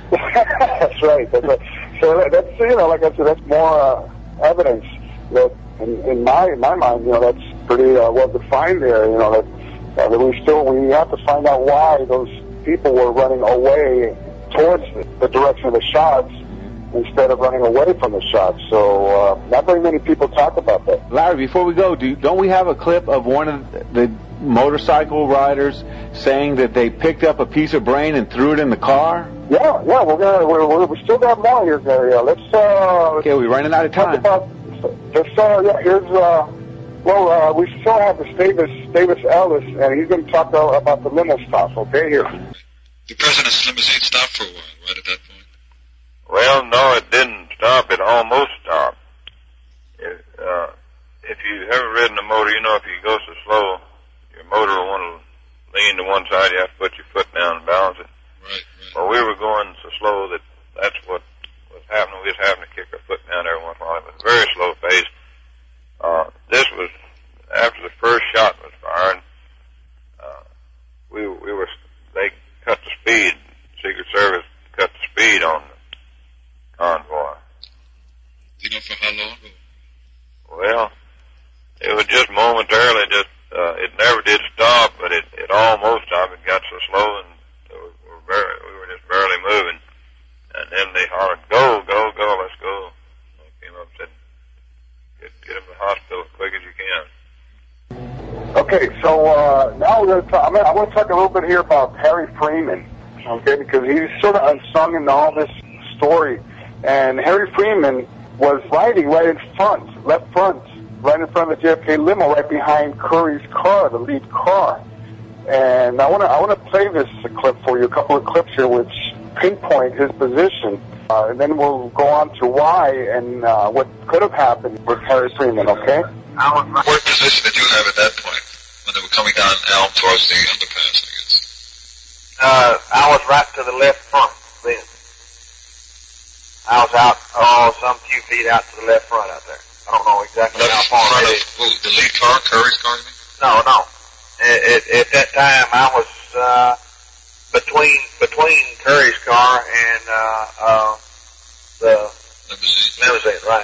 [SPEAKER 16] That's right. That's right. So that's, you know, like I said, that's more uh, evidence that, in, in my in my mind, you know, that's pretty uh, well defined there. You know, that, uh, that we still we have to find out why those people were running away towards the, the direction of the shots instead of running away from the shots. So uh, not very many people talk about that.
[SPEAKER 10] Larry, before we go, do don't we have a clip of one of the motorcycle riders saying that they picked up a piece of brain and threw it in the car?
[SPEAKER 16] Yeah, yeah, we're gonna we're, we still got more here, Gary. Uh, let's. Uh,
[SPEAKER 10] okay, we're running out of time.
[SPEAKER 16] About, just uh, yeah, here's uh, well, uh, we still have this Davis Davis Ellis, and he's going to talk uh, about the limo stop. Okay, here.
[SPEAKER 17] The president's limousine stopped for a while, right at that point.
[SPEAKER 22] Well, no, it didn't stop. It almost stopped. If, uh, if you've ever ridden a motor, you know if you go so slow, your motor will want to lean to one side. You have to put your foot down and balance it.
[SPEAKER 17] Right, right.
[SPEAKER 22] Well, we were going so slow that that's what was happening. We just happened to kick our foot down every once in a while. It was a very slow pace. Uh, this was after the first shot was fired. Uh, we we were they cut the speed. Secret Service cut the speed on the convoy.
[SPEAKER 17] Do you know for how long?
[SPEAKER 22] Well, it was just momentarily. Just uh, it never did stop, but it it almost stopped. It got so slow and. Very, we were just barely moving, and then they hollered, "Go, go, go, let's go." I came up and said, "Get, get him to the hospital as quick as you can."
[SPEAKER 16] Okay, so uh, now we're going to talk, I, mean, I want to talk a little bit here about Harry Freeman, okay, because he's sort of unsung in all this story. And Harry Freeman was riding right in front, left front, right in front of the J F K limo, right behind Curry's car, the lead car. And I want to I want to play this clip for you, a couple of clips here, which pinpoint his position. Uh, and then we'll go on to why and uh, what could have happened with Harry Freeman, okay?
[SPEAKER 17] What position did you have at that point when they were coming down Elm towards the underpass, I guess?
[SPEAKER 22] Uh, I was right to the left front then. I was out, oh, some few feet out to the left front out there. I don't know exactly
[SPEAKER 17] left
[SPEAKER 22] how far.
[SPEAKER 17] Front of, well, the lead car, Curry's car, you mean?
[SPEAKER 22] No, no. At, at, at that time, I was uh, between between Curry's car and uh, uh, the
[SPEAKER 17] limousine.
[SPEAKER 22] limousine, right.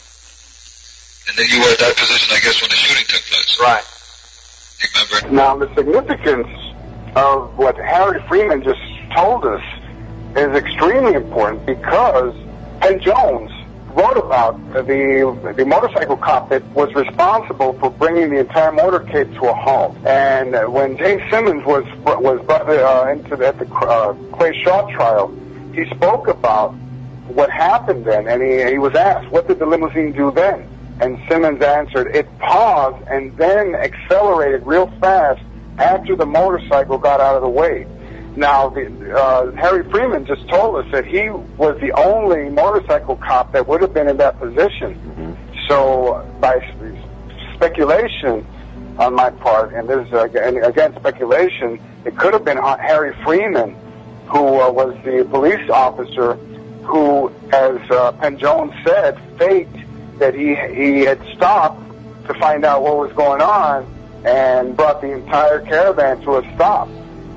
[SPEAKER 17] And then you were at that position, I guess, when the shooting took place.
[SPEAKER 22] Right.
[SPEAKER 17] You remember?
[SPEAKER 16] Now, the significance of what Harry Freeman just told us is extremely important because Penn Jones wrote about the the motorcycle cop that was responsible for bringing the entire motorcade to a halt. And uh, when James Simmons was was brought uh, into the, at the uh, Clay Shaw trial, he spoke about what happened then, and he, he was asked, what did the limousine do then? And Simmons answered, it paused and then accelerated real fast after the motorcycle got out of the way. Now, the, uh, Harry Freeman just told us that he was the only motorcycle cop that would have been in that position. Mm-hmm. So, by speculation on my part, and this is, uh, again, speculation, it could have been Harry Freeman, who uh, was the police officer who, as uh, Penn Jones said, faked that he, he had stopped to find out what was going on and brought the entire caravan to a stop.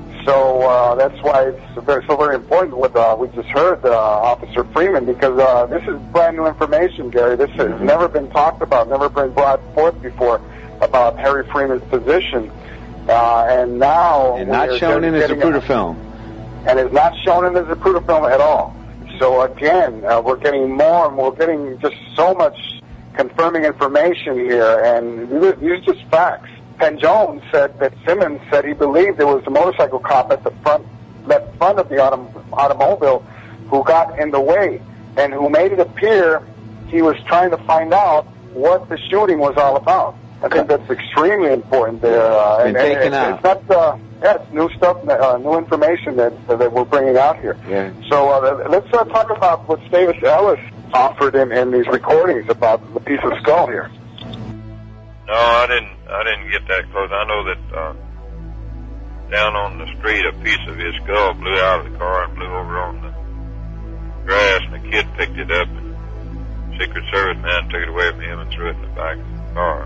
[SPEAKER 16] So uh, that's why it's very, so very important what uh, we just heard, uh, Officer Freeman, because uh, this is brand new information, Gary. This has mm-hmm. never been talked about, never been brought forth before about Harry Freeman's position. Uh, and now...
[SPEAKER 10] And not shown in the Zapruder film.
[SPEAKER 16] And it's not shown in the Zapruder film at all. So again, uh, we're getting more and we're getting just so much confirming information here, and these are just facts. Penn Jones said that Simmons said he believed there was a motorcycle cop at the front, left front of the autom- automobile who got in the way and who made it appear he was trying to find out what the shooting was all about. I think that's extremely important there. Uh, and, and it's, it's not, uh, yeah, it's new stuff, uh, new information that uh, that we're bringing out here.
[SPEAKER 10] Yeah.
[SPEAKER 16] So uh, let's uh, talk about what Davis Ellis offered in, in these recordings about the piece of skull here.
[SPEAKER 22] No, I didn't. I didn't get that close. I know that uh, down on the street, a piece of his skull blew out of the car and blew over on the grass, and the kid picked it up. And the Secret Service man took it away from him and threw it in the back of the car.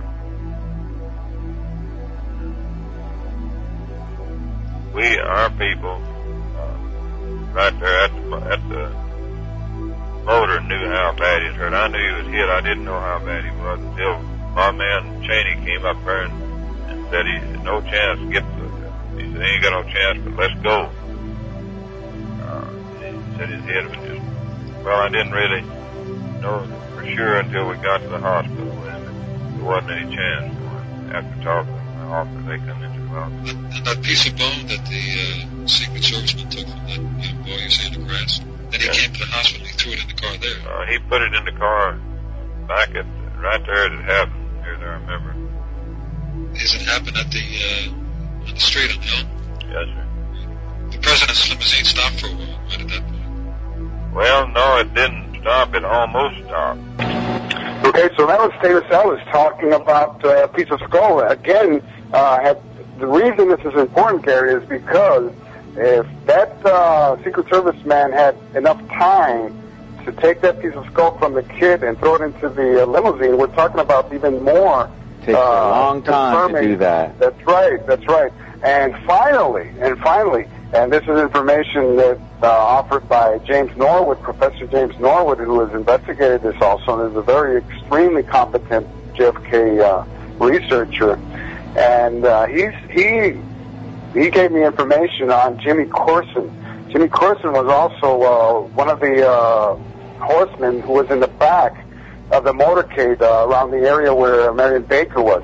[SPEAKER 22] We, our people, uh, right there at the, at the motor, knew how bad he was hurt. I knew he was hit. I didn't know how bad he was until my man Cheney came up there and, and said he had no chance to get to it. He said, he ain't got no chance, but let's go. Uh, he said his head was just, well, I didn't really know for sure until we got to the hospital, and there wasn't any chance for him. After talking to the officer, they come into the hospital.
[SPEAKER 17] And that piece of bone that the uh, Secret Serviceman took from that young boy you see in the grass, then he yeah. came to the hospital, he threw it in the car there.
[SPEAKER 22] Uh, he put it in the car back at, right there as it happened. Here, there, I remember.
[SPEAKER 17] Does it happen at the, uh, on the street on the Elm?
[SPEAKER 22] Yes, sir.
[SPEAKER 17] The president's limousine stopped for a while, right at that point?
[SPEAKER 22] Well, no, it didn't stop. It almost stopped.
[SPEAKER 16] Okay, so that was Davis Ellis talking about uh, a piece of skull. Again, uh, had, the reason this is important, Gary, is because if that uh, Secret Service man had enough time to take that piece of skull from the kid and throw it into the uh, limousine, we're talking about even more.
[SPEAKER 10] It takes uh, a long time to do that.
[SPEAKER 16] That's right, that's right. And finally, and finally, and this is information that uh, offered by James Norwood, Professor James Norwood, who has investigated this also and is a very extremely competent J F K uh, researcher. And uh, he's, he he gave me information on Jimmy Corson. Jimmy Corson was also uh, one of the uh, horsemen who was in the back of the motorcade uh, around the area where Marion Baker was.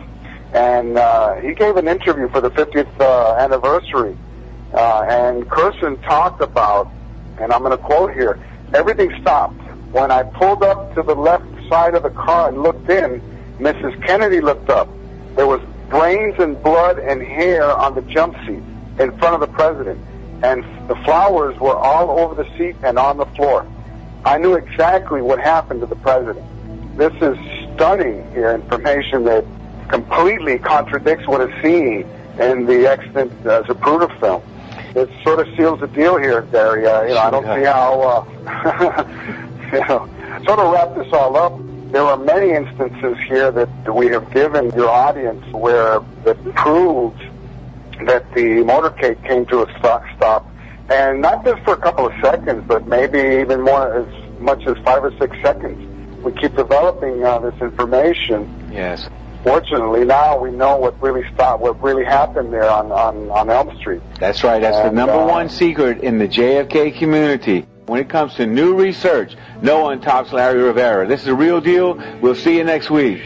[SPEAKER 16] and uh, he gave an interview for the fiftieth uh, anniversary, uh, and Kersen talked about, and I'm going to quote here, everything stopped. When I pulled up to the left side of the car and looked in, Missus Kennedy looked up. There was brains and blood and hair on the jump seat in front of the president, and the flowers were all over the seat and on the floor. I knew exactly what happened to the president. This is stunning here, information that completely contradicts what is seen in the extant uh, Zapruder film. It sort of seals the deal here, Gary. Uh, you know, I don't see how, uh, you know, sort of wrap this all up. There are many instances here that we have given your audience where that proves that the motorcade came to a stop, stop, and not just for a couple of seconds, but maybe even more, as much as five or six seconds. We keep developing uh, this information.
[SPEAKER 10] Yes.
[SPEAKER 16] Fortunately, now we know what really stopped, what really happened there on, on, on Elm Street.
[SPEAKER 10] That's right. That's and, the number uh, one secret in the J F K community. When it comes to new research, no one tops Larry Rivera. This is a real deal. We'll see you next week.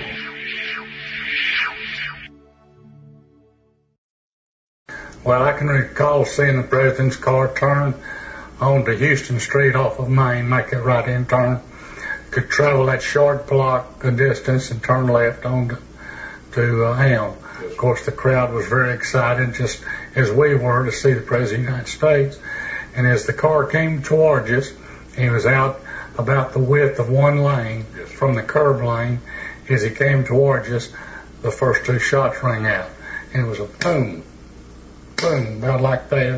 [SPEAKER 13] Well, I can recall seeing the president's car turn onto Houston Street off of Main, make a right-hand turn. Could travel that short block a distance and turn left onto to uh, Elm. Of course, the crowd was very excited, just as we were, to see the President of the United States. And as the car came towards us, he was out about the width of one lane from the curb lane. As he came towards us, the first two shots rang out. And it was a boom, boom, about like that.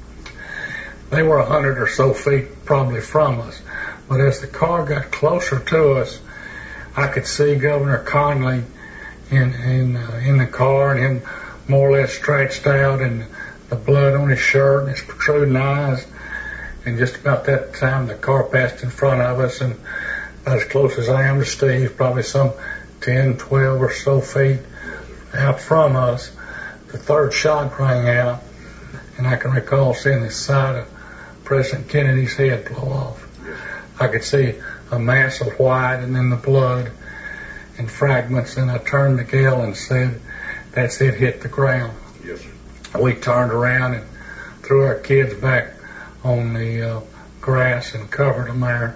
[SPEAKER 13] They were a hundred or so feet probably from us. But as the car got closer to us, I could see Governor Connally in in, uh, in the car, and him more or less stretched out, and the blood on his shirt and his protruding eyes. And just about that time, the car passed in front of us, and as close as I am to Steve, probably some ten, twelve or so feet out from us, the third shot rang out, and I can recall seeing the side of President Kennedy's head blow off. I could see a mass of white and then the blood and fragments, and I turned to Gil and said, "That's it, hit the ground." Yes, sir. We turned around and threw our kids back on the uh, grass and covered them there.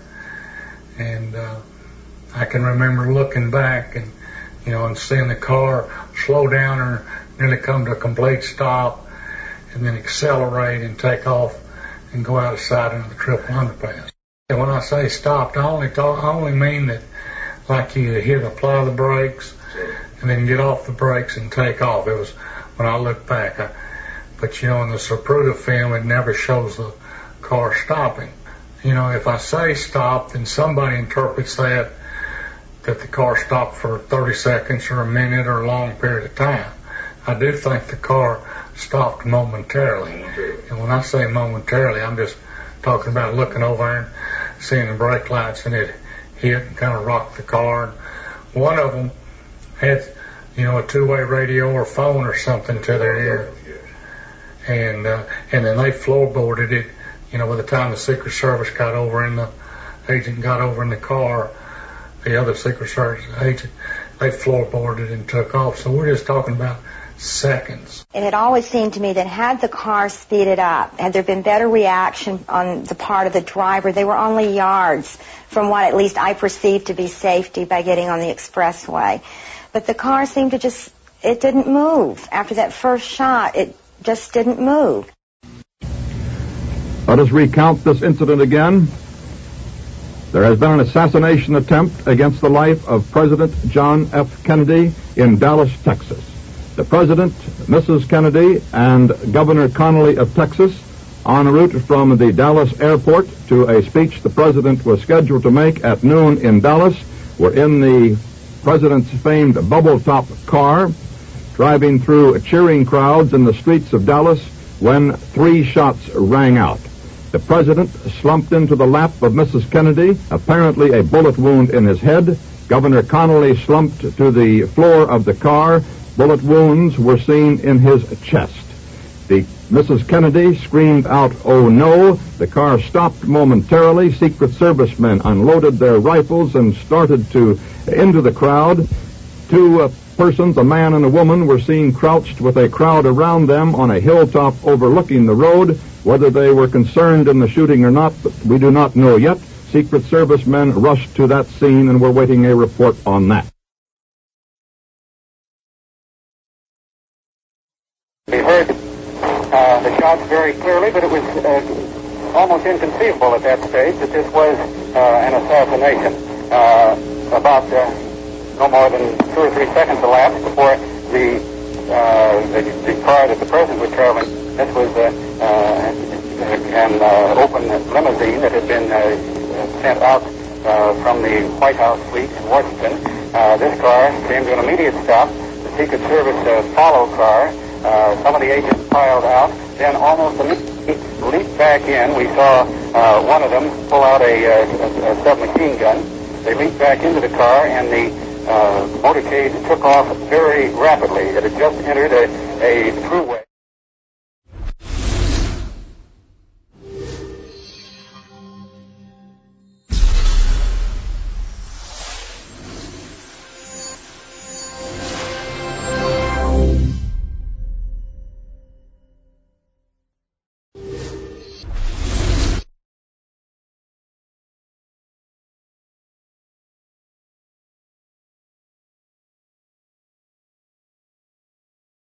[SPEAKER 13] And uh, I can remember looking back and, you know, and seeing the car slow down or nearly come to a complete stop, and then accelerate and take off and go out of sight into the triple underpass. And when I say stopped, I only talk, I only mean that, like you hit apply the brakes and then get off the brakes and take off. It was when I look back. I, but you know, in the Zapruder film, it never shows the car stopping. You know, if I say stop, then somebody interprets that that the car stopped for thirty seconds or a minute or a long period of time. I do think the car stopped momentarily. And when I say momentarily, I'm just talking about looking over and seeing the brake lights, and it hit and kind of rocked the car. And one of them had, you know, a two-way radio or phone or something to their ear. And uh, and then they floorboarded it, you know, by the time the Secret Service got over and the agent got over in the car, the other Secret Service agent, they floorboarded and took off. So we're just talking about seconds.
[SPEAKER 14] It had always seemed to me that had the car speeded up, had there been better reaction on the part of the driver, they were only yards from what at least I perceived to be safety by getting on the expressway. But the car seemed to just, it didn't move. After that first shot, it just didn't move.
[SPEAKER 12] Let us recount this incident again. There has been an assassination attempt against the life of President John F. Kennedy in Dallas, Texas. The President, Missus Kennedy, and Governor Connally of Texas, en route from the Dallas airport to a speech the President was scheduled to make at noon in Dallas, were in the President's famed bubble-top car, driving through cheering crowds in the streets of Dallas when three shots rang out. The President slumped into the lap of Missus Kennedy, apparently a bullet wound in his head. Governor Connally slumped to the floor of the car. Bullet wounds were seen in his chest. The Missus Kennedy screamed out, "Oh no!" The car stopped momentarily. Secret Servicemen unloaded their rifles and started to into the crowd to uh, persons, a man and a woman, were seen crouched with a crowd around them on a hilltop overlooking the road. Whether they were concerned in the shooting or not, we do not know yet. Secret Service men rushed to that scene, and we're waiting a report on that.
[SPEAKER 2] We heard uh, the shots very clearly, but it was uh, almost inconceivable at that stage that this was uh, an assassination. Uh, about uh, no more than two or three seconds elapsed before the, uh, the, the car that the president was traveling, this was uh, uh, an uh, open limousine that had been uh, sent out uh, from the White House fleet in Washington. Uh, this car came to an immediate stop. The Secret Service uh, follow car. Uh, some of the agents piled out, then almost immediately leaped back in. We saw uh, one of them pull out a, a, a submachine gun. They leaped back into the car, and the uh, motorcade took off very rapidly. It had just entered a, a throughway.